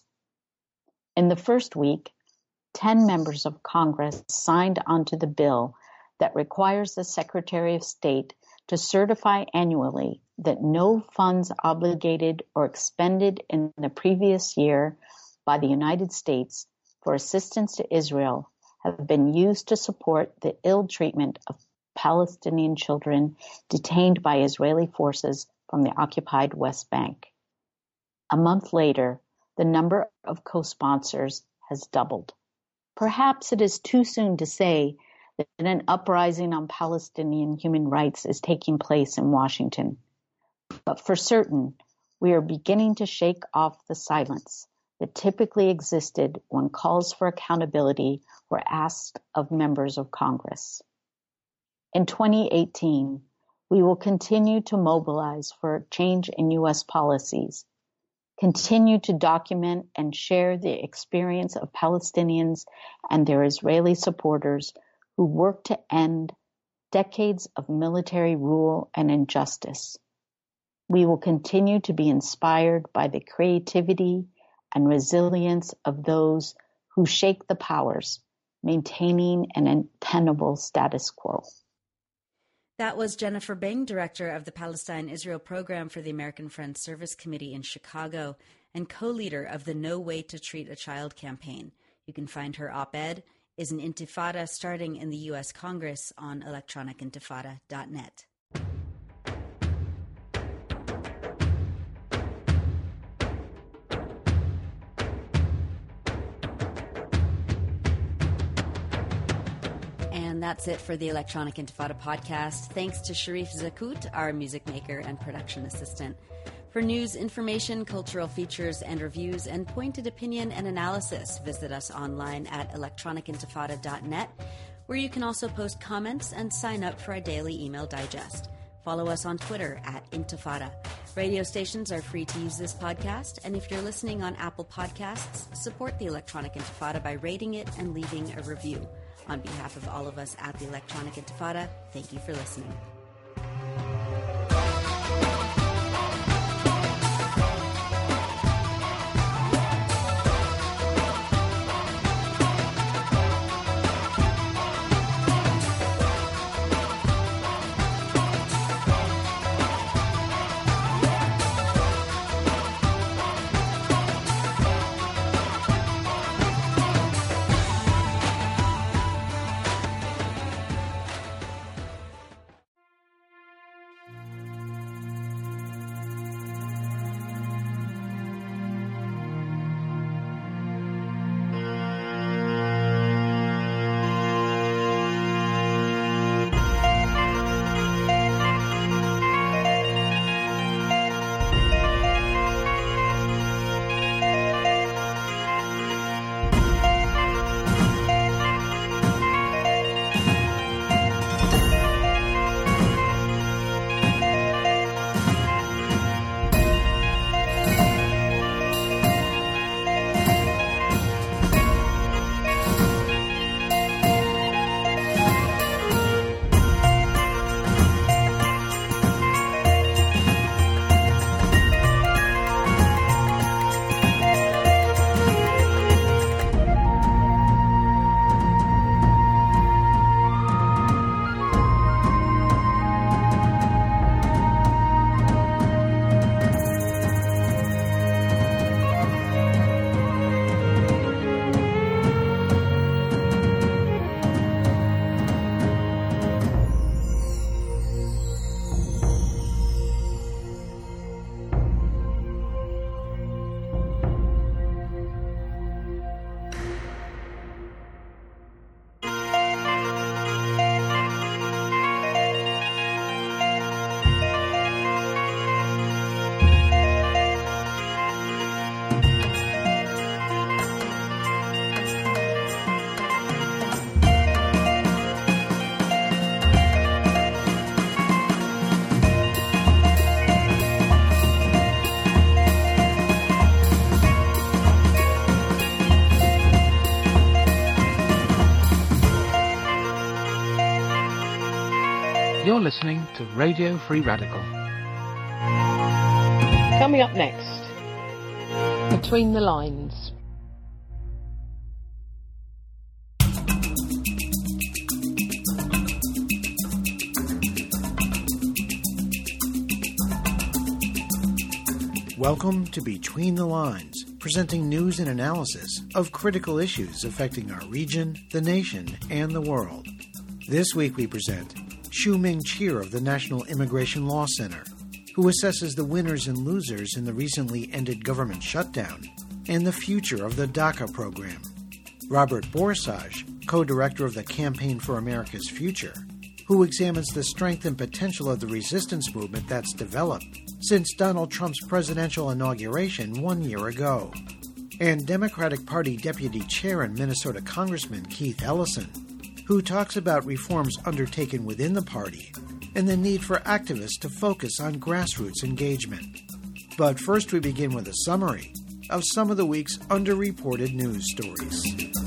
In the first week, 10 members of Congress signed onto the bill that requires the Secretary of State to certify annually that no funds obligated or expended in the previous year by the United States for assistance to Israel have been used to support the ill treatment of Palestinian children detained by Israeli forces from the occupied West Bank. A month later, the number of co-sponsors has doubled. Perhaps it is too soon to say that an uprising on Palestinian human rights is taking place in Washington. But for certain, we are beginning to shake off the silence that typically existed when calls for accountability were asked of members of Congress. In 2018, we will continue to mobilize for a change in U.S. policies, continue to document and share the experience of Palestinians and their Israeli supporters who work to end decades of military rule and injustice. We will continue to be inspired by the creativity and resilience of those who shake the powers, maintaining an untenable status quo. That was Jennifer Bing, director of the Palestine-Israel program for the American Friends Service Committee in Chicago and co-leader of the No Way to Treat a Child campaign. You can find her op-ed, Is an Intifada Starting in the U.S. Congress, on electronicintifada.net. And that's it for the Electronic Intifada podcast. Thanks to Sharif Zakut, our music maker and production assistant. For news, information, cultural features and reviews, and pointed opinion and analysis, visit us online at electronicintifada.net, where you can also post comments and sign up for our daily email digest. Follow us on Twitter at Intifada. Radio stations are free to use this podcast, and if you're listening on Apple Podcasts, support the Electronic Intifada by rating it and leaving a review. On behalf of all of us at the Electronic Intifada, thank you for listening. You're listening to Radio Free Radical. Coming up next, Between the Lines. Welcome to Between the Lines, presenting news and analysis of critical issues affecting our region, the nation, and the world. This week we present Xiuming Qier of the National Immigration Law Center, who assesses the winners and losers in the recently ended government shutdown and the future of the DACA program. Robert Borsaj, co-director of the Campaign for America's Future, who examines the strength and potential of the resistance movement that's developed since Donald Trump's presidential inauguration 1 year ago. And Democratic Party Deputy Chair and Minnesota Congressman Keith Ellison, who talks about reforms undertaken within the party and the need for activists to focus on grassroots engagement. But first we begin with a summary of some of the week's underreported news stories.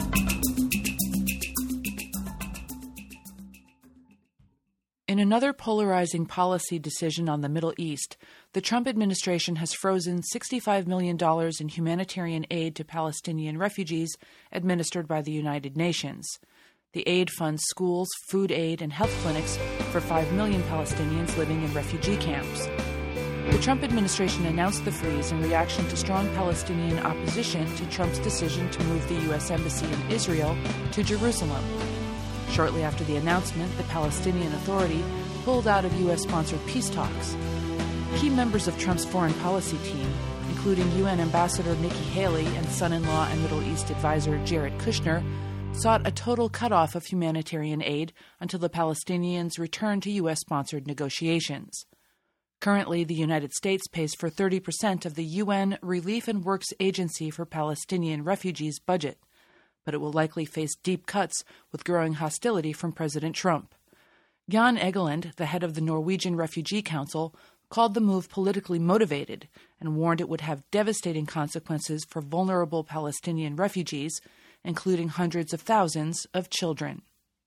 In another polarizing policy decision on the Middle East, the Trump administration has frozen $65 million in humanitarian aid to Palestinian refugees administered by the United Nations. The aid funds schools, food aid, and health clinics for 5 million Palestinians living in refugee camps. The Trump administration announced the freeze in reaction to strong Palestinian opposition to Trump's decision to move the U.S. Embassy in Israel to Jerusalem. Shortly after the announcement, the Palestinian Authority pulled out of U.S.-sponsored peace talks. Key members of Trump's foreign policy team, including UN Ambassador Nikki Haley and son-in-law and Middle East advisor Jared Kushner, sought a total cutoff of humanitarian aid until the Palestinians return to U.S.-sponsored negotiations. Currently, the United States pays for 30% of the UN Relief and Works Agency for Palestinian Refugees budget, but it will likely face deep cuts with growing hostility from President Trump. Jan Egeland, the head of the Norwegian Refugee Council, called the move politically motivated and warned it would have devastating consequences for vulnerable Palestinian refugees, including hundreds of thousands of children.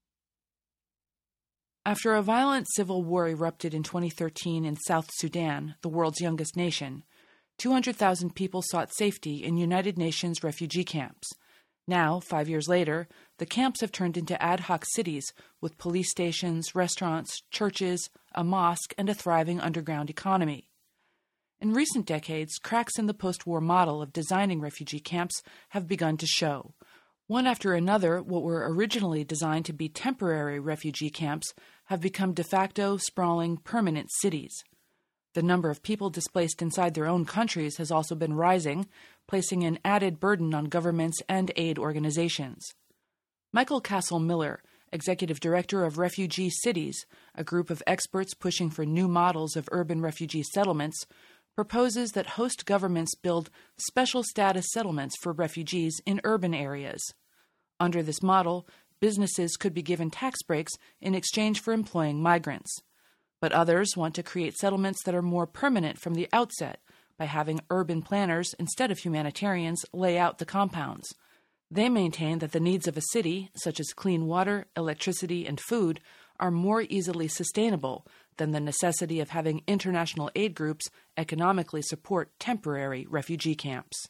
After a violent civil war erupted in 2013 in South Sudan, the world's youngest nation, 200,000 people sought safety in United Nations refugee camps. Now, 5 years later, the camps have turned into ad hoc cities with police stations, restaurants, churches, a mosque, and a thriving underground economy. In recent decades, cracks in the post-war model of designing refugee camps have begun to show. One after another, what were originally designed to be temporary refugee camps have become de facto, sprawling, permanent cities. The number of people displaced inside their own countries has also been rising, placing an added burden on governments and aid organizations. Michael Castle-Miller, executive director of Refugee Cities, a group of experts pushing for new models of urban refugee settlements, proposes that host governments build special status settlements for refugees in urban areas. Under this model, businesses could be given tax breaks in exchange for employing migrants. But others want to create settlements that are more permanent from the outset by having urban planners, instead of humanitarians, lay out the compounds. They maintain that the needs of a city, such as clean water, electricity, and food, are more easily sustainable than the necessity of having international aid groups economically support temporary refugee camps.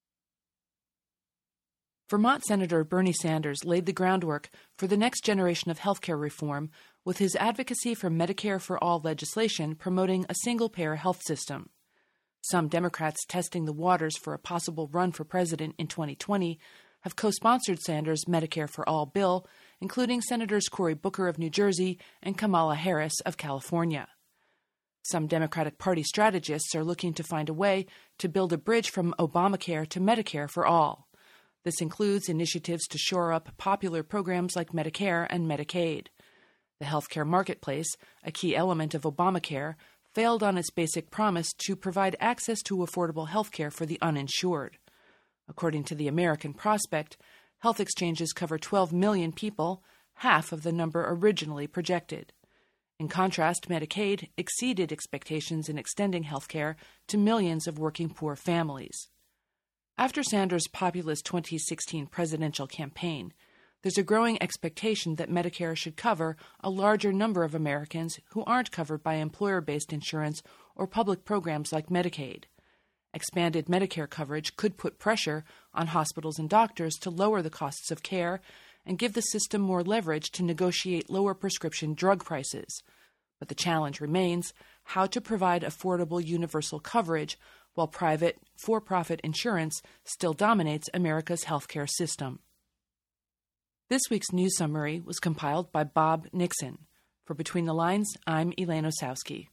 Vermont Senator Bernie Sanders laid the groundwork for the next generation of healthcare reform with his advocacy for Medicare for All legislation promoting a single-payer health system. Some Democrats testing the waters for a possible run for president in 2020 have co-sponsored Sanders' Medicare for All bill, including Senators Cory Booker of New Jersey and Kamala Harris of California. Some Democratic Party strategists are looking to find a way to build a bridge from Obamacare to Medicare for All. This includes initiatives to shore up popular programs like Medicare and Medicaid. The healthcare marketplace, a key element of Obamacare, failed on its basic promise to provide access to affordable healthcare for the uninsured. According to the American Prospect, health exchanges cover 12 million people, half of the number originally projected. In contrast, Medicaid exceeded expectations in extending healthcare to millions of working poor families. After Sanders' populist 2016 presidential campaign, there's a growing expectation that Medicare should cover a larger number of Americans who aren't covered by employer-based insurance or public programs like Medicaid. Expanded Medicare coverage could put pressure on hospitals and doctors to lower the costs of care and give the system more leverage to negotiate lower prescription drug prices. But the challenge remains how to provide affordable universal coverage while private, for-profit insurance still dominates America's healthcare system. This week's news summary was compiled by Bob Nixon. For Between the Lines, I'm Elaine Osowski.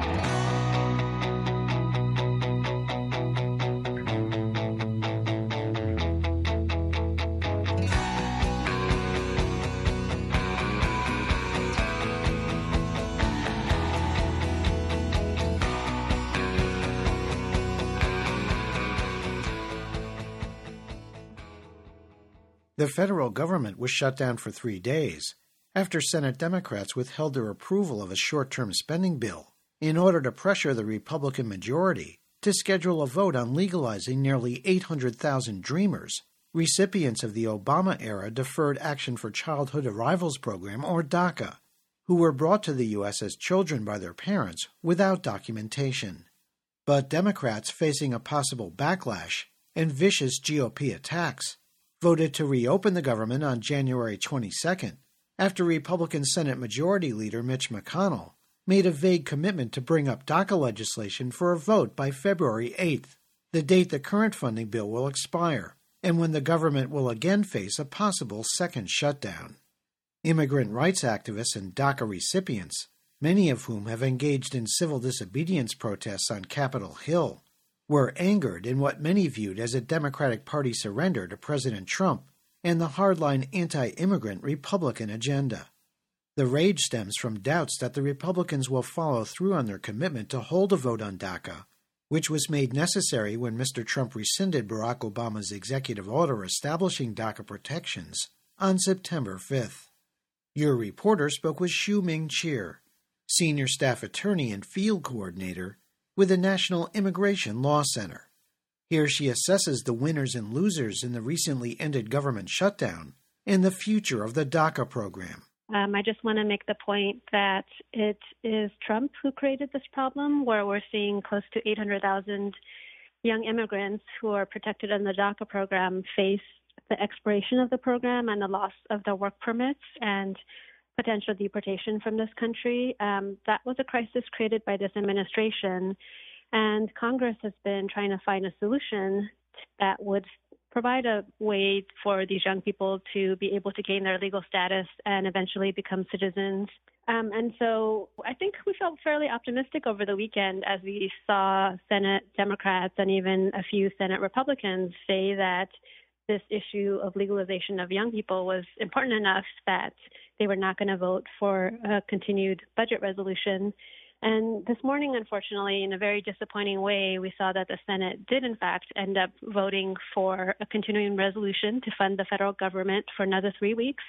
The federal government was shut down for 3 days after Senate Democrats withheld their approval of a short-term spending bill in order to pressure the Republican majority to schedule a vote on legalizing nearly 800,000 Dreamers, recipients of the Obama-era Deferred Action for Childhood Arrivals program, or DACA, who were brought to the U.S. as children by their parents without documentation. But Democrats, facing a possible backlash and vicious GOP attacks, voted to reopen the government on January 22nd after Republican Senate Majority Leader Mitch McConnell made a vague commitment to bring up DACA legislation for a vote by February 8th, the date the current funding bill will expire, and when the government will again face a possible second shutdown. Immigrant rights activists and DACA recipients, many of whom have engaged in civil disobedience protests on Capitol Hill, were angered in what many viewed as a Democratic Party surrender to President Trump and the hardline anti-immigrant Republican agenda. The rage stems from doubts that the Republicans will follow through on their commitment to hold a vote on DACA, which was made necessary when Mr. Trump rescinded Barack Obama's executive order establishing DACA protections on September 5th. Your reporter spoke with Xiuming Qi, Senior Staff Attorney and Field Coordinator with the National Immigration Law Center. Here she assesses the winners and losers in the recently ended government shutdown and the future of the DACA program. I just want to make the point that it is Trump who created this problem, where we're seeing close to 800,000 young immigrants who are protected in the DACA program face the expiration of the program and the loss of their work permits and potential deportation from this country. That was a crisis created by this administration, and Congress has been trying to find a solution that would provide a way for these young people to be able to gain their legal status and eventually become citizens. And so I think we felt fairly optimistic over the weekend as we saw Senate Democrats and even a few Senate Republicans say that this issue of legalization of young people was important enough that they were not going to vote for a continued budget resolution. And this morning, unfortunately, in a very disappointing way, we saw that the Senate did, in fact, end up voting for a continuing resolution to fund the federal government for another 3 weeks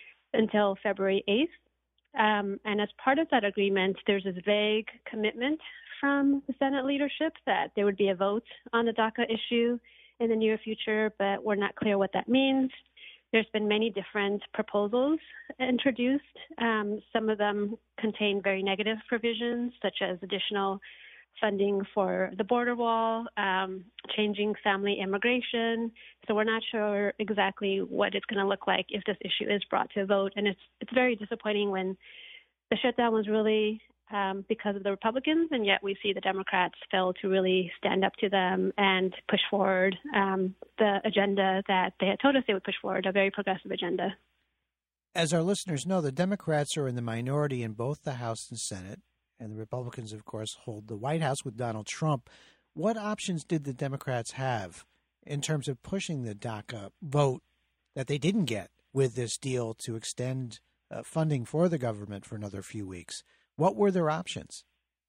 until February 8th. And as part of that agreement, there's this vague commitment from the Senate leadership that there would be a vote on the DACA issue in the near future, but we're not clear what that means. There's been many different proposals introduced. Some of them contain very negative provisions, such as additional funding for the border wall, changing family immigration. So we're not sure exactly what it's going to look like if this issue is brought to a vote. And it's very disappointing when the shutdown was really because of the Republicans, and yet we see the Democrats fail to really stand up to them and push forward the agenda that they had told us they would push forward, a very progressive agenda. As our listeners know, the Democrats are in the minority in both the House and Senate, and the Republicans, of course, hold the White House with Donald Trump. What options did the Democrats have in terms of pushing the DACA vote that they didn't get with this deal to extend funding for the government for another few weeks? What were their options?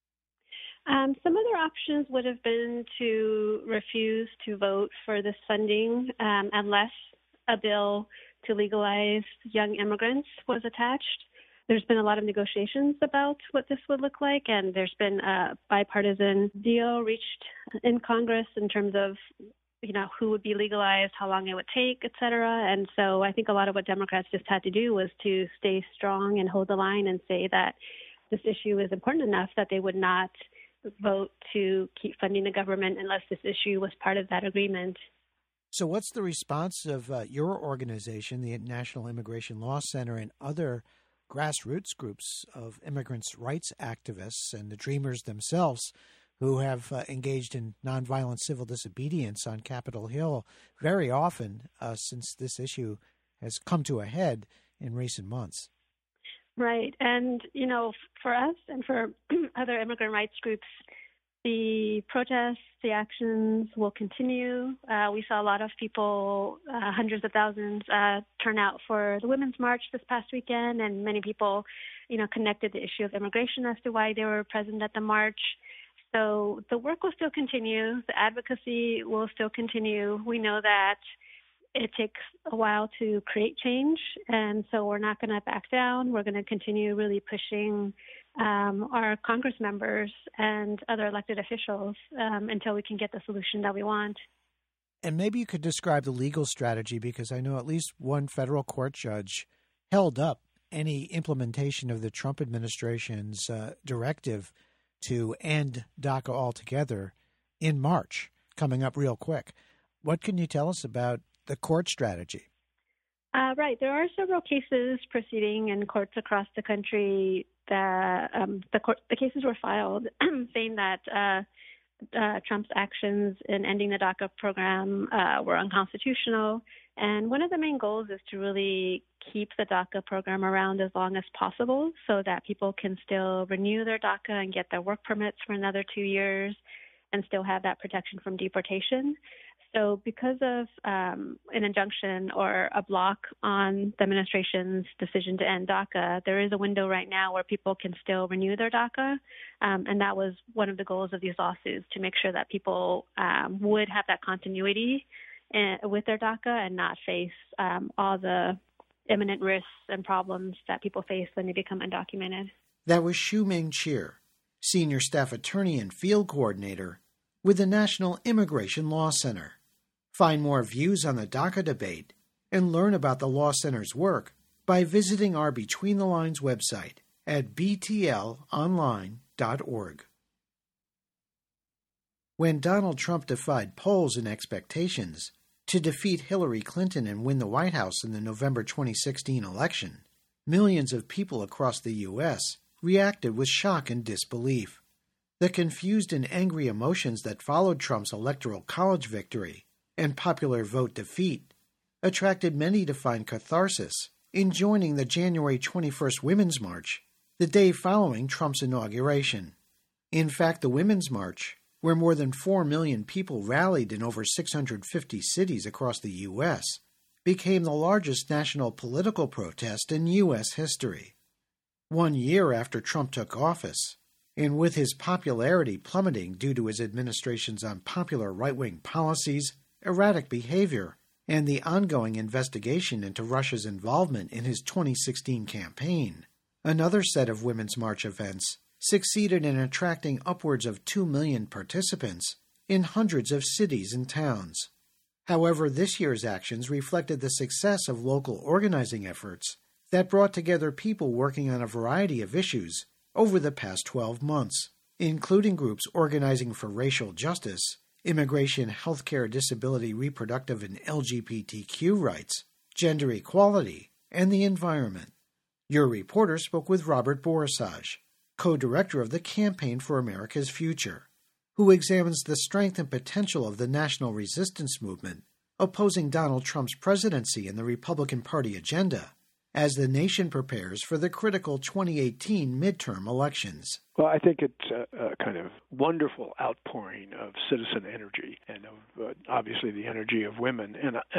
Some of their options would have been to refuse to vote for this funding unless a bill to legalize young immigrants was attached. There's been a lot of negotiations about what this would look like, and there's been a bipartisan deal reached in Congress in terms of who would be legalized, how long it would take, et cetera. And so I think a lot of what Democrats just had to do was to stay strong and hold the line and say that this issue is important enough that they would not vote to keep funding the government unless this issue was part of that agreement. So what's the response of your organization, the National Immigration Law Center, and other grassroots groups of immigrants' rights activists and the Dreamers themselves who have engaged in nonviolent civil disobedience on Capitol Hill very often since this issue has come to a head in recent months? Right. And, for us and for other immigrant rights groups, the protests, the actions will continue. We saw a lot of people, hundreds of thousands, turn out for the Women's March this past weekend, and many people, connected the issue of immigration as to why they were present at the march. So the work will still continue. The advocacy will still continue. We know that it takes a while to create change, and so we're not going to back down. We're going to continue really pushing our Congress members and other elected officials until we can get the solution that we want. And maybe you could describe the legal strategy, because I know at least one federal court judge held up any implementation of the Trump administration's directive to end DACA altogether in March, coming up real quick. What can you tell us about the court strategy? Right. There are several cases proceeding in courts across the country that the cases were filed saying that Trump's actions in ending the DACA program were unconstitutional. And one of the main goals is to really keep the DACA program around as long as possible so that people can still renew their DACA and get their work permits for another 2 years and still have that protection from deportation. So because of an injunction or a block on the administration's decision to end DACA, there is a window right now where people can still renew their DACA. And that was one of the goals of these lawsuits, to make sure that people would have that continuity with their DACA and not face all the imminent risks and problems that people face when they become undocumented. That was Xiuming Qi, Senior Staff Attorney and Field Coordinator with the National Immigration Law Center. Find more views on the DACA debate and learn about the Law Center's work by visiting our Between the Lines website at btlonline.org. When Donald Trump defied polls and expectations to defeat Hillary Clinton and win the White House in the November 2016 election, millions of people across the U.S. reacted with shock and disbelief. The confused and angry emotions that followed Trump's Electoral College victory and popular vote defeat attracted many to find catharsis in joining the January 21st Women's March, the day following Trump's inauguration. In fact, the Women's March, where more than 4 million people rallied in over 650 cities across the U.S., became the largest national political protest in U.S. history. 1 year after Trump took office, and with his popularity plummeting due to his administration's unpopular right-wing policies, erratic behavior, and the ongoing investigation into Russia's involvement in his 2016 campaign, another set of Women's March events succeeded in attracting upwards of 2 million participants in hundreds of cities and towns. However, this year's actions reflected the success of local organizing efforts that brought together people working on a variety of issues over the past 12 months, including groups organizing for racial justice, immigration, healthcare, disability, reproductive, and LGBTQ rights, gender equality, and the environment. Your reporter spoke with Robert Borisage, co-director of the Campaign for America's Future, who examines the strength and potential of the national resistance movement opposing Donald Trump's presidency and the Republican Party agenda as the nation prepares for the critical 2018 midterm elections. Well, I think it's a kind of wonderful outpouring of citizen energy and of obviously the energy of women,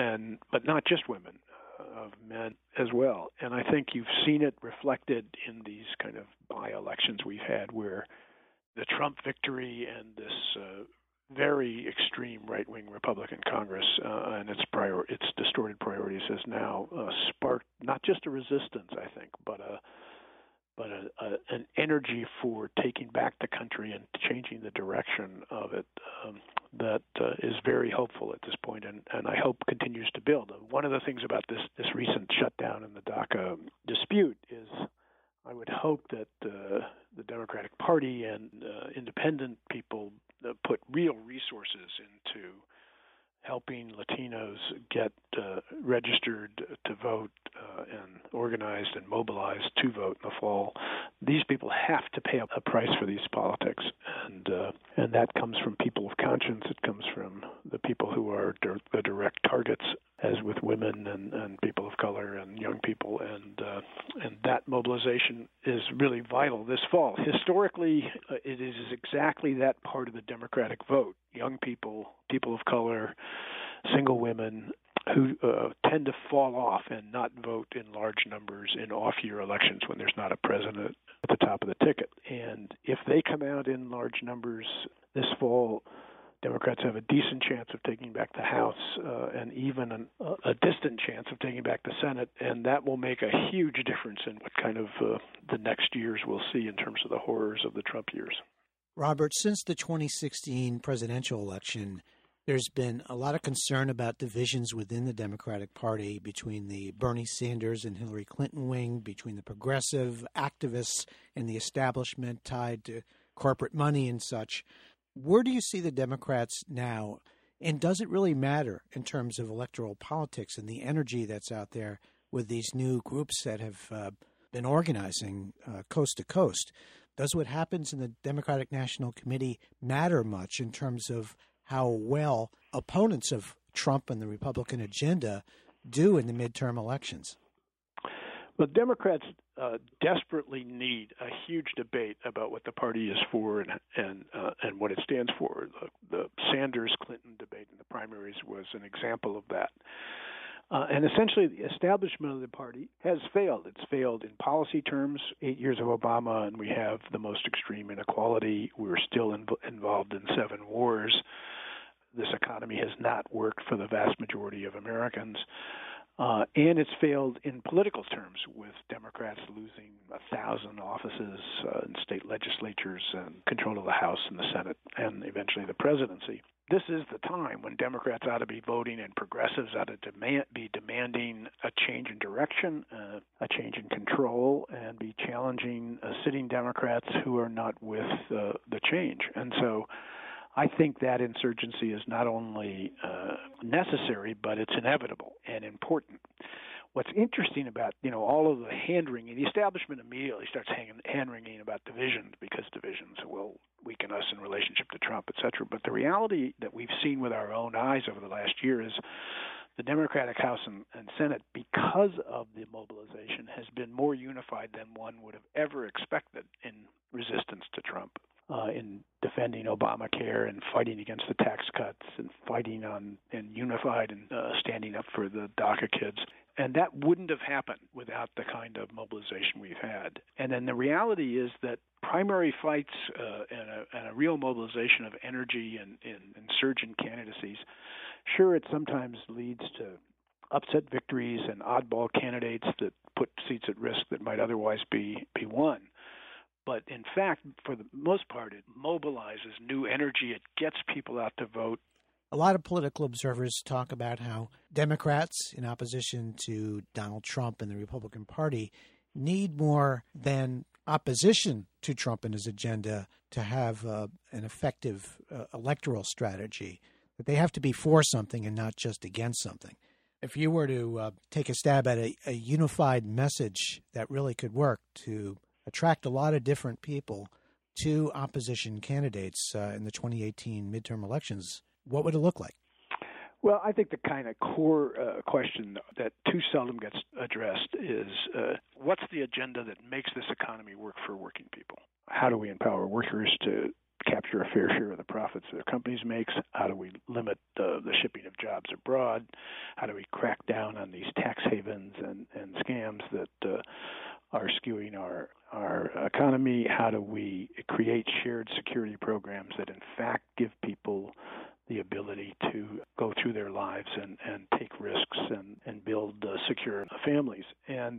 but not just women, of men as well. And I think you've seen it reflected in these kind of by-elections we've had, where the Trump victory and this very extreme right-wing Republican Congress and its distorted priorities has now sparked not just a resistance, I think, but an energy for taking back the country and changing the direction of it. that is very hopeful at this point, and I hope continues to build. One of the things about this recent shutdown in the DACA dispute is I would hope that the Democratic Party and independent people put real resources into helping Latinos get registered to vote and organized and mobilized to vote in the fall. These people have to pay a price for these politics, and that comes from people of conscience. It comes from the people who are the direct targets, as with women and people of color and young people, and that mobilization is really vital this fall. Historically, it is exactly that part of the Democratic vote: young people, people of color, single women, who tend to fall off and not vote in large numbers in off-year elections when there's not a president at the top of the ticket. And if they come out in large numbers this fall, Democrats have a decent chance of taking back the House and even a distant chance of taking back the Senate, and that will make a huge difference in what kind of the next years we'll see in terms of the horrors of the Trump years. Robert, since the 2016 presidential election, there's been a lot of concern about divisions within the Democratic Party between the Bernie Sanders and Hillary Clinton wing, between the progressive activists and the establishment tied to corporate money and such. Where do you see the Democrats now? And does it really matter in terms of electoral politics and the energy that's out there with these new groups that have been organizing coast to coast? Does what happens in the Democratic National Committee matter much in terms of how well opponents of Trump and the Republican agenda do in the midterm elections? Well, Democrats desperately need a huge debate about what the party is for and what it stands for. The Sanders-Clinton debate in the primaries was an example of that. And essentially, the establishment of the party has failed. It's failed in policy terms. 8 years of Obama, and we have the most extreme inequality. We're still involved in 7 wars. This economy has not worked for the vast majority of Americans. And it's failed in political terms, with Democrats losing 1,000 offices in state legislatures and control of the House and the Senate and eventually the presidency. This is the time when Democrats ought to be voting and progressives ought to be demanding a change in direction, a change in control, and be challenging sitting Democrats who are not with the change. And so I think that insurgency is not only necessary, but it's inevitable and important. What's interesting about, all of the hand-wringing, the establishment immediately starts hand-wringing about divisions because divisions will weaken us in relationship to Trump, et cetera. But the reality that we've seen with our own eyes over the last year is the Democratic House and Senate, because of the mobilization, has been more unified than one would have ever expected in resistance to Trump. In defending Obamacare and fighting against the tax cuts and fighting on and unified and standing up for the DACA kids. And that wouldn't have happened without the kind of mobilization we've had. And then the reality is that primary fights and a real mobilization of energy and insurgent candidacies, sure, it sometimes leads to upset victories and oddball candidates that put seats at risk that might otherwise be won. But in fact, for the most part, it mobilizes new energy. It gets people out to vote. A lot of political observers talk about how Democrats, in opposition to Donald Trump and the Republican Party, need more than opposition to Trump and his agenda to have an effective electoral strategy, that they have to be for something and not just against something. If you were to take a stab at a unified message that really could work to attract a lot of different people to opposition candidates in the 2018 midterm elections, what would it look like? Well, I think the kind of core question that too seldom gets addressed is what's the agenda that makes this economy work for working people? How do we empower workers to capture a fair share of the profits their companies make? How do we limit the shipping of jobs abroad? How do we crack down on these tax havens and scams that are skewing our economy? How do we create shared security programs that in fact give people the ability to go through their lives and take risks and build secure families? And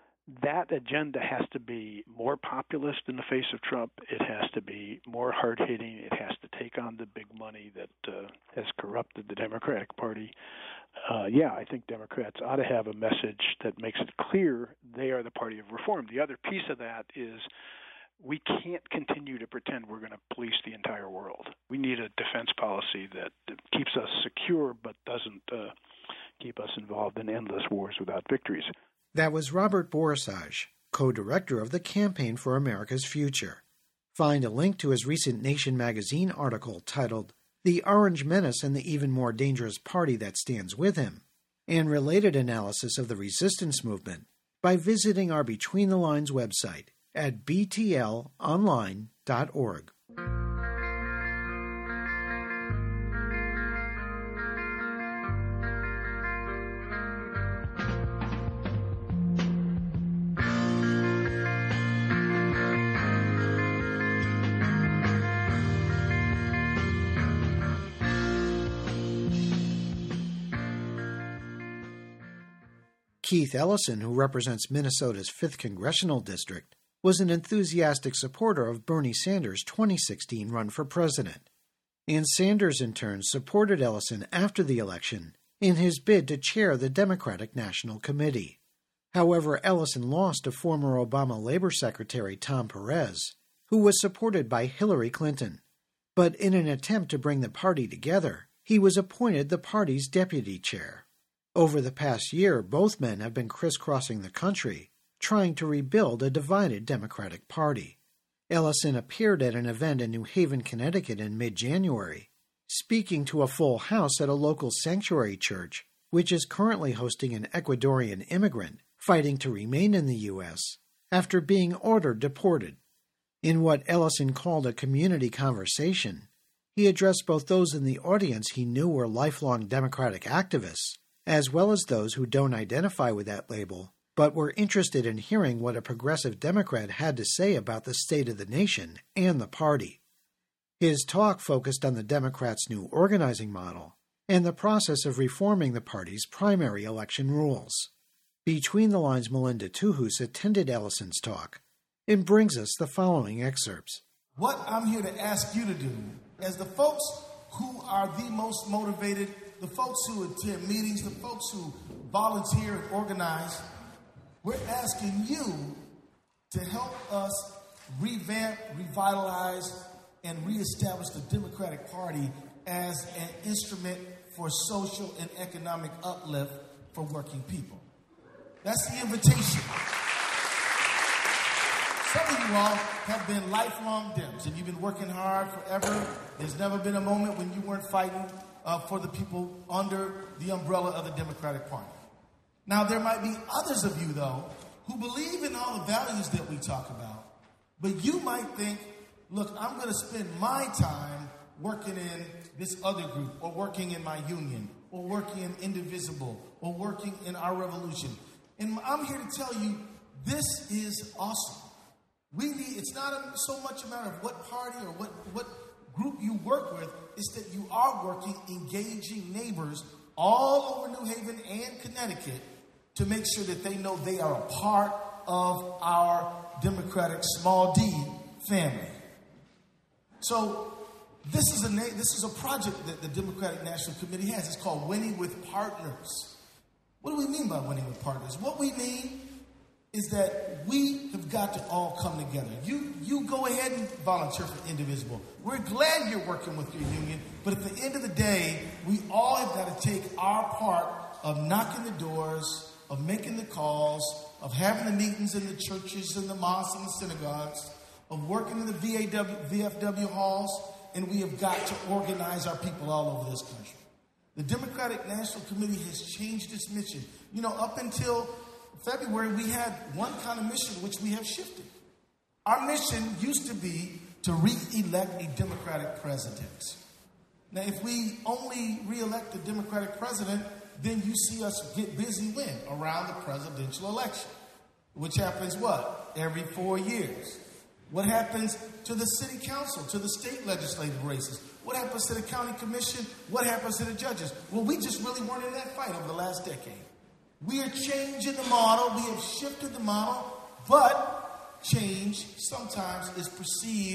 that agenda has to be more populist in the face of Trump. It has to be more hard-hitting. It has to take on the big money that has corrupted the Democratic Party. I think Democrats ought to have a message that makes it clear they are the party of reform. The other piece of that is we can't continue to pretend we're going to police the entire world. We need a defense policy that keeps us secure but doesn't keep us involved in endless wars without victories. That was Robert Borisage, co-director of the Campaign for America's Future. Find a link to his recent Nation magazine article titled The Orange Menace and the Even More Dangerous Party That Stands With Him, and related analysis of the resistance movement by visiting our Between the Lines website at btlonline.org. Keith Ellison, who represents Minnesota's 5th Congressional District, was an enthusiastic supporter of Bernie Sanders' 2016 run for president. And Sanders, in turn, supported Ellison after the election in his bid to chair the Democratic National Committee. However, Ellison lost to former Obama Labor Secretary Tom Perez, who was supported by Hillary Clinton. But in an attempt to bring the party together, he was appointed the party's deputy chair. Over the past year, both men have been crisscrossing the country, trying to rebuild a divided Democratic Party. Ellison appeared at an event in New Haven, Connecticut in mid-January, speaking to a full house at a local sanctuary church, which is currently hosting an Ecuadorian immigrant fighting to remain in the U.S. after being ordered deported. In what Ellison called a community conversation, he addressed both those in the audience he knew were lifelong Democratic activists, as well as those who don't identify with that label, but were interested in hearing what a progressive Democrat had to say about the state of the nation and the party. His talk focused on the Democrats' new organizing model and the process of reforming the party's primary election rules. Between the Lines' Melinda Tuhus attended Ellison's talk and brings us the following excerpts. What I'm here to ask you to do, as the folks who are the most motivated, the folks who attend meetings, the folks who volunteer and organize, we're asking you to help us revamp, revitalize, and reestablish the Democratic Party as an instrument for social and economic uplift for working people. That's the invitation. Some of you all have been lifelong Dems, and you've been working hard forever. There's never been a moment when you weren't fighting for the people under the umbrella of the Democratic Party. Now, there might be others of you, though, who believe in all the values that we talk about, but you might think, look, I'm going to spend my time working in this other group, or working in my union, or working in Indivisible, or working in our revolution. And I'm here to tell you, this is awesome. It's not so much a matter of what party or what group you work with, it's that you are working, engaging neighbors all over New Haven and Connecticut to make sure that they know they are a part of our Democratic small d family. So this is a project that the Democratic National Committee has. It's called Winning with Partners. What do we mean by winning with partners? What we mean is that we have got to all come together. You go ahead and volunteer for Indivisible. We're glad you're working with your union, but at the end of the day, we all have got to take our part of knocking the doors, of making the calls, of having the meetings in the churches and the mosques and the synagogues, of working in the VFW halls, and we have got to organize our people all over this country. The Democratic National Committee has changed its mission. You know, up until February, we had one kind of mission, which we have shifted. Our mission used to be to re-elect a Democratic president. Now, if we only re-elect a Democratic president, then you see us get busy when? Around the presidential election, which happens what? Every 4 years. What happens to the city council, to the state legislative races? What happens to the county commission? What happens to the judges? Well, we just really weren't in that fight over the last decade. We are changing the model. We have shifted the model, but change sometimes is perceived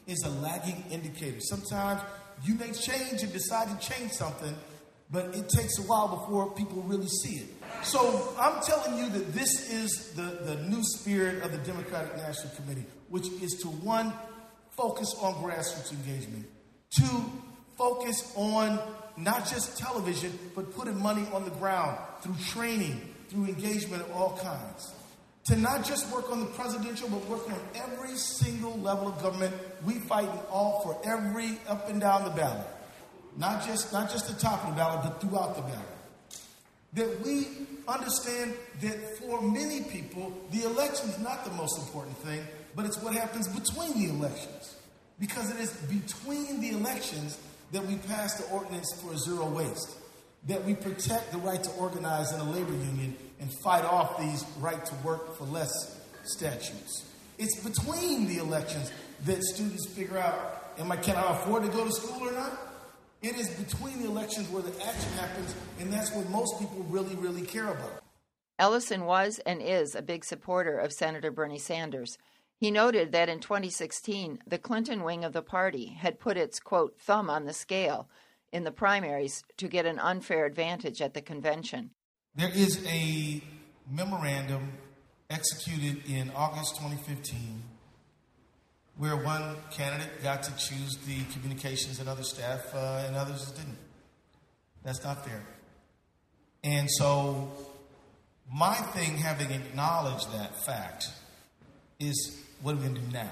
is a lagging indicator. Sometimes you may change and decide to change something, but it takes a while before people really see it. So I'm telling you that this is the new spirit of the Democratic National Committee, which is to, one, focus on grassroots engagement, two, focus on not just television, but putting money on the ground through training, through engagement of all kinds. To not just work on the presidential, but work on every single level of government. We fight all for every up and down the ballot. Not just the top of the ballot, but throughout the ballot. That we understand that for many people, the election is not the most important thing, but it's what happens between the elections. Because it is between the elections that we pass the ordinance for zero waste. That we protect the right to organize in a labor union and fight off these right to work for less statutes. It's between the elections that students figure out, can I afford to go to school or not? It is between the elections where the action happens, and that's what most people really, really care about. Ellison was and is a big supporter of Senator Bernie Sanders. He noted that in 2016, the Clinton wing of the party had put its, quote, thumb on the scale in the primaries to get an unfair advantage at the convention. There is a memorandum executed in August 2015 where one candidate got to choose the communications and other staff and others didn't. That's not fair. And so my thing, having acknowledged that fact, is what are we going to do now?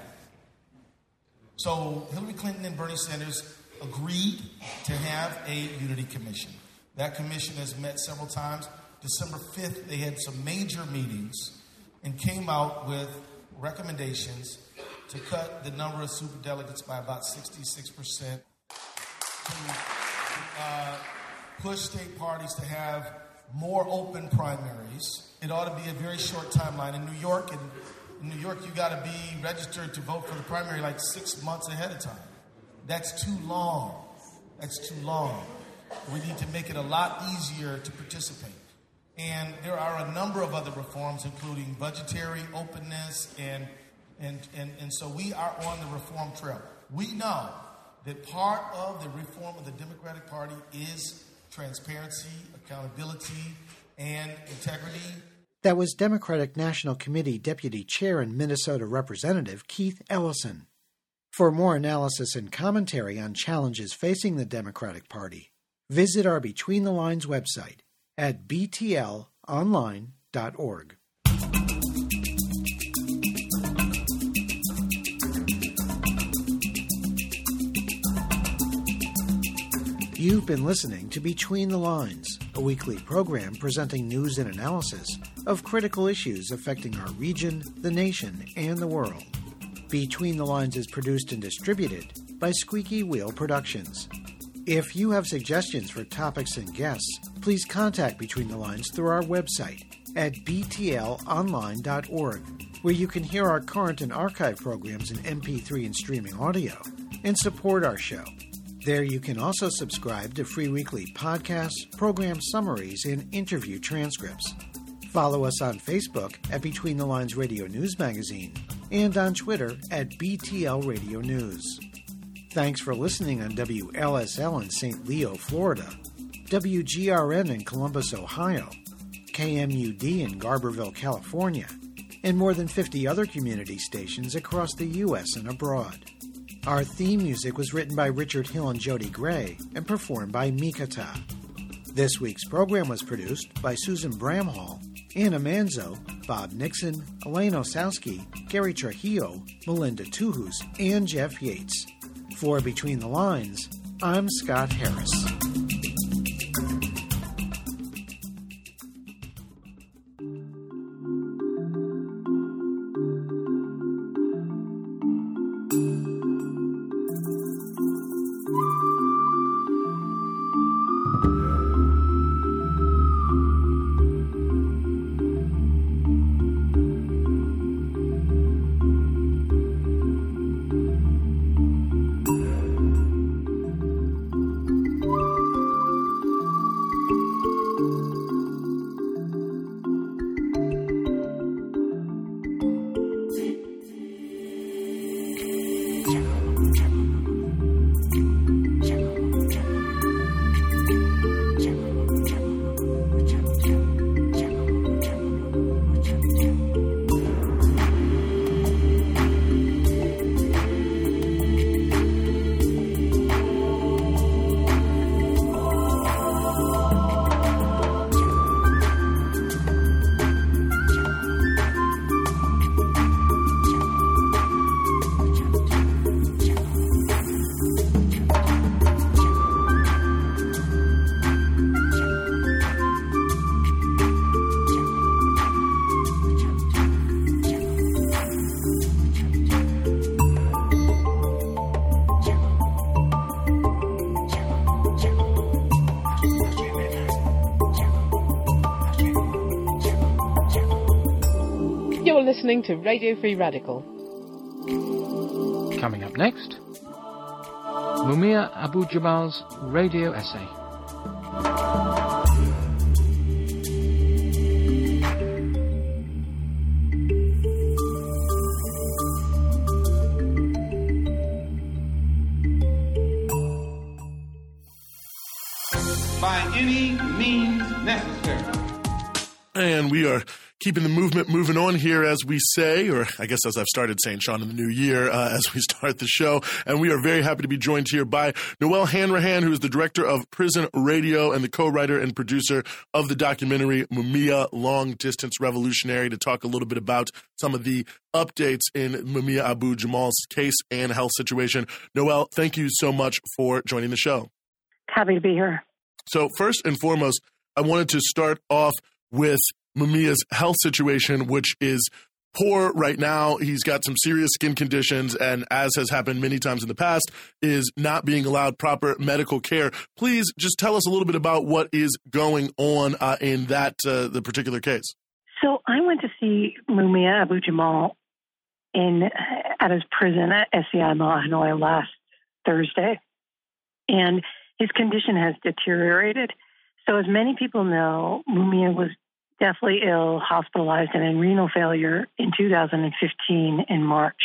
So Hillary Clinton and Bernie Sanders agreed to have a unity commission. That commission has met several times. December 5th, they had some major meetings and came out with recommendations to cut the number of superdelegates by about 66%, to push state parties to have more open primaries. It ought to be a very short timeline. In New York, you got to be registered to vote for the primary like 6 months ahead of time. That's too long. We need to make it a lot easier to participate. And there are a number of other reforms, including budgetary openness, and so we are on the reform trail. We know that part of the reform of the Democratic Party is transparency, accountability, and integrity. That was Democratic National Committee Deputy Chair and Minnesota Representative Keith Ellison. For more analysis and commentary on challenges facing the Democratic Party, visit our Between the Lines website at btlonline.org. You've been listening to Between the Lines, a weekly program presenting news and analysis of critical issues affecting our region, the nation, and the world. Between the Lines is produced and distributed by Squeaky Wheel Productions. If you have suggestions for topics and guests, please contact Between the Lines through our website at btlonline.org, where you can hear our current and archive programs in MP3 and streaming audio, and support our show. There you can also subscribe to free weekly podcasts, program summaries, and interview transcripts. Follow us on Facebook at Between the Lines Radio News Magazine and on Twitter at BTL Radio News. Thanks for listening on WLSL in St. Leo, Florida, WGRN in Columbus, Ohio, KMUD in Garberville, California, and more than 50 other community stations across the U.S. and abroad. Our theme music was written by Richard Hill and Jody Gray and performed by Mikata. This week's program was produced by Susan Bramhall, Anna Manzo, Bob Nixon, Elaine Osowski, Gary Trujillo, Melinda Tuhus, and Jeff Yates. For Between the Lines, I'm Scott Harris. You're listening to Radio Free Radical. Coming up next, Mumia Abu-Jamal's radio essay. By any means necessary. And we are keeping the movement moving on here, as we say, or I guess as I've started saying, Sean, in the new year, as we start the show. And we are very happy to be joined here by Noelle Hanrahan, who is the director of Prison Radio and the co-writer and producer of the documentary Mumia, Long Distance Revolutionary, to talk a little bit about some of the updates in Mumia Abu-Jamal's case and health situation. Noelle, thank you so much for joining the show. Happy to be here. So first and foremost, I wanted to start off with Mumia's health situation, which is poor right now. He's got some serious skin conditions and, as has happened many times in the past, is not being allowed proper medical care. Please just tell us a little bit about what is going on in that the particular case. So I went to see Mumia Abu-Jamal at his prison at SCI Mahanoy last Thursday, and his condition has deteriorated. So as many people know, Mumia was deathly ill, hospitalized, and in renal failure in 2015 in March.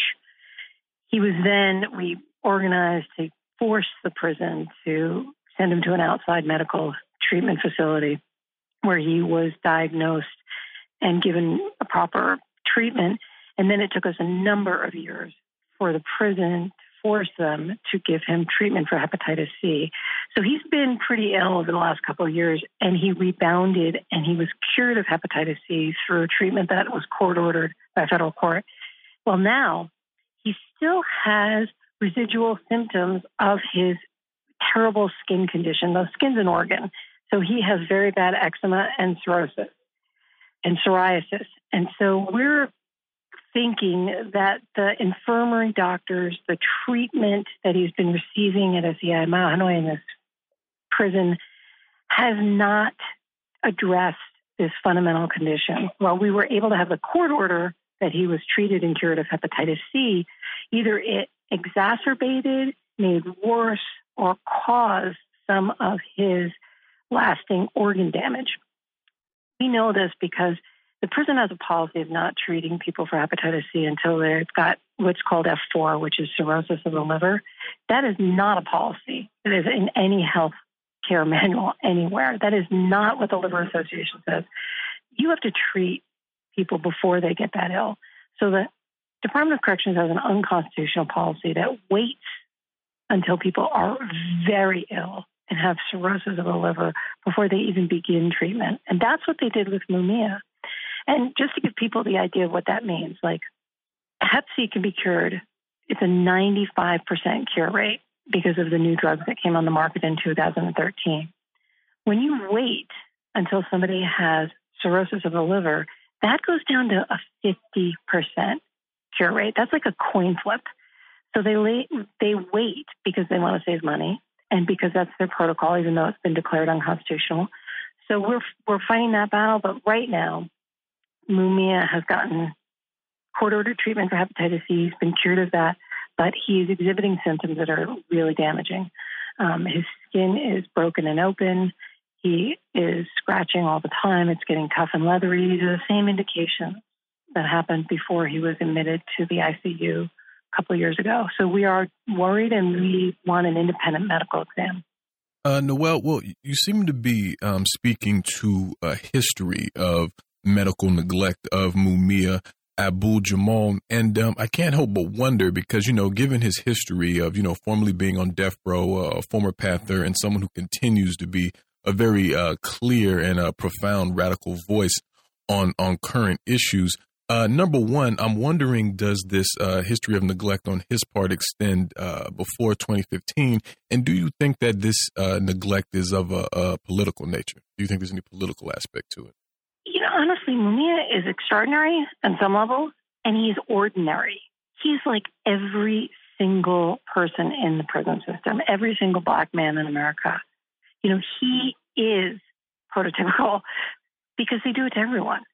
We organized to force the prison to send him to an outside medical treatment facility where he was diagnosed and given a proper treatment. And then it took us a number of years for the prison to force them to give him treatment for hepatitis C. So he's been pretty ill over the last couple of years, and he rebounded, and he was cured of hepatitis C through a treatment that was court-ordered by federal court. Well, now he still has residual symptoms of his terrible skin condition. The skin's an organ. So he has very bad eczema and cirrhosis and psoriasis. And so we're thinking that the infirmary doctors, the treatment that he's been receiving at SCI Mahanoy in this prison has not addressed this fundamental condition. While we were able to have the court order that he was treated and cured of hepatitis C, either it exacerbated, made worse, or caused some of his lasting organ damage. We know this because the prison has a policy of not treating people for hepatitis C until they've got what's called F4, which is cirrhosis of the liver. That is not a policy that is in any health care manual anywhere. That is not what the Liver Association says. You have to treat people before they get that ill. So the Department of Corrections has an unconstitutional policy that waits until people are very ill and have cirrhosis of the liver before they even begin treatment. And that's what they did with Mumia. And just to give people the idea of what that means, like Hep C can be cured. It's a 95% cure rate because of the new drugs that came on the market in 2013. When you wait until somebody has cirrhosis of the liver, that goes down to a 50% cure rate. That's like a coin flip. So they wait because they want to save money and because that's their protocol, even though it's been declared unconstitutional. So we're fighting that battle. But right now, Mumia has gotten court-ordered treatment for hepatitis C. He's been cured of that, but he's exhibiting symptoms that are really damaging. His skin is broken and open. He is scratching all the time. It's getting tough and leathery. These are the same indications that happened before he was admitted to the ICU a couple of years ago. So we are worried, and we want an independent medical exam. Noelle, well, you seem to be speaking to a history of medical neglect of Mumia Abu-Jamal. And I can't help but wonder because, given his history of, formerly being on death row, a former Panther, and someone who continues to be a very clear and profound radical voice on current issues. Number one, I'm wondering, does this history of neglect on his part extend before 2015? And do you think that this neglect is of a political nature? Do you think there's any political aspect to it? Honestly, Mumia is extraordinary on some levels, and he's ordinary. He's like every single person in the prison system, every single Black man in America. He is prototypical because they do it to everyone.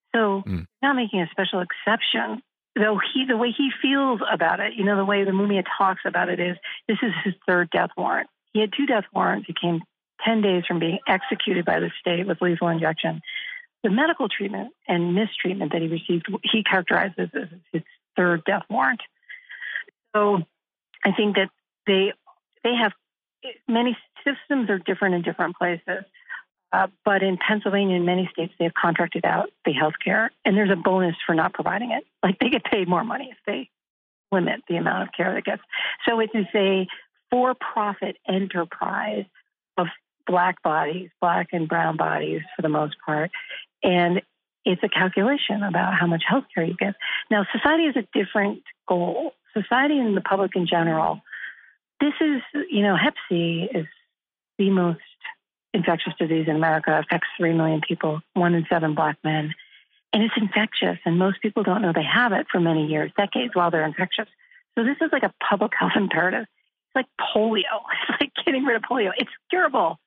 So not making a special exception, though the way he feels about it, the way the Mumia talks about it is, this is his third death warrant. He had 2 death warrants. He came 10 days from being executed by the state with lethal injection. The medical treatment and mistreatment that he received, he characterizes as his third death warrant. So I think that they have many systems are different in different places. But in Pennsylvania and many states, they have contracted out the health care, and there's a bonus for not providing it. Like, they get paid more money if they limit the amount of care that gets. So it is a for-profit enterprise of Black bodies, Black and brown bodies for the most part, and it's a calculation about how much health care you get. Now, society has a different goal. Society and the public in general, this is, Hep C is the most infectious disease in America, affects 3 million people, 1 in 7 Black men. And it's infectious, and most people don't know they have it for many years, decades, while they're infectious. So this is like a public health imperative. It's like polio. It's like getting rid of polio. It's curable.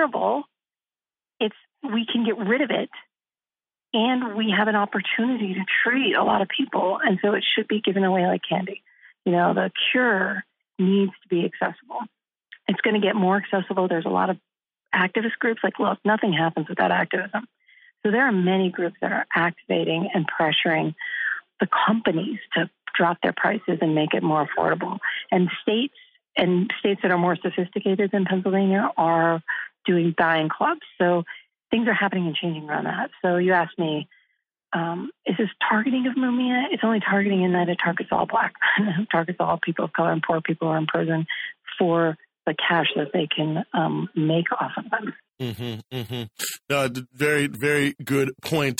We can get rid of it, and we have an opportunity to treat a lot of people, and so it should be given away like candy. The cure needs to be accessible. It's going to get more accessible. There's a lot of activist groups. Look, nothing happens without activism. So there are many groups that are activating and pressuring the companies to drop their prices and make it more affordable. And states that are more sophisticated than Pennsylvania are doing buying clubs. So things are happening and changing around that. So you asked me, is this targeting of Mumia? It's only targeting in that it targets all Black men, it targets all people of color and poor people who are in prison for the cash that they can make off of them. No, very, very good point.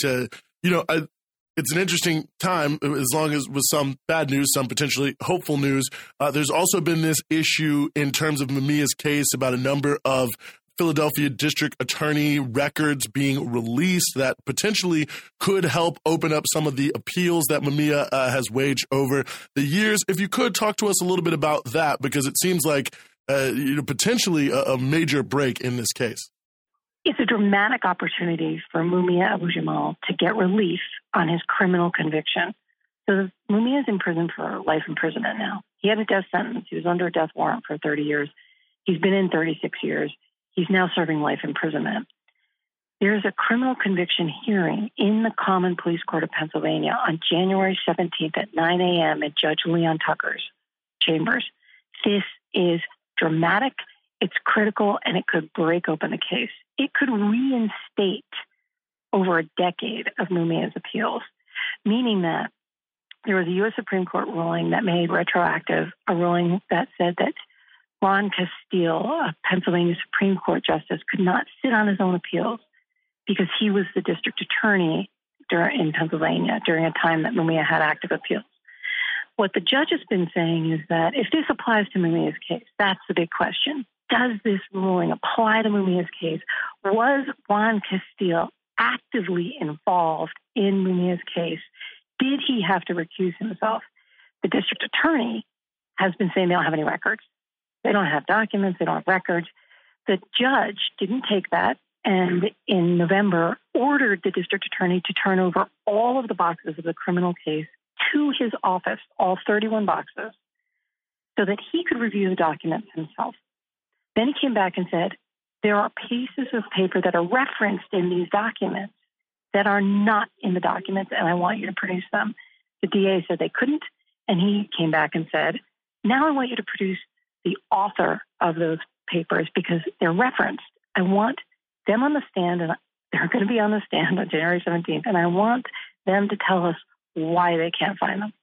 It's an interesting time, as long as with some bad news, some potentially hopeful news. There's also been this issue in terms of Mumia's case about a number of Philadelphia District Attorney records being released that potentially could help open up some of the appeals that Mumia has waged over the years. If you could talk to us a little bit about that, because it seems like potentially a major break in this case. It's a dramatic opportunity for Mumia Abu-Jamal to get relief on his criminal conviction. So Mumia is in prison for life imprisonment now. He had a death sentence. He was under a death warrant for 30 years. He's been in 36 years. He's now serving life imprisonment. There's a criminal conviction hearing in the Common Police Court of Pennsylvania on January 17th at 9 a.m. at Judge Leon Tucker's chambers. This is dramatic, it's critical, and it could break open the case. It could reinstate over a decade of Mumia's appeals, meaning that there was a U.S. Supreme Court ruling that made retroactive a ruling that said that Ron Castile, a Pennsylvania Supreme Court justice, could not sit on his own appeals because he was the district attorney in Pennsylvania during a time that Mumia had active appeals. What the judge has been saying is that if this applies to Mumia's case, that's the big question. Does this ruling apply to Mumia's case? Was Juan Castile actively involved in Mumia's case? Did he have to recuse himself? The district attorney has been saying they don't have any records. They don't have documents. They don't have records. The judge didn't take that, and in November ordered the district attorney to turn over all of the boxes of the criminal case to his office, all 31 boxes, so that he could review the documents himself. Then he came back and said, there are pieces of paper that are referenced in these documents that are not in the documents, and I want you to produce them. The DA said they couldn't, and he came back and said, now I want you to produce the author of those papers because they're referenced. I want them on the stand, and they're going to be on the stand on January 17th, and I want them to tell us why they can't find them.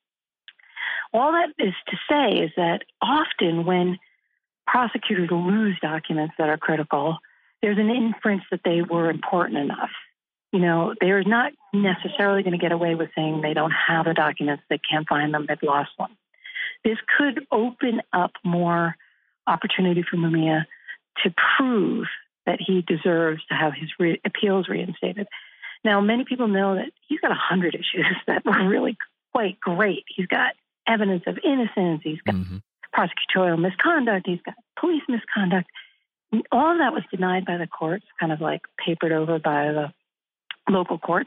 All that is to say is that often when prosecutors lose documents that are critical, there's an inference that they were important enough. They're not necessarily going to get away with saying they don't have the documents, they can't find them, they've lost them. This could open up more opportunity for Mumia to prove that he deserves to have his appeals reinstated. Now, many people know that he's got 100 issues that were really quite great. He's got evidence of innocence. He's got prosecutorial misconduct. He's got police misconduct. All of that was denied by the courts, kind of like papered over by the local courts.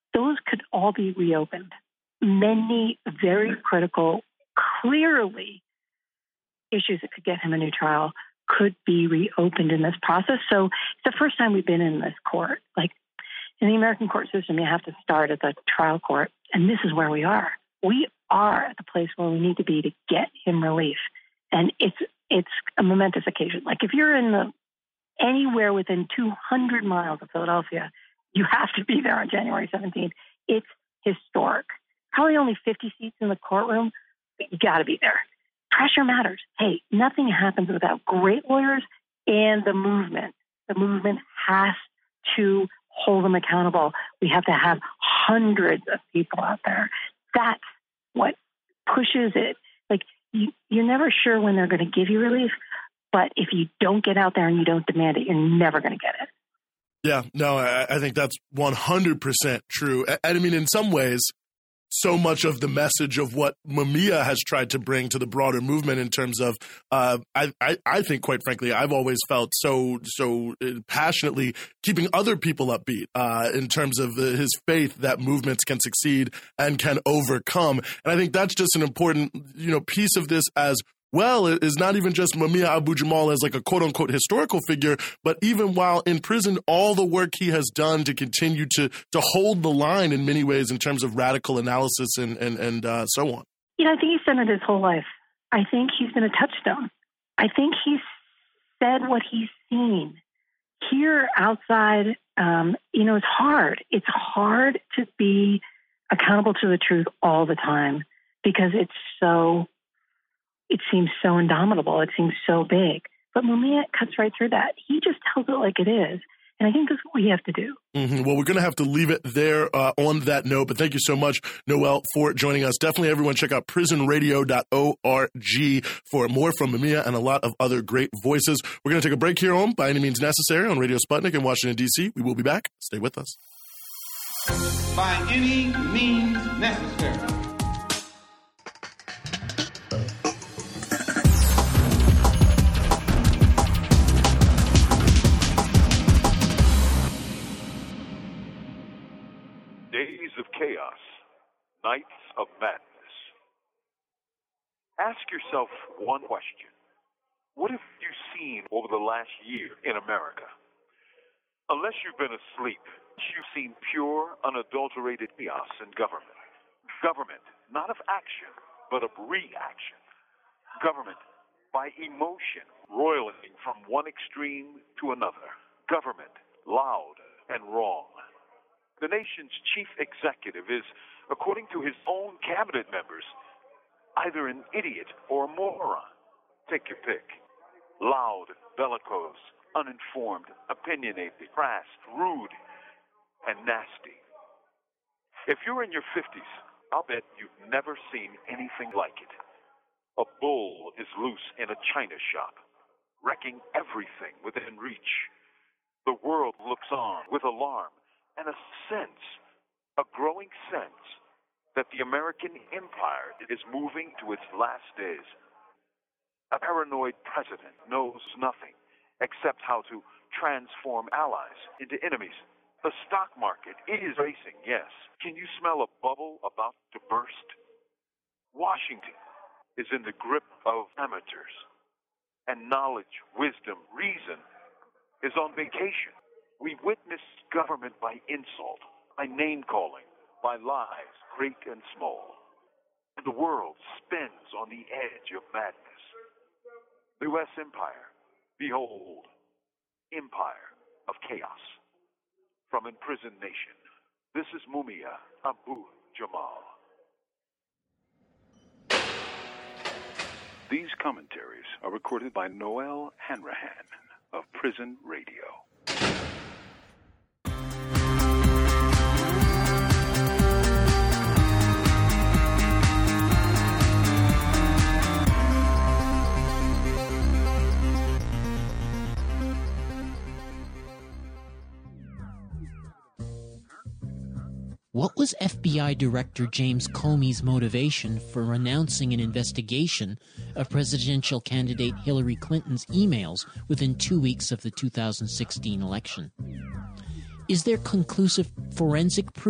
those could all be reopened. Many very critical, clearly issues that could get him a new trial could be reopened in this process. So it's the first time we've been in this court. Like, in the American court system, you have to start at the trial court, and this is where we are. We are at the place where we need to be to get him relief, and it's a momentous occasion. Like, if you're anywhere within 200 miles of Philadelphia, you have to be there on January 17th. It's historic. Probably only 50 seats in the courtroom, but you got to be there. Pressure matters. Hey, nothing happens without great lawyers and the movement. The movement has to hold them accountable. We have to have hundreds of people out there. That's what pushes it. Like, you're never sure when they're going to give you relief, but if you don't get out there and you don't demand it, you're never going to get it. Yeah, no, I think that's 100% true. And I mean, in some ways, so much of the message of what Mumia has tried to bring to the broader movement in terms of, I think, quite frankly, I've always felt so passionately keeping other people upbeat in terms of his faith that movements can succeed and can overcome. And I think that's just an important, piece of this as well. It is not even just Mumia Abu-Jamal as like a quote-unquote historical figure, but even while in prison, all the work he has done to continue to hold the line in many ways in terms of radical analysis and so on. I think he's done it his whole life. I think he's been a touchstone. I think he's said what he's seen. Here outside, it's hard. It's hard to be accountable to the truth all the time because it seems so indomitable. It seems so big. But Mumia cuts right through that. He just tells it like it is. And I think that's what we have to do. Mm-hmm. Well, we're going to have to leave it there on that note. But thank you so much, Noelle, for joining us. Definitely, everyone, check out prisonradio.org for more from Mumia and a lot of other great voices. We're going to take a break here on By Any Means Necessary on Radio Sputnik in Washington, D.C. We will be back. Stay with us. By any means necessary. Days of chaos, nights of madness. Ask yourself one question. What have you seen over the last year in America? Unless you've been asleep, you've seen pure, unadulterated chaos in government. Government, not of action, but of reaction. Government by emotion, roiling from one extreme to another. Government, loud and wrong. The nation's chief executive is, according to his own cabinet members, either an idiot or a moron. Take your pick. Loud, bellicose, uninformed, opinionated, crass, rude, and nasty. If you're in your 50s, I'll bet you've never seen anything like it. A bull is loose in a china shop, wrecking everything within reach. The world looks on with alarm and a growing sense that the American empire is moving to its last days. A paranoid president knows nothing except how to transform allies into enemies. The stock market is racing, yes. Can you smell a bubble about to burst? Washington is in the grip of amateurs, and knowledge, wisdom, reason is on vacation. We witness government by insult, by name-calling, by lies, great and small. And the world spins on the edge of madness. The U.S. empire, behold, empire of chaos. From imprisoned nation, this is Mumia Abu-Jamal. These commentaries are recorded by Noelle Hanrahan of Prison Radio. What was FBI Director James Comey's motivation for announcing an investigation of presidential candidate Hillary Clinton's emails within 2 weeks of the 2016 election? Is there conclusive forensic proof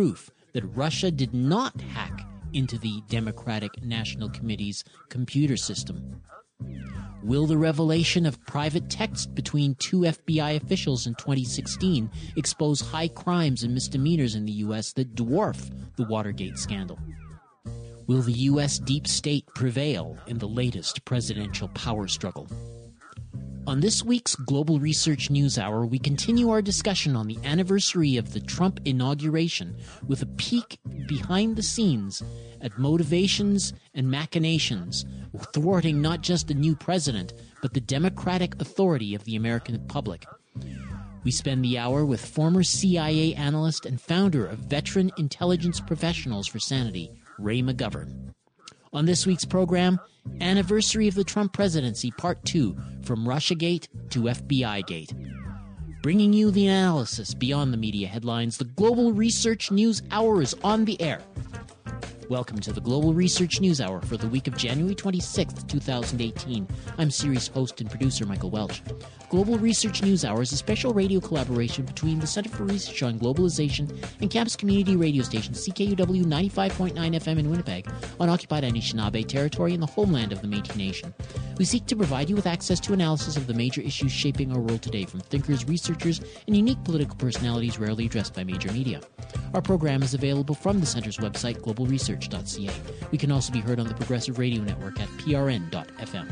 that Russia did not hack into the Democratic National Committee's computer system? Will the revelation of private text between two FBI officials in 2016 expose high crimes and misdemeanors in the U.S. that dwarf the Watergate scandal? Will the U.S. deep state prevail in the latest presidential power struggle? On this week's Global Research News Hour, we continue our discussion on the anniversary of the Trump inauguration with a peek behind the scenes at motivations and machinations thwarting not just the new president, but the democratic authority of the American public. We spend the hour with former CIA analyst and founder of Veteran Intelligence Professionals for Sanity, Ray McGovern. On this week's program, Anniversary of the Trump Presidency, Part 2, From Russiagate to FBI-gate. Bringing you the analysis beyond the media headlines, the Global Research News Hour is on the air. Welcome to the Global Research News Hour for the week of January 26th, 2018. I'm series host and producer Michael Welch. Global Research News Hour is a special radio collaboration between the Center for Research on Globalization and campus community radio station CKUW 95.9 FM in Winnipeg on occupied Anishinaabe territory in the homeland of the Métis Nation. We seek to provide you with access to analysis of the major issues shaping our world today from thinkers, researchers, and unique political personalities rarely addressed by major media. Our program is available from the Center's website, globalresearch.ca. We can also be heard on the Progressive Radio Network at prn.fm.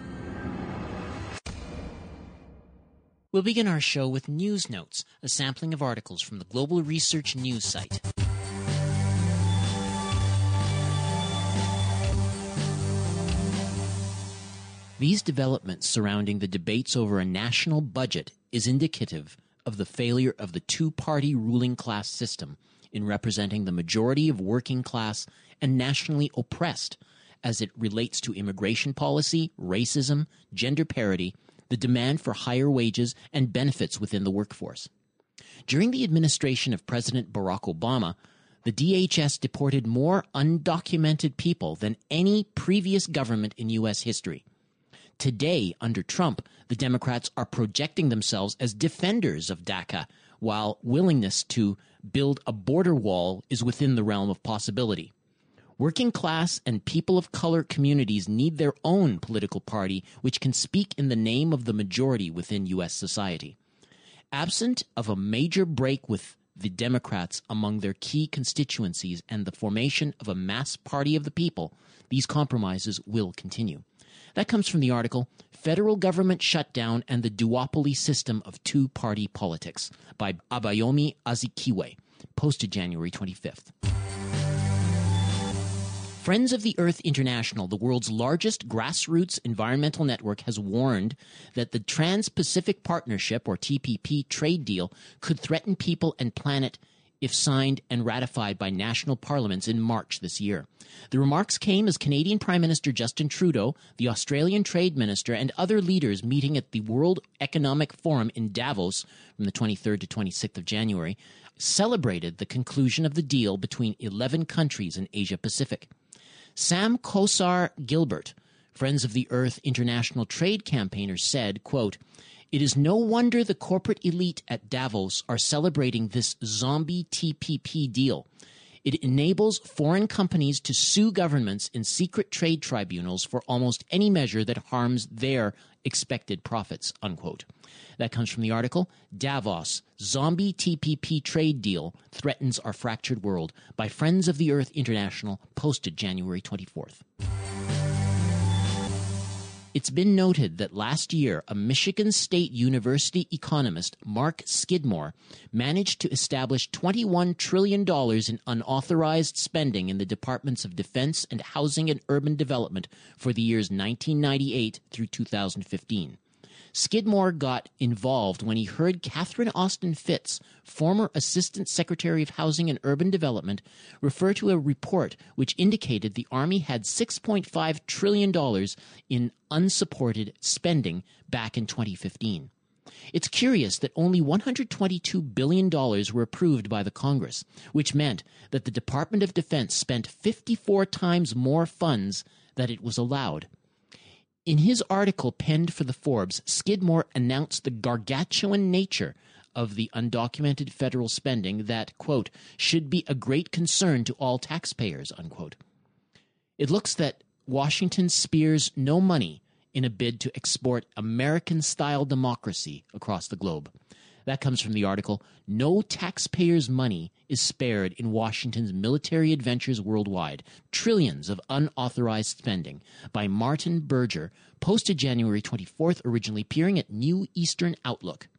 We'll begin our show with News Notes, a sampling of articles from the Global Research News site. These developments surrounding the debates over a national budget is indicative of the failure of the two-party ruling class system in representing the majority of working class and nationally oppressed as it relates to immigration policy, racism, gender parity, the demand for higher wages and benefits within the workforce. During the administration of President Barack Obama, the DHS deported more undocumented people than any previous government in U.S. history. Today, under Trump, the Democrats are projecting themselves as defenders of DACA, while willingness to build a border wall is within the realm of possibility. Working class and people of color communities need their own political party which can speak in the name of the majority within U.S. society. Absent of a major break with the Democrats among their key constituencies and the formation of a mass party of the people, these compromises will continue. That comes from the article, Federal Government Shutdown and the Duopoly System of Two-Party Politics by Abayomi Azikiwe, posted January 25th. Friends of the Earth International, the world's largest grassroots environmental network, has warned that the Trans-Pacific Partnership, or TPP, trade deal could threaten people and planet if signed and ratified by national parliaments in March this year. The remarks came as Canadian Prime Minister Justin Trudeau, the Australian Trade Minister, and other leaders meeting at the World Economic Forum in Davos from the 23rd to 26th of January celebrated the conclusion of the deal between 11 countries in Asia-Pacific. Sam Kosar-Gilbert, Friends of the Earth International Trade campaigner, said, quote, "It is no wonder the corporate elite at Davos are celebrating this zombie TPP deal. It enables foreign companies to sue governments in secret trade tribunals for almost any measure that harms their expected profits," unquote. That comes from the article, Davos, Zombie TPP Trade Deal Threatens Our Fractured World by Friends of the Earth International, posted January 24th. It's been noted that last year, a Michigan State University economist, Mark Skidmore, managed to establish $21 trillion in unauthorized spending in the Departments of Defense and Housing and Urban Development for the years 1998 through 2015. Skidmore got involved when he heard Catherine Austin Fitts, former Assistant Secretary of Housing and Urban Development, refer to a report which indicated the Army had $6.5 trillion in unsupported spending back in 2015. It's curious that only $122 billion were approved by the Congress, which meant that the Department of Defense spent 54 times more funds than it was allowed. In his article penned for the Forbes, Skidmore announced the gargantuan nature of the undocumented federal spending that, quote, should be a great concern to all taxpayers, unquote. It looks that Washington spares no money in a bid to export American-style democracy across the globe. That comes from the article, No Taxpayers' Money is Spared in Washington's Military Adventures Worldwide, Trillions of Unauthorized Spending, by Martin Berger, posted January 24th, originally appearing at New Eastern Outlook.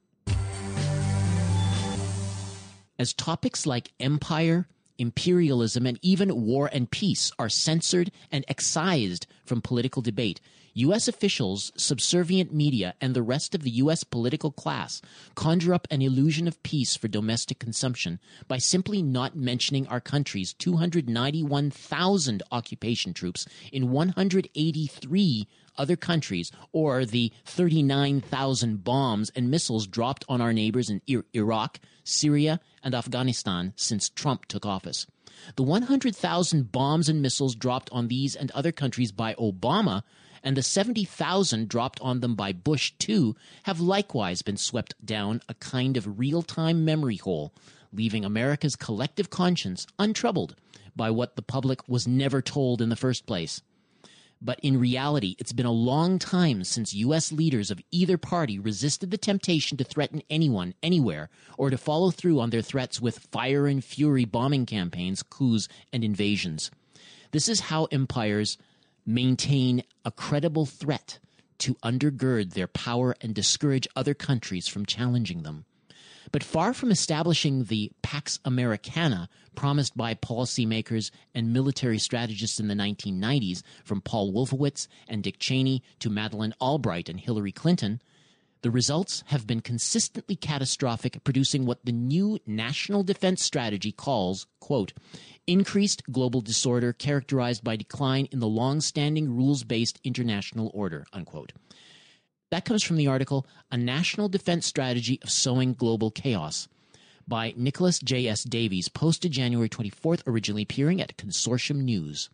As topics like empire, imperialism, and even war and peace are censored and excised from political debate, U.S. officials, subservient media, and the rest of the U.S. political class conjure up an illusion of peace for domestic consumption by simply not mentioning our country's 291,000 occupation troops in 183 other countries, or the 39,000 bombs and missiles dropped on our neighbors in Iraq, Syria, and Afghanistan since Trump took office. The 100,000 bombs and missiles dropped on these and other countries by Obama and the 70,000 dropped on them by Bush, too, have likewise been swept down a kind of real-time memory hole, leaving America's collective conscience untroubled by what the public was never told in the first place. But in reality, it's been a long time since U.S. leaders of either party resisted the temptation to threaten anyone, anywhere, or to follow through on their threats with fire and fury bombing campaigns, coups, and invasions. This is how empires maintain a credible threat to undergird their power and discourage other countries from challenging them. But far from establishing the Pax Americana promised by policymakers and military strategists in the 1990s, from Paul Wolfowitz and Dick Cheney to Madeleine Albright and Hillary Clinton, the results have been consistently catastrophic, producing what the new National Defense Strategy calls, quote, increased global disorder characterized by decline in the long-standing rules-based international order, unquote. That comes from the article, A National Defense Strategy of Sowing Global Chaos, by Nicholas J.S. Davies, posted January 24th, originally appearing at Consortium News.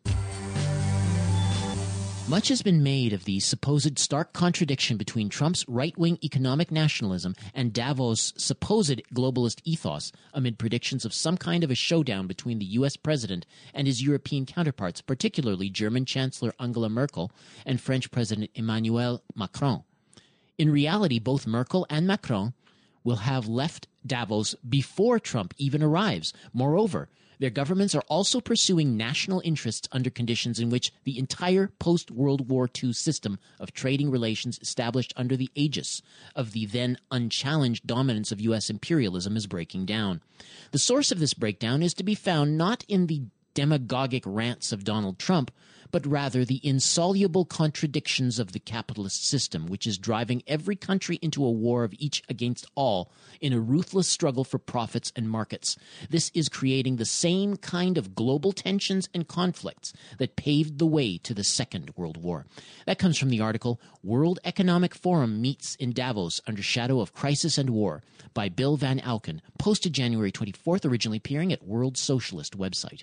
Much has been made of the supposed stark contradiction between Trump's right-wing economic nationalism and Davos' supposed globalist ethos amid predictions of some kind of a showdown between the U.S. president and his European counterparts, particularly German Chancellor Angela Merkel and French President Emmanuel Macron. In reality, both Merkel and Macron will have left Davos before Trump even arrives. Moreover, their governments are also pursuing national interests under conditions in which the entire post-World War II system of trading relations established under the aegis of the then unchallenged dominance of U.S. imperialism is breaking down. The source of this breakdown is to be found not in the demagogic rants of Donald Trump, but rather the insoluble contradictions of the capitalist system, which is driving every country into a war of each against all in a ruthless struggle for profits and markets. This is creating the same kind of global tensions and conflicts that paved the way to the Second World War. That comes from the article, World Economic Forum Meets in Davos Under Shadow of Crisis and War, by Bill Van Alken, posted January 24th, originally appearing at World Socialist website.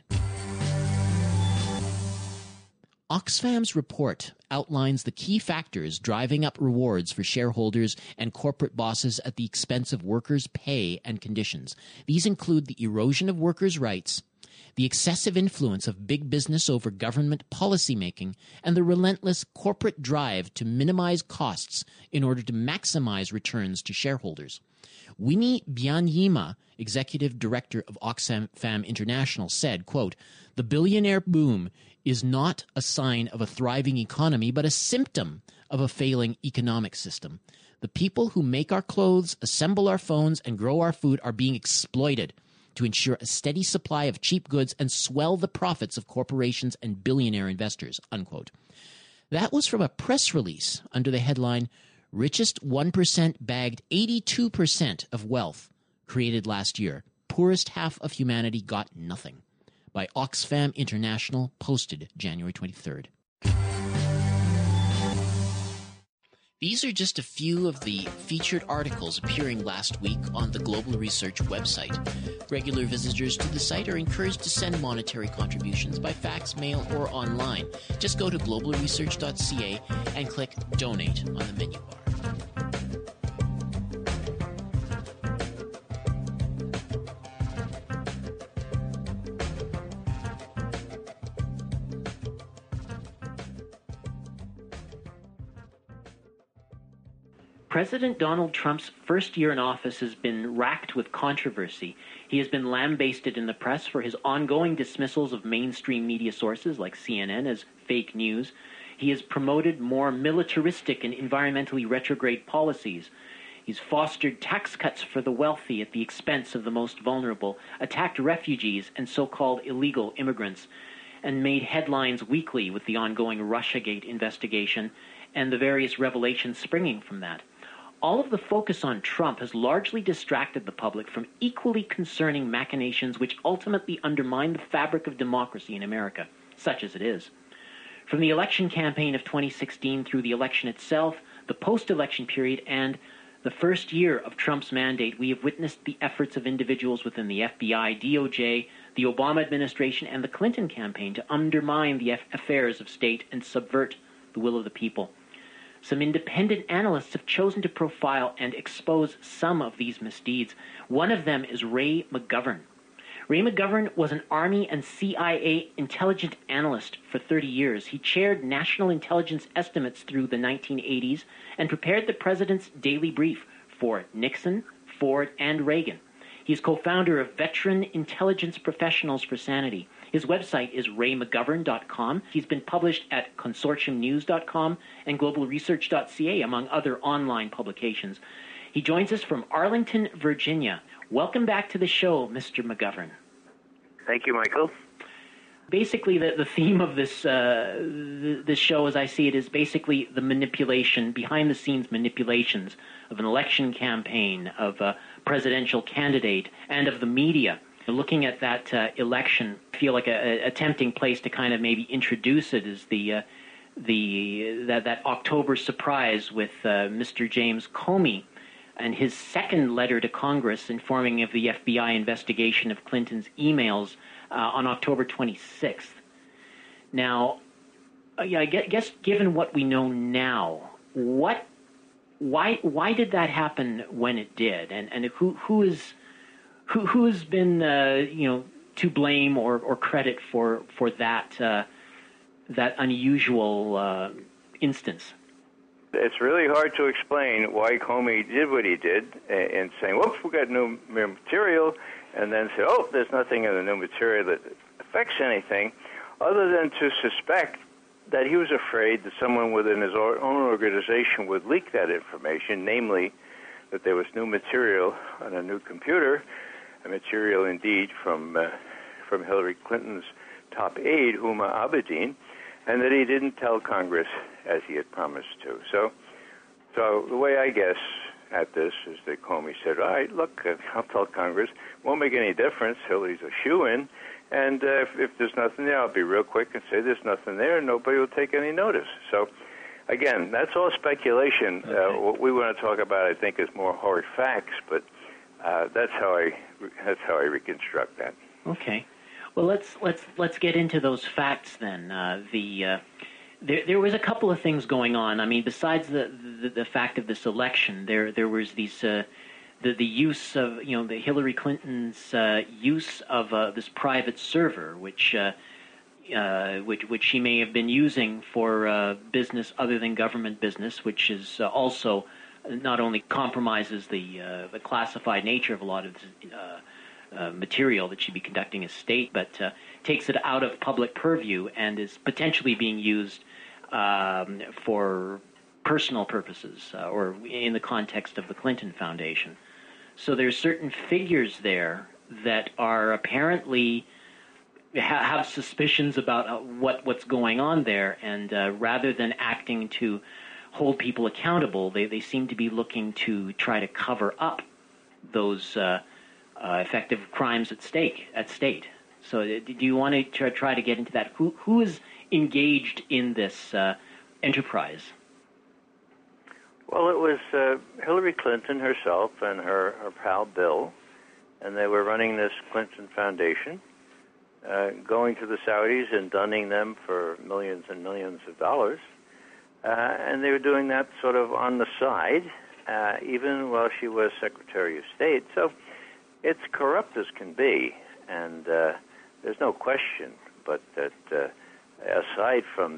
Oxfam's report outlines the key factors driving up rewards for shareholders and corporate bosses at the expense of workers' pay and conditions. These include the erosion of workers' rights, the excessive influence of big business over government policymaking, and the relentless corporate drive to minimize costs in order to maximize returns to shareholders. Winnie Byanyima, executive director of Oxfam International, said, quote, "The billionaire boom is not a sign of a thriving economy, but a symptom of a failing economic system. The people who make our clothes, assemble our phones, and grow our food are being exploited to ensure a steady supply of cheap goods and swell the profits of corporations and billionaire investors," unquote. That was from a press release under the headline, Richest 1% bagged 82% of wealth created last year. Poorest half of humanity got nothing, by Oxfam International, posted January 23rd. These are just a few of the featured articles appearing last week on the Global Research website. Regular visitors to the site are encouraged to send monetary contributions by fax, mail, or online. Just go to globalresearch.ca and click Donate on the menu bar. President Donald Trump's first year in office has been racked with controversy. He has been lambasted in the press for his ongoing dismissals of mainstream media sources like CNN as fake news. He has promoted more militaristic and environmentally retrograde policies. He's fostered tax cuts for the wealthy at the expense of the most vulnerable, attacked refugees and so-called illegal immigrants, and made headlines weekly with the ongoing Russiagate investigation and the various revelations springing from that. All of the focus on Trump has largely distracted the public from equally concerning machinations which ultimately undermine the fabric of democracy in America, such as it is. From the election campaign of 2016 through the election itself, the post-election period, and the first year of Trump's mandate, we have witnessed the efforts of individuals within the FBI, DOJ, the Obama administration, and the Clinton campaign to undermine the affairs of state and subvert the will of the people. Some independent analysts have chosen to profile and expose some of these misdeeds. One of them is Ray McGovern. Ray McGovern was an Army and CIA intelligence analyst for 30 years. He chaired national intelligence estimates through the 1980s and prepared the president's daily brief for Nixon, Ford, and Reagan. He's co-founder of Veteran Intelligence Professionals for Sanity. His website is raymcgovern.com. He's been published at consortiumnews.com and globalresearch.ca, among other online publications. He joins us from Arlington, Virginia. Welcome back to the show, Mr. McGovern. Thank you, Michael. Basically, the theme of this show, as I see it, is basically the manipulation, behind-the-scenes manipulations of an election campaign, of a presidential candidate, and of the media. Looking at that election, I feel like a tempting place to kind of maybe introduce it is that October surprise with Mr. James Comey and his second letter to Congress informing of the FBI investigation of Clinton's emails on October 26th. Now, I guess given what we know now, why did that happen when it did, and who's been to blame or credit for that unusual instance? It's really hard to explain why Comey did what he did in saying, whoops, we got new material, and then say, oh, there's nothing in the new material that affects anything, other than to suspect that he was afraid that someone within his own organization would leak that information, namely that there was new material on a new computer, a material indeed from Hillary Clinton's top aide, Huma Abedin, and that he didn't tell Congress as he had promised to. So the way I guess at this is that Comey said, all right, look, I'll tell Congress. Won't make any difference. Hillary's a shoo-in. And if there's nothing there, I'll be real quick and say there's nothing there, and nobody will take any notice. So, again, that's all speculation. Okay. What we want to talk about, I think, is more hard facts, but that's how I reconstruct that. Okay. Well, let's get into those facts then. There was a couple of things going on. I mean, besides the fact of this election, there was these the use of the Hillary Clinton's use of this private server, which she may have been using for business other than government business, which is also not only compromises the classified nature of a lot of material that she'd be conducting as state, but takes it out of public purview and is potentially being used for personal purposes or in the context of the Clinton Foundation. So there's certain figures there that are apparently have suspicions about what's going on there, and rather than acting to hold people accountable, they seem to be looking to try to cover up those effective crimes at state. So do you want to try to get into that? Who is engaged in this enterprise? Well, it was Hillary Clinton herself and her pal Bill, and they were running this Clinton Foundation, going to the Saudis and dunning them for millions and millions of dollars. And they were doing that sort of on the side, even while she was Secretary of State. So it's corrupt as can be, and there's no question but that aside from the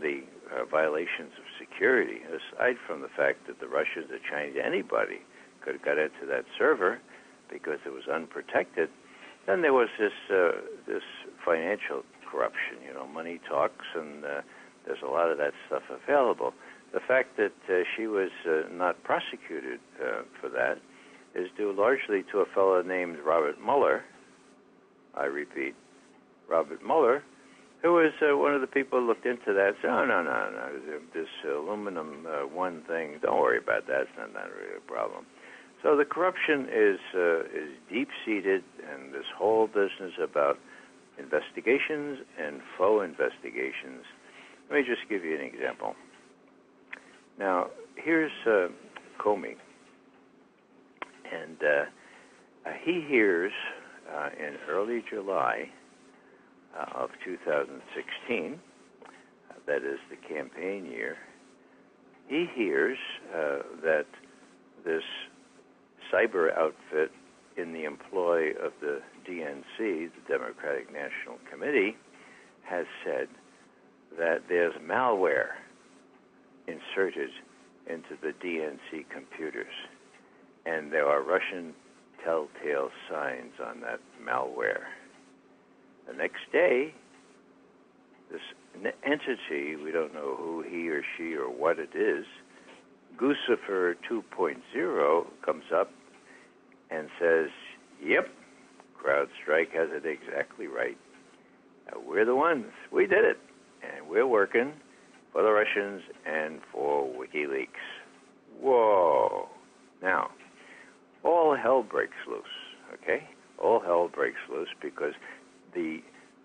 violations of security, aside from the fact that the Russians, the Chinese, anybody could have got into that server because it was unprotected. Then there was this financial corruption. Money talks, and there's a lot of that stuff available. The fact that she was not prosecuted for that is due largely to a fellow named Robert Mueller. I repeat, Robert Mueller, who was one of the people who looked into that. Said, no, this aluminum one thing, don't worry about that. It's not really a problem. So the corruption is deep-seated, and this whole business about investigations and faux investigations. Let me just give you an example. Now, here's Comey, and he hears in early July of 2016, that is the campaign year, he hears that this cyber outfit in the employ of the DNC, the Democratic National Committee, has said that there's malware inserted into the DNC computers, and there are Russian telltale signs on that malware. The next day, this entity, we don't know who he or she or what it is, Guccifer 2.0 comes up and says, yep, CrowdStrike has it exactly right. We're the ones. We did it. And we're working for the Russians and for WikiLeaks. Whoa. Now, all hell breaks loose, okay? All hell breaks loose because the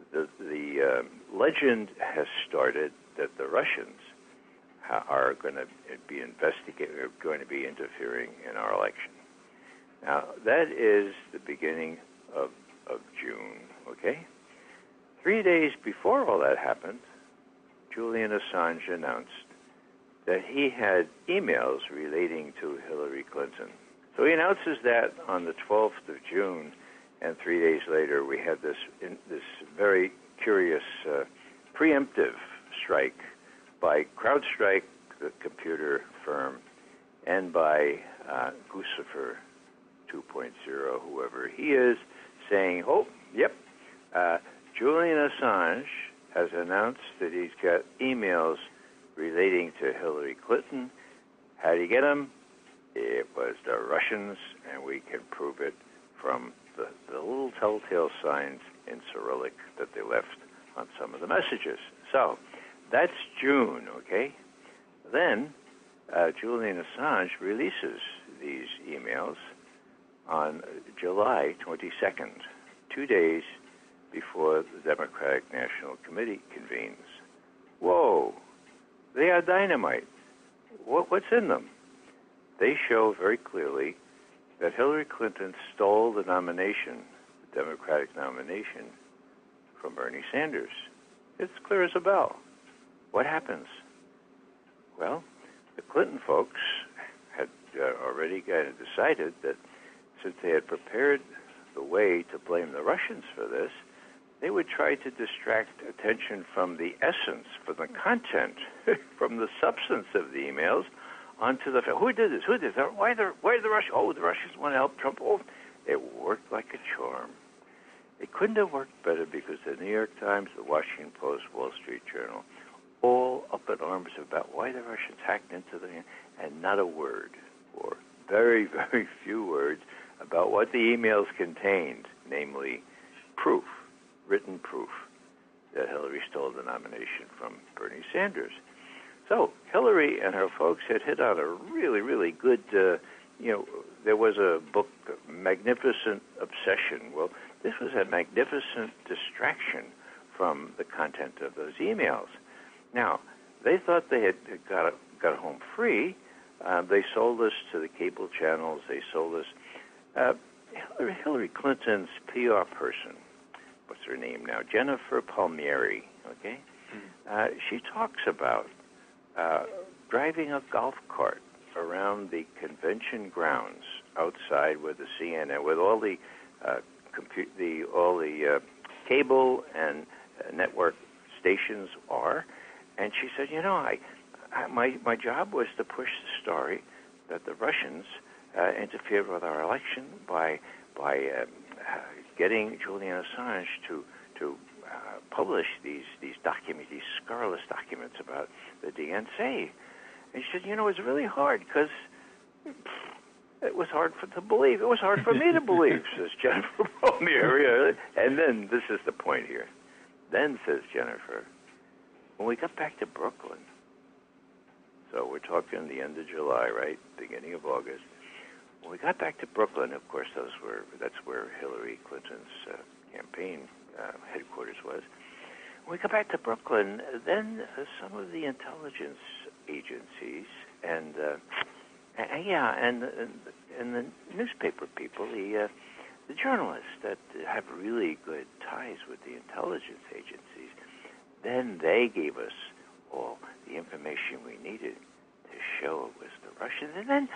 legend has started that the Russians are going to be going to be interfering in our election. Now, that is the beginning of June, okay? 3 days before all that happened, Julian Assange announced that he had emails relating to Hillary Clinton. So he announces that on the 12th of June, and 3 days later we had this very curious preemptive strike by CrowdStrike, the computer firm, and by Guccifer 2.0, whoever he is, saying, Julian Assange has announced that he's got emails relating to Hillary Clinton. How do you get them? It was the Russians, and we can prove it from the little telltale signs in Cyrillic that they left on some of the messages. So that's June, okay? Then Julian Assange releases these emails on July 22nd, 2 days before the Democratic National Committee convenes. Whoa, they are dynamite. What's in them? They show very clearly that Hillary Clinton stole the nomination, the Democratic nomination, from Bernie Sanders. It's clear as a bell. What happens? Well, the Clinton folks had already kind of decided that since they had prepared the way to blame the Russians for this, they would try to distract attention from the essence, from the content, from the substance of the emails, onto the who did this? Who did this? Why the Russians? Oh, the Russians want to help Trump. Oh, it worked like a charm. It couldn't have worked better because the New York Times, the Washington Post, Wall Street Journal, all up in arms about why the Russians hacked into the, and not a word, or very, very few words, about what the emails contained, namely proof, written proof, that Hillary stole the nomination from Bernie Sanders. So Hillary and her folks had hit on a really, really good, there was a book, Magnificent Obsession. Well, this was a magnificent distraction from the content of those emails. Now, they thought they had got home free. They sold this to the cable channels. They sold this. Hillary Clinton's PR person, what's her name now? Jennifer Palmieri, okay? She talks about driving a golf cart around the convention grounds outside with the CNN, with all the cable and network stations are, And she said, my job was to push the story that the Russians interfered with our election by getting Julian Assange to publish these documents, these scurrilous documents about the DNC. And she said, it's really hard because it was hard to believe. It was hard for me to believe, says Jennifer Palmieri. And then, this is the point here. Then, says Jennifer, when we got back to Brooklyn, so we're talking the end of July, right? Beginning of August. When we got back to Brooklyn, of course, that's where Hillary Clinton's campaign headquarters was. When we got back to Brooklyn, then some of the intelligence agencies and the newspaper people, the journalists that have really good ties with the intelligence agencies, then they gave us all the information we needed to show it was the Russians.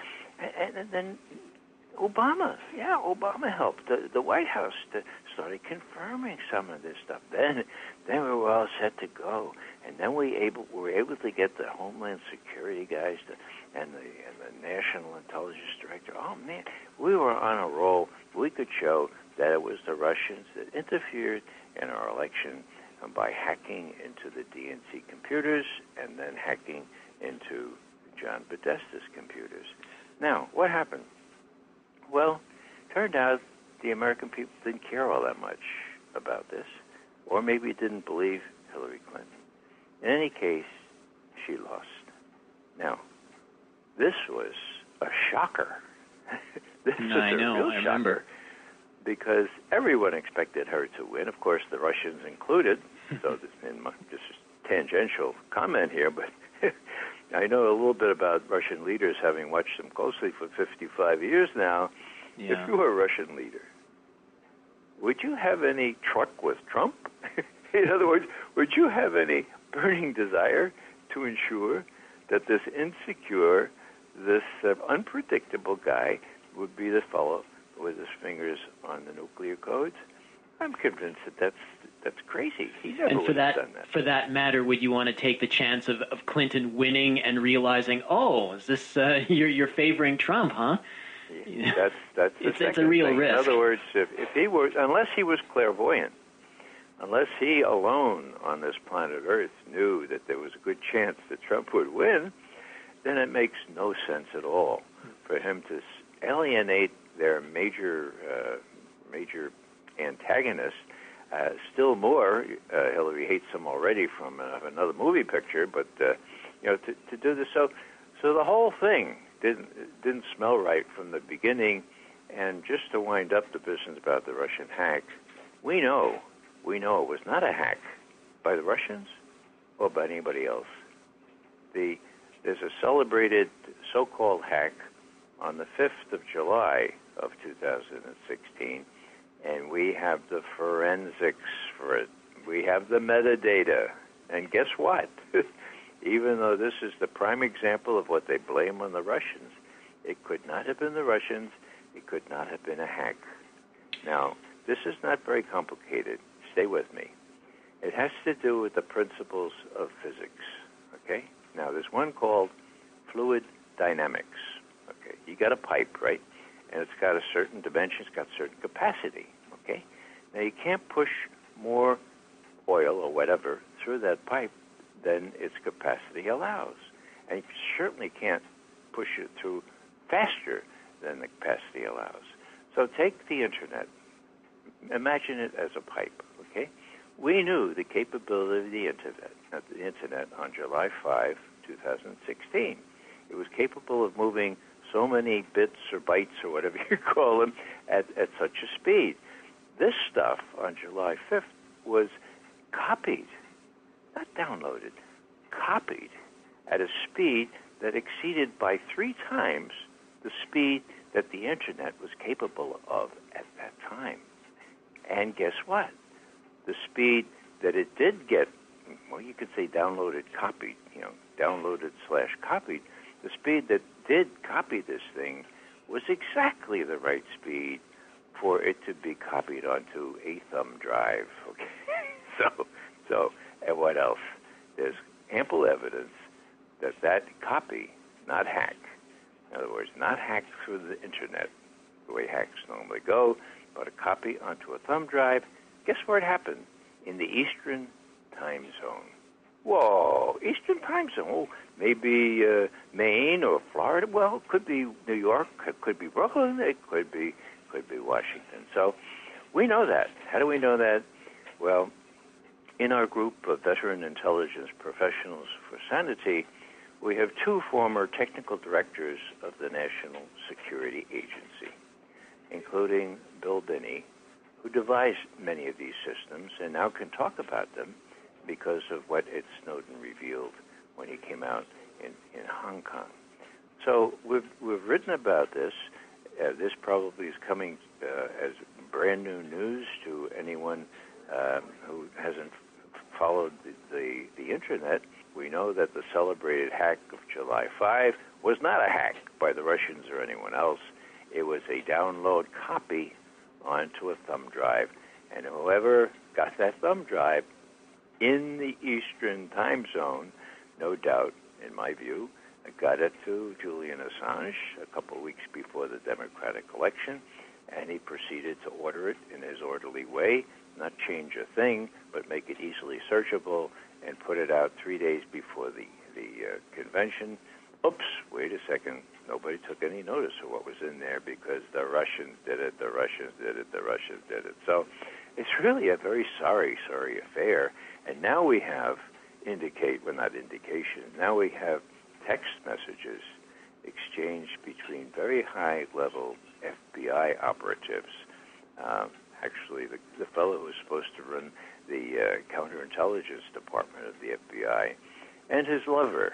And then Obama helped. The White House started confirming some of this stuff. Then we were all set to go. And then we were able to get the Homeland Security guys and the National Intelligence Director. Oh, man, we were on a roll. We could show that it was the Russians that interfered in our election by hacking into the DNC computers and then hacking into John Podesta's computers. Now, what happened? Well, turned out the American people didn't care all that much about this, or maybe didn't believe Hillary Clinton. In any case, she lost. Now, this was a shocker. This was a real shocker. Remember. Because everyone expected her to win, of course, the Russians included. So this is tangential comment here, but I know a little bit about Russian leaders, having watched them closely for 55 years now. Yeah. If you were a Russian leader, would you have any truck with Trump? In other words, would you have any burning desire to ensure that this insecure, this unpredictable guy would be the fellow with his fingers on the nuclear codes? I'm convinced that that's crazy. He never would have done that. For that matter, would you want to take the chance of Clinton winning and realizing, is this you're favoring Trump, huh? That's it's a real risk. In other words, if he were, unless he was clairvoyant, unless he alone on this planet Earth knew that there was a good chance that Trump would win, then it makes no sense at all for him to alienate their major antagonist. Still more, Hillary hates him already from another movie picture, but to do this, so the whole thing didn't smell right from the beginning. And just to wind up the business about the Russian hack, we know it was not a hack by the Russians or by anybody else. There's a celebrated so-called hack on the 5th of July of 2016, and we have the forensics for it. We have the metadata. And guess what? Even though this is the prime example of what they blame on the Russians, it could not have been the Russians. It could not have been a hack. Now, this is not very complicated. Stay with me. It has to do with the principles of physics, okay? Now, there's one called fluid dynamics, okay? You got a pipe, right? And it's got a certain dimension, it's got certain capacity, okay? Now, you can't push more oil or whatever through that pipe than its capacity allows. And you certainly can't push it through faster than the capacity allows. So take the Internet. Imagine it as a pipe, okay? We knew the capability of the Internet on July 5, 2016. It was capable of moving so many bits or bytes or whatever you call them at such a speed. This stuff on July 5th was copied, not downloaded, copied at a speed that exceeded by 3 times the speed that the Internet was capable of at that time. And guess what? The speed that it did get, well, you could say downloaded, copied, downloaded/copied, the speed that did copy this thing was exactly the right speed for it to be copied onto a thumb drive. Okay, so, and what else? There's ample evidence that that copy, not hacked, in other words, not hacked through the internet, the way hacks normally go, but a copy onto a thumb drive. Guess where it happened? In the Eastern time zone. Whoa, Eastern time zone. Oh, maybe Maine or Florida. Well, it could be New York. It could be Brooklyn. It could be Washington. So we know that. How do we know that? Well, in our group of veteran intelligence professionals for sanity, we have two former technical directors of the National Security Agency, including Bill Binney, who devised many of these systems and now can talk about them because of what Ed Snowden revealed when he came out in Hong Kong. So we've written about this. This probably is coming as brand new news to anyone who hasn't followed the internet. We know that the celebrated hack of July 5 was not a hack by the Russians or anyone else. It was a download copy onto a thumb drive, and whoever got that thumb drive in the Eastern time zone, no doubt, in my view, got it to Julian Assange a couple of weeks before the Democratic election, and he proceeded to order it in his orderly way, not change a thing, but make it easily searchable, and put it out 3 days before the convention. Oops, wait a second. Nobody took any notice of what was in there because the Russians did it, the Russians did it, the Russians did it. So it's really a very sorry affair. And now we have now we have text messages exchanged between very high-level FBI operatives. Actually, the fellow who was supposed to run the counterintelligence department of the FBI, and his lover,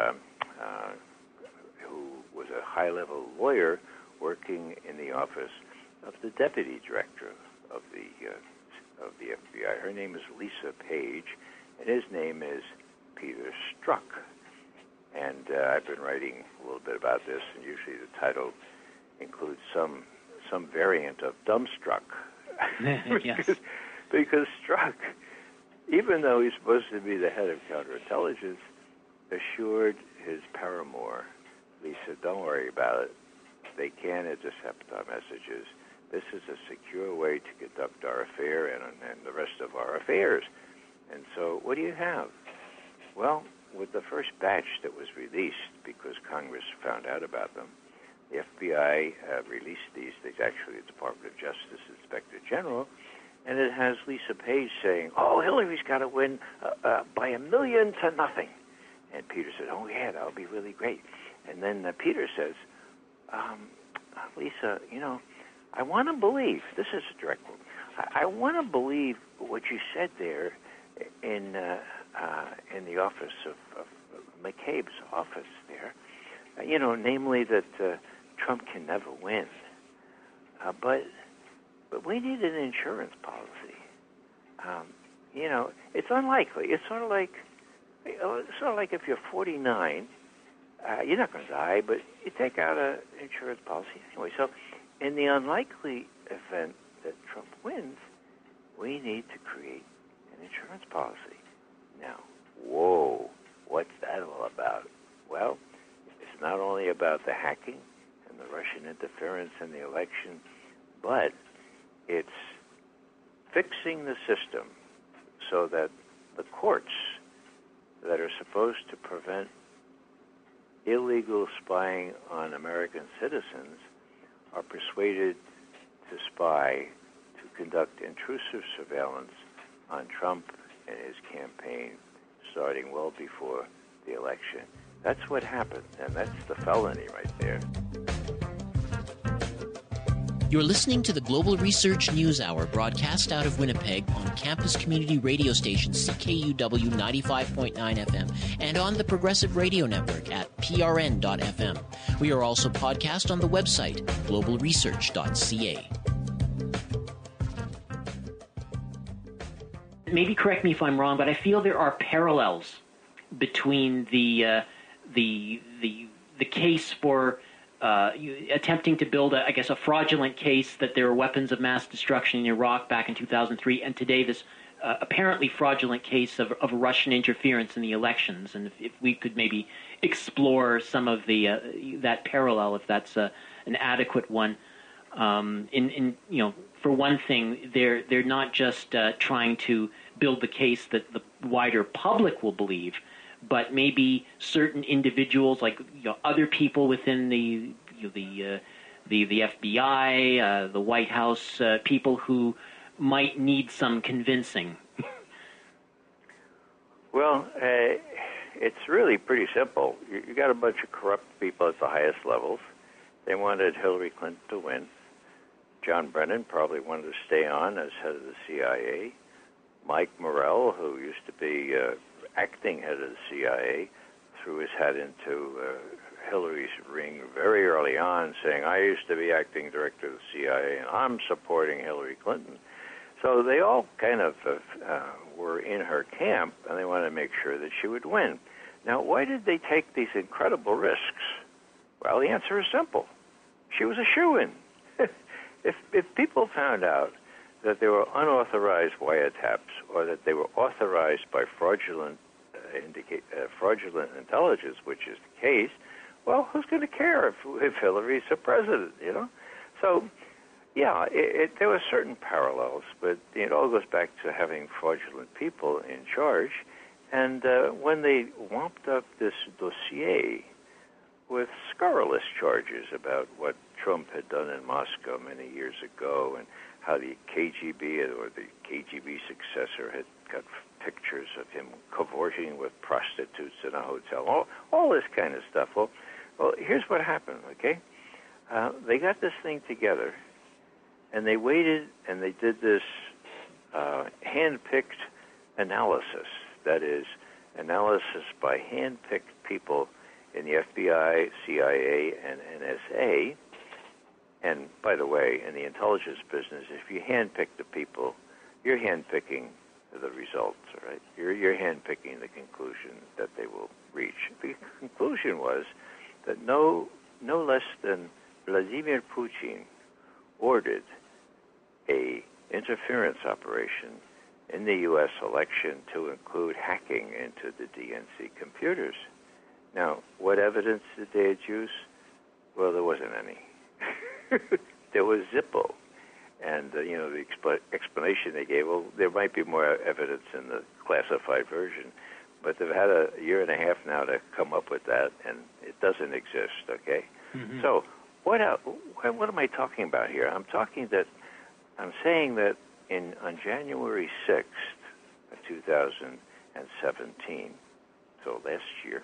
who was a high-level lawyer working in the office of the deputy director of the FBI. Her name is Lisa Page, and his name is Peter Strzok. And I've been writing a little bit about this, and usually the title includes some variant of dumbstruck. because Strzok, even though he's supposed to be the head of counterintelligence, assured his paramour, Lisa, don't worry about it. They can intercept our messages. This is a secure way to conduct our affair and the rest of our affairs. And so what do you have? Well, with the first batch that was released, because Congress found out about them, the FBI released these. There's actually the Department of Justice Inspector General, and it has Lisa Page saying, "Oh, Hillary's got to win by 1,000,000-0. And Peter said, "Oh, yeah, that'll be really great." And then Peter says, "Lisa, I want to believe." This is a direct quote. I want to believe what you said there in the office of McCabe's office there. Namely that Trump can never win. But we need an insurance policy. It's unlikely. It's sort of like if you're 49, you're not going to die, but you take out an insurance policy anyway. So in the unlikely event that Trump wins, we need to create an insurance policy. Now, whoa, what's that all about? Well, it's not only about the hacking and the Russian interference in the election, but it's fixing the system so that the courts that are supposed to prevent illegal spying on American citizens are persuaded to spy, to conduct intrusive surveillance on Trump and his campaign starting well before the election. That's what happened, and that's the felony right there. You're listening to the Global Research News Hour, broadcast out of Winnipeg on campus community radio station CKUW 95.9 FM and on the Progressive Radio Network at prn.fm. We are also podcast on the website globalresearch.ca. Maybe correct me if I'm wrong, but I feel there are parallels between the case for attempting to build a fraudulent case that there were weapons of mass destruction in Iraq back in 2003, and today this apparently fraudulent case of Russian interference in the elections, and if we could maybe explore some of that parallel, if that's an adequate one. For one thing, they're not just trying to build the case that the wider public will believe, but maybe certain individuals, like other people within the FBI, the White House, people who might need some convincing. Well, it's really pretty simple. You got a bunch of corrupt people at the highest levels. They wanted Hillary Clinton to win. John Brennan probably wanted to stay on as head of the CIA. Mike Morrell, who used to be acting head of the CIA, threw his hat into Hillary's ring very early on, saying, I used to be acting director of the CIA, and I'm supporting Hillary Clinton. So they all kind of were in her camp, and they wanted to make sure that she would win. Now, why did they take these incredible risks? Well, the answer is simple. She was a shoo-in. If people found out that there were unauthorized wiretaps or that they were authorized by fraudulent intelligence, which is the case, well, who's going to care if Hillary's the president, So, yeah, there were certain parallels, but it all goes back to having fraudulent people in charge. And when they womped up this dossier with scurrilous charges about what Trump had done in Moscow many years ago and how the KGB or the KGB successor had got pictures of him cavorting with prostitutes in a hotel, all this kind of stuff. Well, here's what happened, okay? They got this thing together, and they waited, and they did this hand-picked analysis, that is, analysis by hand-picked people in the FBI, CIA, and NSA. And by the way, in the intelligence business, if you handpick the people, you're handpicking the results, all right? You're handpicking the conclusion that they will reach. The conclusion was that no less than Vladimir Putin ordered a interference operation in the U.S. election to include hacking into the DNC computers. Now, what evidence did they adduce? Well, there wasn't any. There was Zippo. And, the explanation they gave, well, there might be more evidence in the classified version, but they've had a year and a half now to come up with that, and it doesn't exist, okay? Mm-hmm. So what am I talking about here? I'm saying that on January 6th of 2017, so last year,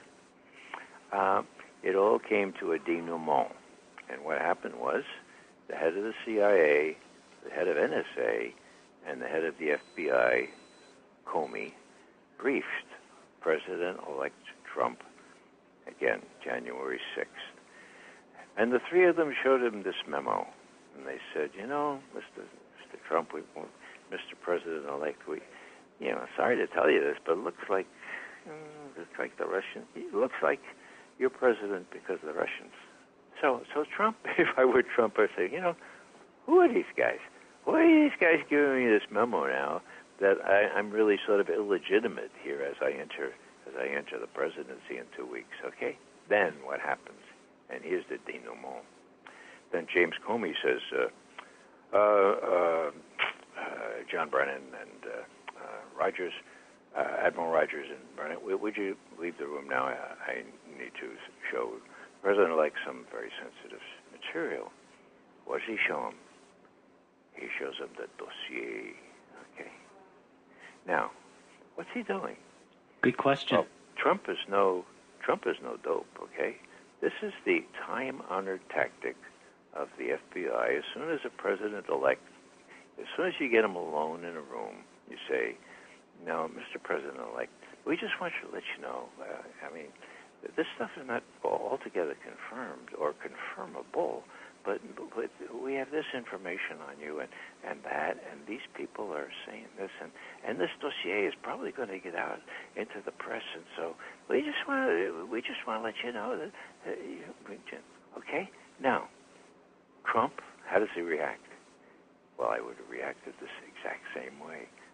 it all came to a denouement. And what happened was the head of the CIA, the head of NSA, and the head of the FBI, Comey, briefed President-elect Trump, again, January 6th. And the three of them showed him this memo. And they said, Mr. Trump, Mr. President-elect, sorry to tell you this, but it looks like the Russians, it looks like you're president because of the Russians. So Trump, if I were Trump, I'd say, who are these guys? Why are these guys giving me this memo now that I'm really sort of illegitimate here as I enter the presidency in 2 weeks? Okay, then what happens? And here's the denouement. Then James Comey says, John Brennan and Rogers, Admiral Rogers and Brennan, would you leave the room now? I need to show President-elect some very sensitive material. What does he show him? He shows him the dossier. Okay. Now, what's he doing? Good question. Well, Trump is no dope. Okay. This is the time-honored tactic of the FBI. As soon as a president-elect, as soon as you get him alone in a room, you say, "No, Mr. President-elect, we just want to let you know. This stuff is not altogether confirmed or confirmable, but we have this information on you and that, and these people are saying this, and this dossier is probably going to get out into the press, and so we just want to let you know that okay." Now, Trump, how does he react? Well, I would have reacted this exact same way.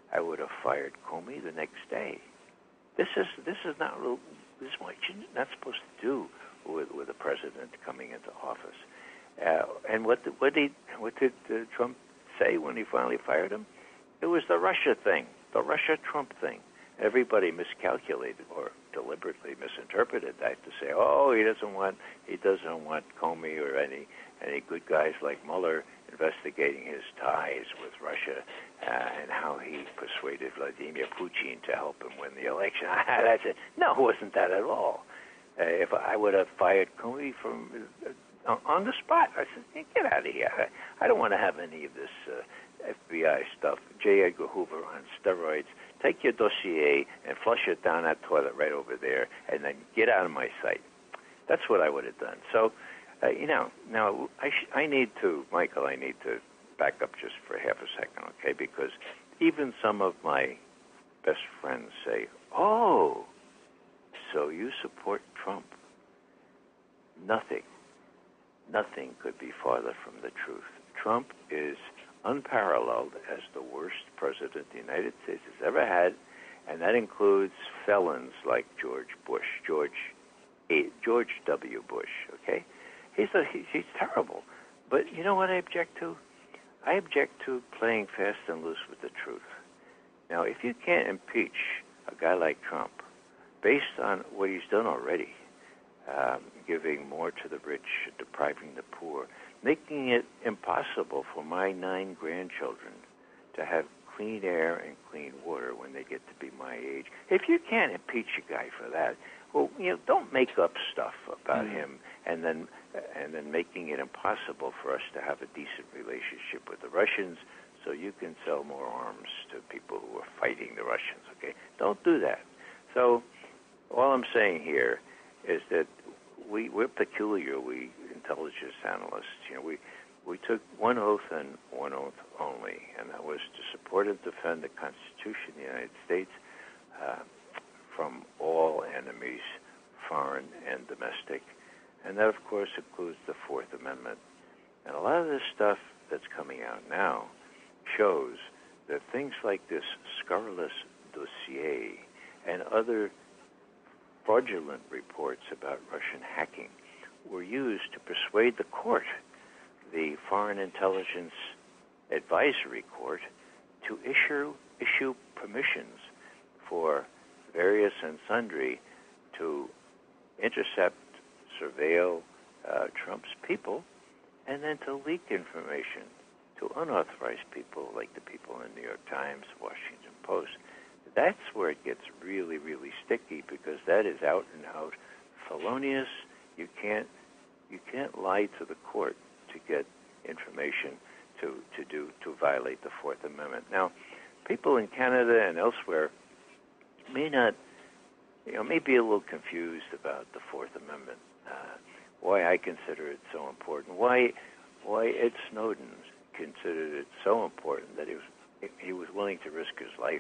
I would have fired Comey the next day. This is not real. This is what you're not supposed to do with a president coming into office. And what did Trump say when he finally fired him? It was the Russia thing, the Russia-Trump thing. Everybody miscalculated or deliberately misinterpreted that to say, oh, he doesn't want Comey or any good guys like Mueller investigating his ties with Russia and how he persuaded Vladimir Putin to help him win the election. That's it. No, it wasn't that at all. If I would have fired Comey from on the spot, I said, hey, get out of here. I don't want to have any of this FBI stuff. J. Edgar Hoover on steroids. Take your dossier and flush it down that toilet right over there, and then get out of my sight. That's what I would have done. So, now I need to, Michael, I need to back up just for half a second, okay? Because even some of my best friends say, oh, so you support Trump. Nothing could be farther from the truth. Trump is unparalleled as the worst president the United States has ever had, and that includes felons like George W. Bush, okay? He's terrible. But you know what I object to? I object to playing fast and loose with the truth. Now, if you can't impeach a guy like Trump based on what he's done already, giving more to the rich, depriving the poor, making it impossible for my 9 grandchildren to have clean air and clean water when they get to be my age. If you can't impeach a guy for that, well, don't make up stuff about him and then making it impossible for us to have a decent relationship with the Russians so you can sell more arms to people who are fighting the Russians, okay? Don't do that. So all I'm saying here is that we're peculiar, we intelligence analysts. We took one oath and one oath only, and that was to support and defend the Constitution of the United States from all enemies, foreign and domestic. And that, of course, includes the Fourth Amendment. And a lot of this stuff that's coming out now shows that things like this scurrilous dossier and other fraudulent reports about Russian hacking were used to persuade the court, the Foreign Intelligence Advisory Court, to issue permissions for various and sundry to intercept, surveil Trump's people, and then to leak information to unauthorized people like the people in the New York Times, Washington Post. That's where it gets really, really sticky, because that is out and out felonious. You can't lie to the court to get information to violate the Fourth Amendment. Now, people in Canada and elsewhere may be a little confused about the Fourth Amendment. Why I consider it so important. Why Ed Snowden considered it so important that he was willing to risk his life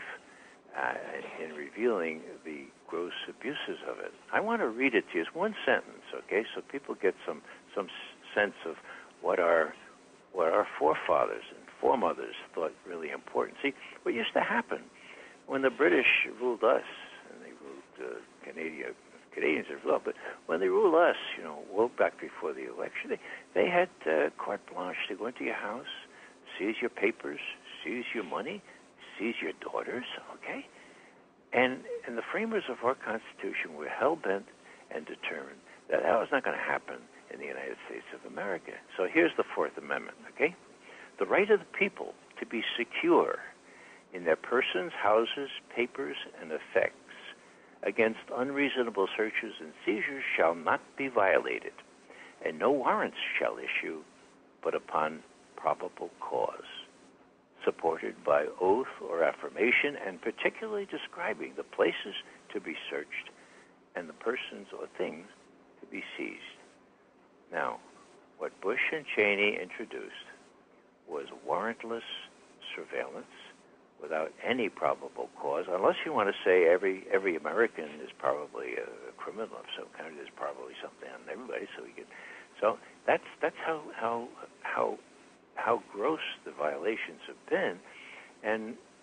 in revealing the gross abuses of it. I want to read it to you. It's one sentence, okay, so people get some sense of what our forefathers and foremothers thought really important. See, what used to happen when the British ruled us, and they ruled Canadians as well, but when they ruled us, well back before the election, they had carte blanche to go into your house, seize your papers, seize your money, seize your daughters, okay? And the framers of our Constitution were hell-bent and determined that was not going to happen in the United States of America. So here's the Fourth Amendment, okay? The right of the people to be secure in their persons, houses, papers, and effects against unreasonable searches and seizures shall not be violated, and no warrants shall issue but upon probable cause, supported by oath or affirmation, and particularly describing the places to be searched and the persons or things to be seized. Now, what Bush and Cheney introduced was warrantless surveillance without any probable cause, unless you want to say every American is probably a criminal of some kind. There's probably something on everybody, so that's how gross the violations have been, and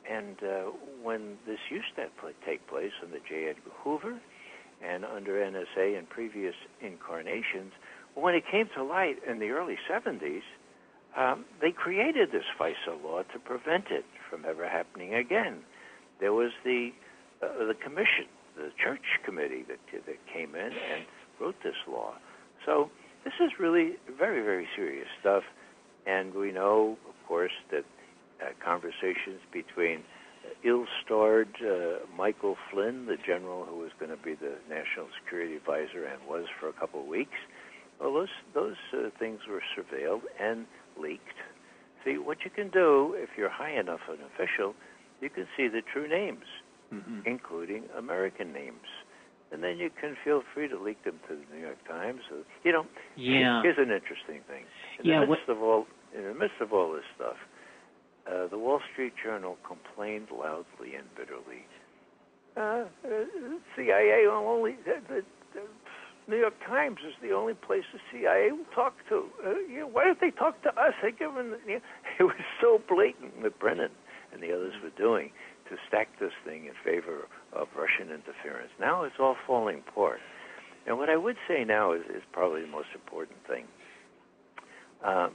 And when this used to take place under J. Edgar Hoover and under NSA in previous incarnations, when it came to light in the early 70s, they created this FISA law to prevent it from ever happening again. There was the commission, the church committee that came in and wrote this law. So this is really very, very serious stuff. And we know, of course, that conversations between ill-starred Michael Flynn, the general who was going to be the National Security Advisor and was for a couple of weeks, well, those things were surveilled and leaked. See, what you can do, if you're high enough an official, you can see the true names, including American names. And then you can feel free to leak them to the New York Times. Here's an interesting thing. In the midst of all this stuff, the Wall Street Journal complained loudly and bitterly. CIA only... The New York Times is the only place the CIA will talk to. Why don't they talk to us? It was so blatant what Brennan and the others were doing to stack this thing in favor of Russian interference. Now it's all falling apart. And what I would say now is probably the most important thing. I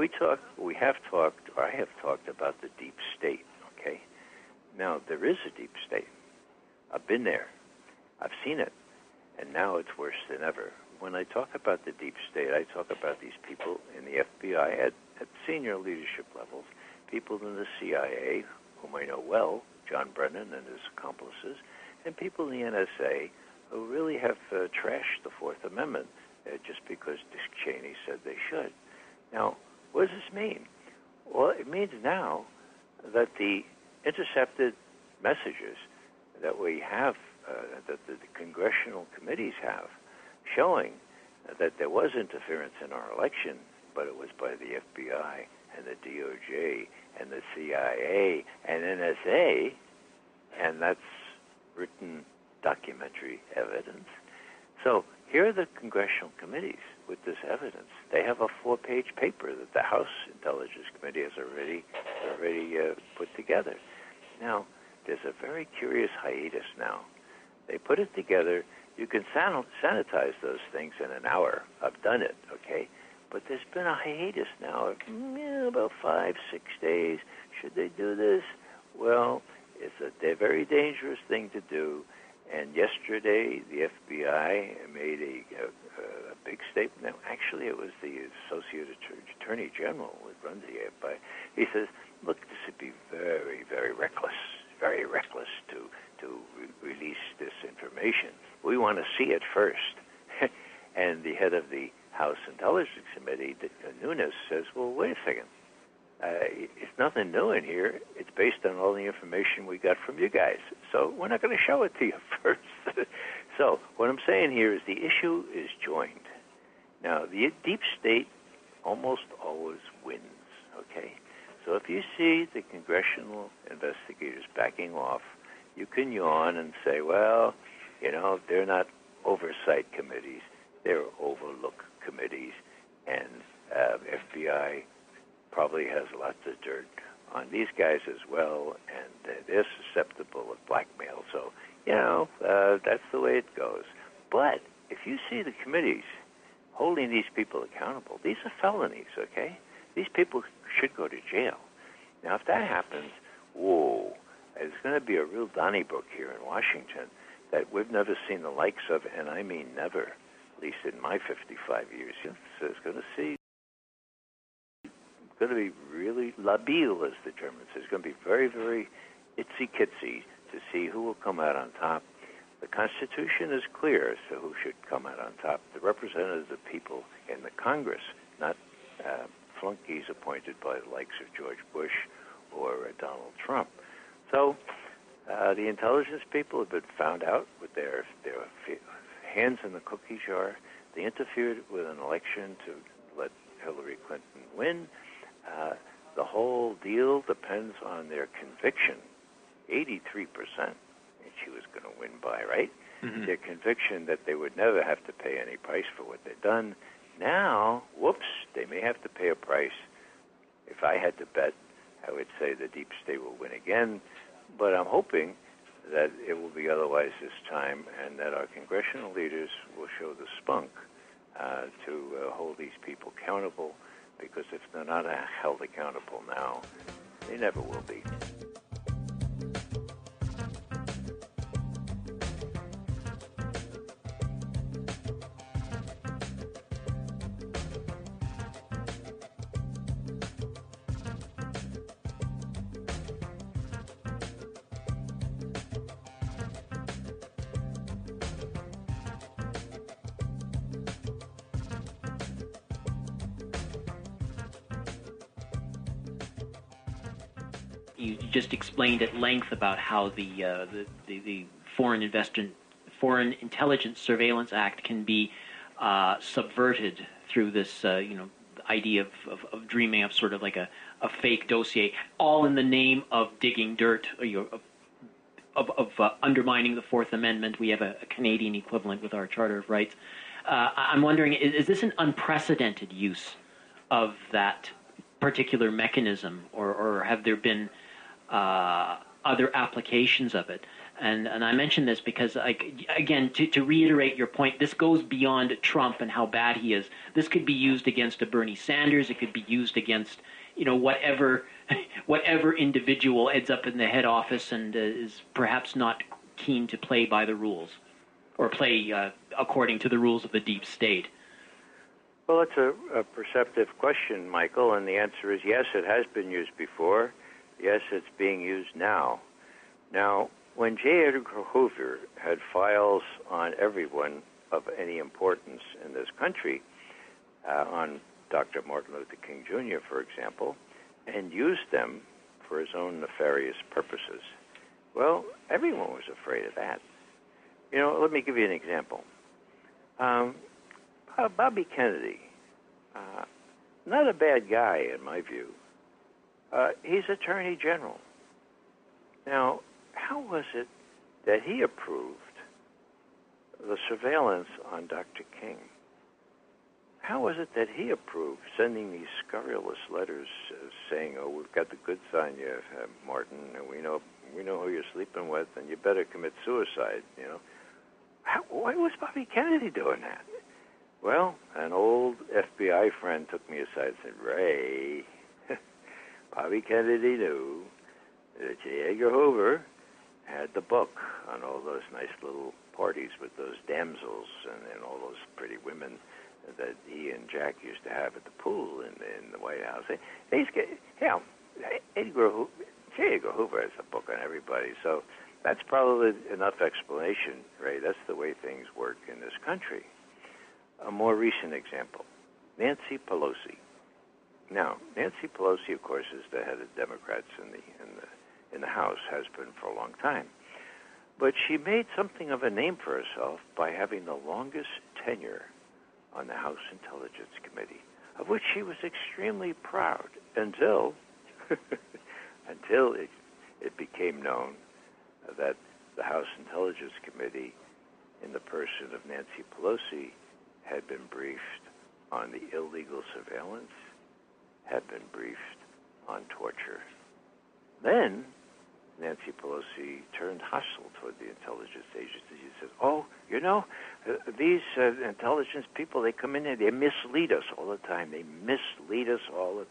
have talked about the deep state, okay? Now, there is a deep state. I've been there. I've seen it. And now it's worse than ever. When I talk about the deep state, I talk about these people in the FBI at senior leadership levels, people in the CIA, whom I know well, John Brennan and his accomplices, and people in the NSA who really have trashed the Fourth Amendment just because Dick Cheney said they should. Now, what does this mean? Well, it means now that the intercepted messages that we have, that the congressional committees have, showing that there was interference in our election, but it was by the FBI and the DOJ and the CIA and NSA, and that's written documentary evidence. So here are the congressional committees with this evidence. They have a 4-page paper that the House Intelligence Committee has already put together. Now, there's a very curious hiatus now. They put it together. You can sanitize those things in an hour. I've done it, okay? But there's been a hiatus now of about 5-6 days. Should they do this? Well, it's a very dangerous thing to do. And yesterday, the FBI made a big statement. Now, actually, it was the Associate Attorney General who runs the FBI. He says, look, this would be very, very reckless to release this information. We want to see it first. And the head of the House Intelligence Committee, Nunes, says, well, wait a second. It's nothing new in here. It's based on all the information we got from you guys. So we're not going to show it to you first. So what I'm saying here is the issue is joined. Now, the deep state almost always wins, okay? So if you see the congressional investigators backing off, you can yawn and say, well, they're not oversight committees. They're overlook committees. And FBI probably has lots of dirt on these guys as well, and they're susceptible of blackmail. So, that's the way it goes. But if you see the committees holding these people accountable, these are felonies, okay? These people should go to jail. Now, if that happens, whoa, it's going to be a real Donnybrook here in Washington that we've never seen the likes of, and I mean never, at least in my 55 years. So it's going to be really labil, as the Germans say. It's going to be very, very itsy-kitsy to see who will come out on top. The Constitution is clear as to who should come out on top. The representatives of the people in the Congress, not flunkies appointed by the likes of George Bush or Donald Trump. So the intelligence people have been found out with their hands in the cookie jar. They interfered with an election to let Hillary Clinton win. The whole deal depends on their conviction. 83% she was going to win by, right? Mm-hmm. Their conviction that they would never have to pay any price for what they've done. Now, whoops, they may have to pay a price. If I had to bet, I would say the deep state will win again, but I'm hoping that it will be otherwise this time, and that our congressional leaders will show the spunk to hold these people accountable, because if they're not held accountable now, they never will be. You just explained at length about how the Foreign Intelligence Surveillance Act can be subverted through this idea of dreaming of sort of like a fake dossier, all in the name of digging dirt, of undermining the Fourth Amendment. We have a Canadian equivalent with our Charter of Rights. I'm wondering, is this an unprecedented use of that particular mechanism, or have there been other applications of it? And I mention this because, again, to reiterate your point, this goes beyond Trump and how bad he is. This could be used against a Bernie Sanders. It could be used against, whatever individual ends up in the head office and is perhaps not keen to play by the rules or play according to the rules of the deep state. Well, it's a perceptive question, Michael, and the answer is yes, it has been used before. Yes, it's being used now. Now, when J. Edgar Hoover had files on everyone of any importance in this country, on Dr. Martin Luther King Jr., for example, and used them for his own nefarious purposes, well, everyone was afraid of that. Let me give you an example. Bobby Kennedy, not a bad guy in my view. He's Attorney General. Now, how was it that he approved the surveillance on Dr. King? How was it that he approved sending these scurrilous letters saying, "Oh, we've got the goods on you, Martin, and we know who you're sleeping with, and you better commit suicide"? Why was Bobby Kennedy doing that? Well, an old FBI friend took me aside and said, "Ray, Bobby Kennedy knew that J. Edgar Hoover had the book on all those nice little parties with those damsels and all those pretty women that he and Jack used to have at the pool in the White House. J. Edgar Hoover has a book on everybody, so that's probably enough explanation, Ray. That's the way things work in this country." A more recent example, Nancy Pelosi. Now, Nancy Pelosi, of course, is the head of Democrats in the House, has been for a long time. But she made something of a name for herself by having the longest tenure on the House Intelligence Committee, of which she was extremely proud until it became known that the House Intelligence Committee, in the person of Nancy Pelosi, had been briefed on the illegal surveillance, had been briefed on torture. Then Nancy Pelosi turned hostile toward the intelligence agency. She said, these intelligence people, they come in there, they mislead us all the time. They mislead us.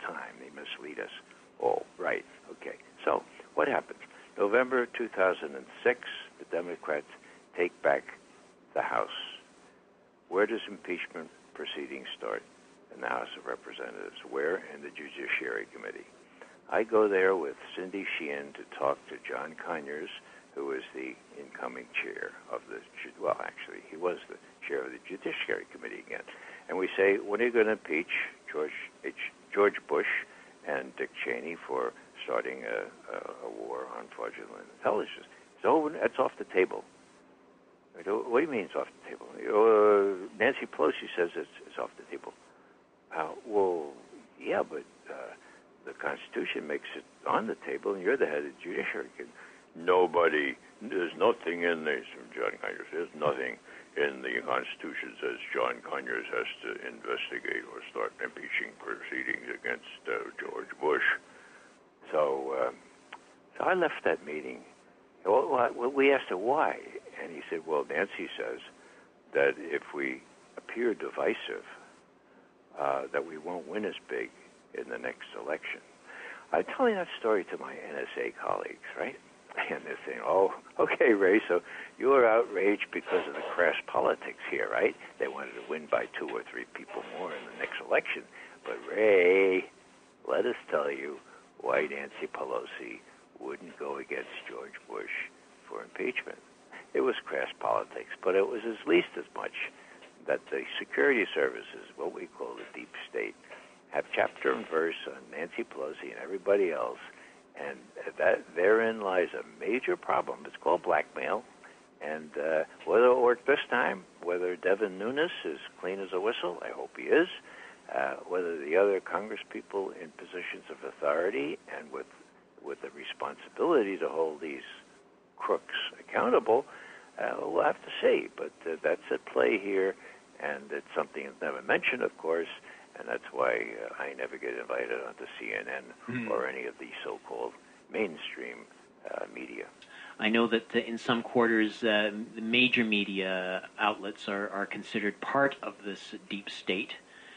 Oh, right. Okay. So what happened? November 2006, the Democrats take back the House. Where does impeachment proceedings start? In the House of Representatives. Where? In the Judiciary Committee. I go there with Cindy Sheehan to talk to John Conyers, who is the incoming chair of he was the chair of the Judiciary Committee again. And we say, when are you going to impeach George Bush and Dick Cheney for starting a war on fraudulent intelligence? So that's off the table. What do you mean it's off the table? Nancy Pelosi says it's off the table. Yeah, but the Constitution makes it on the table, and you're the head of the Judiciary. There's nothing in there, John Conyers. There's nothing in the Constitution that says John Conyers has to investigate or start impeaching proceedings against George Bush. So I left that meeting. Well, we asked her why, and he said, well, Nancy says that if we appear divisive, that we won't win as big in the next election. I'm telling that story to my NSA colleagues, right? And they're saying, oh, okay, Ray, so you were outraged because of the crass politics here, right? They wanted to win by 2 or 3 people more in the next election. But Ray, let us tell you why Nancy Pelosi wouldn't go against George Bush for impeachment. It was crass politics, but it was at least as much that the security services, what we call the deep state, have chapter and verse on Nancy Pelosi and everybody else, and that therein lies a major problem. It's called blackmail, and whether it worked this time, whether Devin Nunes is clean as a whistle, I hope he is, whether the other Congress people in positions of authority and with the responsibility to hold these crooks accountable, we'll have to see. But that's at play here, and it's something that's never mentioned, of course, and that's why I never get invited onto CNN or any of the so-called mainstream media. I know that in some quarters, the major media outlets are considered part of this deep state.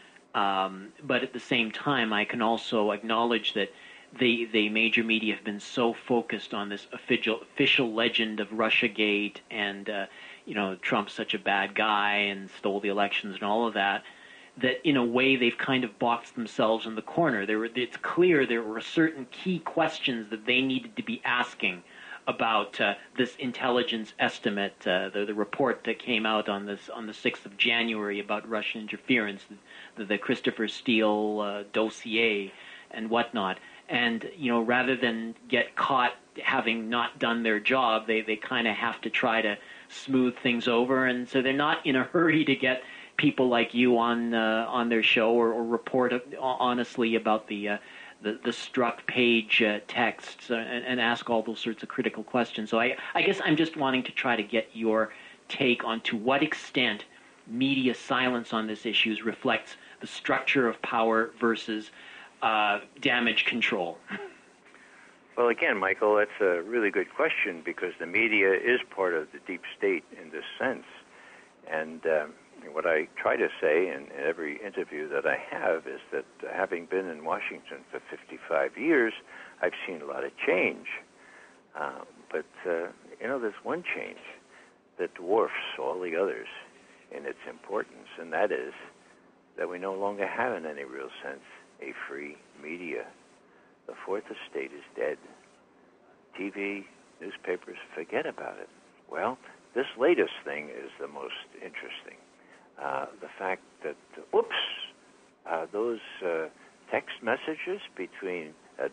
But at the same time, I can also acknowledge that the major media have been so focused on this official legend of Russiagate and, Trump's such a bad guy and stole the elections and all of that, that in a way they've kind of boxed themselves in the corner. It's clear there were certain key questions that they needed to be asking about this intelligence estimate, the report that came out on the 6th of January about Russian interference, the Christopher Steele dossier and whatnot. And, rather than get caught having not done their job, they kind of have to try to smooth things over. And so they're not in a hurry to get people like you on their show or report honestly about the struck page texts and ask all those sorts of critical questions. So I guess I'm just wanting to try to get your take on to what extent media silence on this issue reflects the structure of power versus damage control. Well, again, Michael, that's a really good question because the media is part of the deep state in this sense. And what I try to say in every interview that I have is that having been in Washington for 55 years, I've seen a lot of change. But there's one change that dwarfs all the others in its importance, and that is that we no longer have, in any real sense, a free media. The fourth estate is dead. TV, newspapers, forget about it. Well, this latest thing is the most interesting. The fact that, those text messages between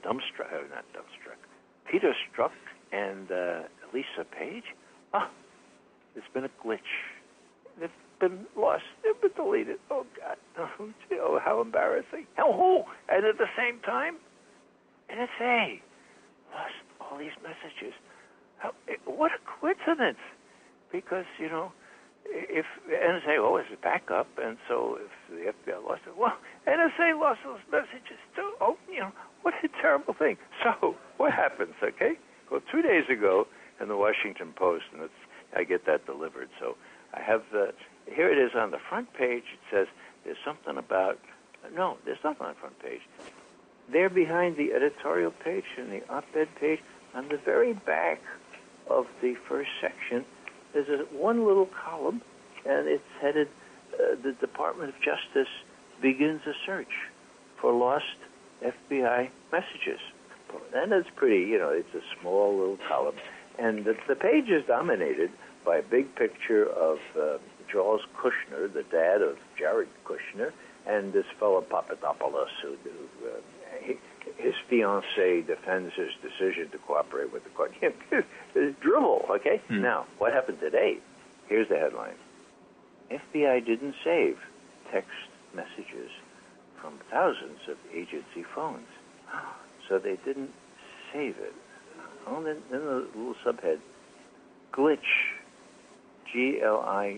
Peter Strzok and Lisa Page, there's been a glitch. They've been lost. They've been deleted. Oh, God. Oh, how embarrassing. Oh, and at the same time, NSA lost all these messages. What a coincidence. Because, if NSA is a backup, and so if the FBI lost it, well, NSA lost those messages too. Oh, what a terrible thing. So, what happens, okay? Well, 2 days ago in the Washington Post, and I get that delivered, so I have here it is on the front page. It says there's something about, no, there's nothing on the front page. There behind the editorial page and the op-ed page, on the very back of the first section, there's one little column, and it's headed, the Department of Justice begins a search for lost FBI messages. And it's pretty, it's a small little column. And the page is dominated by a big picture of Charles Kushner, the dad of Jared Kushner, and this fellow Papadopoulos, who his fiancée defends his decision to cooperate with the court. Drivel, okay? Now, what happened today? Here's the headline. FBI didn't save text messages from thousands of agency phones. So they didn't save it. Oh, then the little subhead, glitch, Glitch.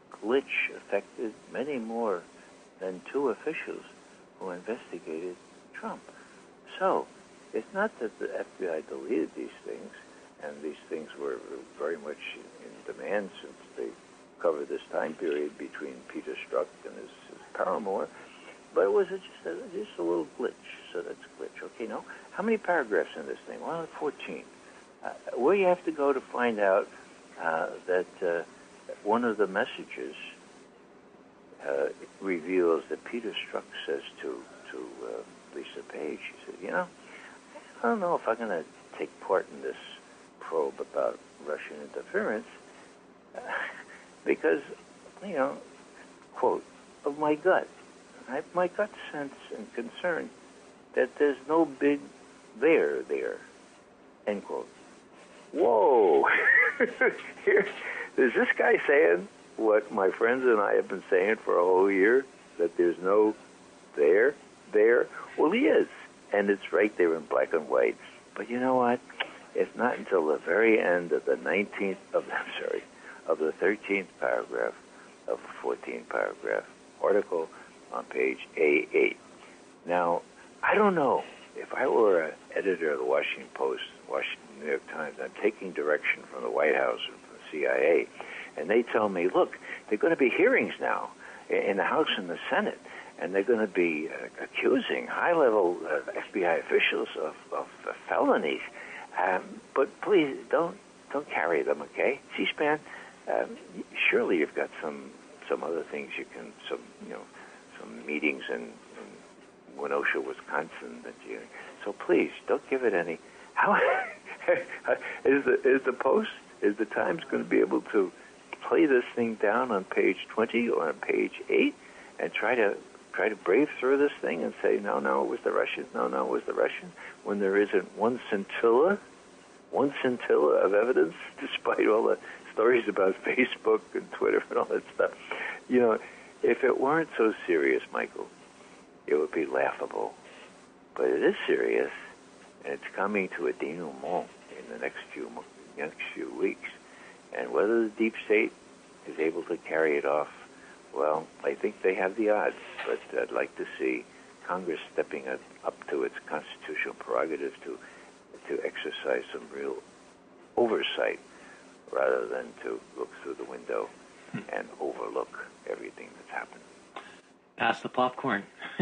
Glitch affected many more than 2 officials who investigated Trump. So it's not that the FBI deleted these things, and these things were very much in demand since they covered this time period between Peter Strzok and his paramour, but it was just a little glitch. So that's a glitch. Okay, now, how many paragraphs in this thing? Well, 14. Where you have to go to find out that one of the messages reveals that Peter Strzok says to Lisa Page, he said, I don't know if I'm going to take part in this probe about Russian interference because, quote, of my gut. My gut sense and concern that there's no big there, end quote. Whoa! Here, is this guy saying what my friends and I have been saying for a whole year, that there's no there? Well, he is, and it's right there in black and white. But you know what? It's not until the very end of the 13th paragraph of a 14-paragraph article on page A8. Now, I don't know if I were an editor of the Washington Post, New York Times, I'm taking direction from the White House and from the CIA, and they tell me, look, there are going to be hearings now in the House and the Senate, and they're going to be accusing high-level FBI officials of felonies. But please don't carry them, okay? C-SPAN, surely you've got some other things you can, some meetings in Kenosha, Wisconsin. So please don't give it any. How is the Times going to be able to play this thing down on page 20 or on page 8 and try to brave through this thing and say no, it was the Russians, no, it was the Russians, when there isn't one scintilla of evidence, despite all the stories about Facebook and Twitter and all that stuff. If it weren't so serious, Michael, it would be laughable. But it is serious, and it's coming to a denouement in the next few weeks. And whether the deep state is able to carry it off, well, I think they have the odds. But I'd like to see Congress stepping up to its constitutional prerogative to exercise some real oversight rather than to look through the window and overlook everything that's happened. Pass the popcorn.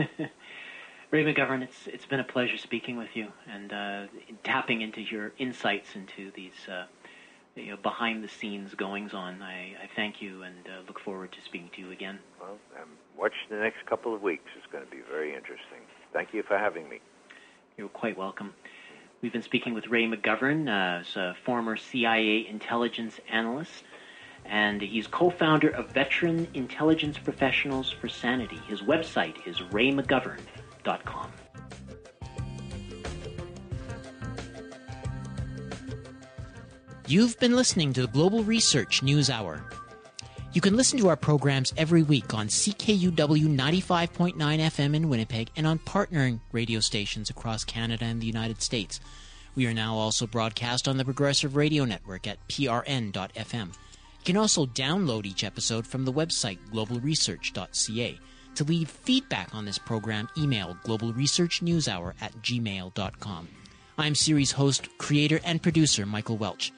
Ray McGovern, it's been a pleasure speaking with you and tapping into your insights into these behind-the-scenes goings-on. I thank you and look forward to speaking to you again. Well, watch the next couple of weeks. It's going to be very interesting. Thank you for having me. You're quite welcome. We've been speaking with Ray McGovern, who's a former CIA intelligence analyst, and he's co-founder of Veteran Intelligence Professionals for Sanity. His website is raymcgovern.com. You've been listening to the Global Research News Hour. You can listen to our programs every week on CKUW 95.9 FM in Winnipeg and on partnering radio stations across Canada and the United States. We are now also broadcast on the Progressive Radio Network at prn.fm. You can also download each episode from the website globalresearch.ca. To leave feedback on this program, email globalresearchnewshour@gmail.com. I'm series host, creator, and producer Michael Welch.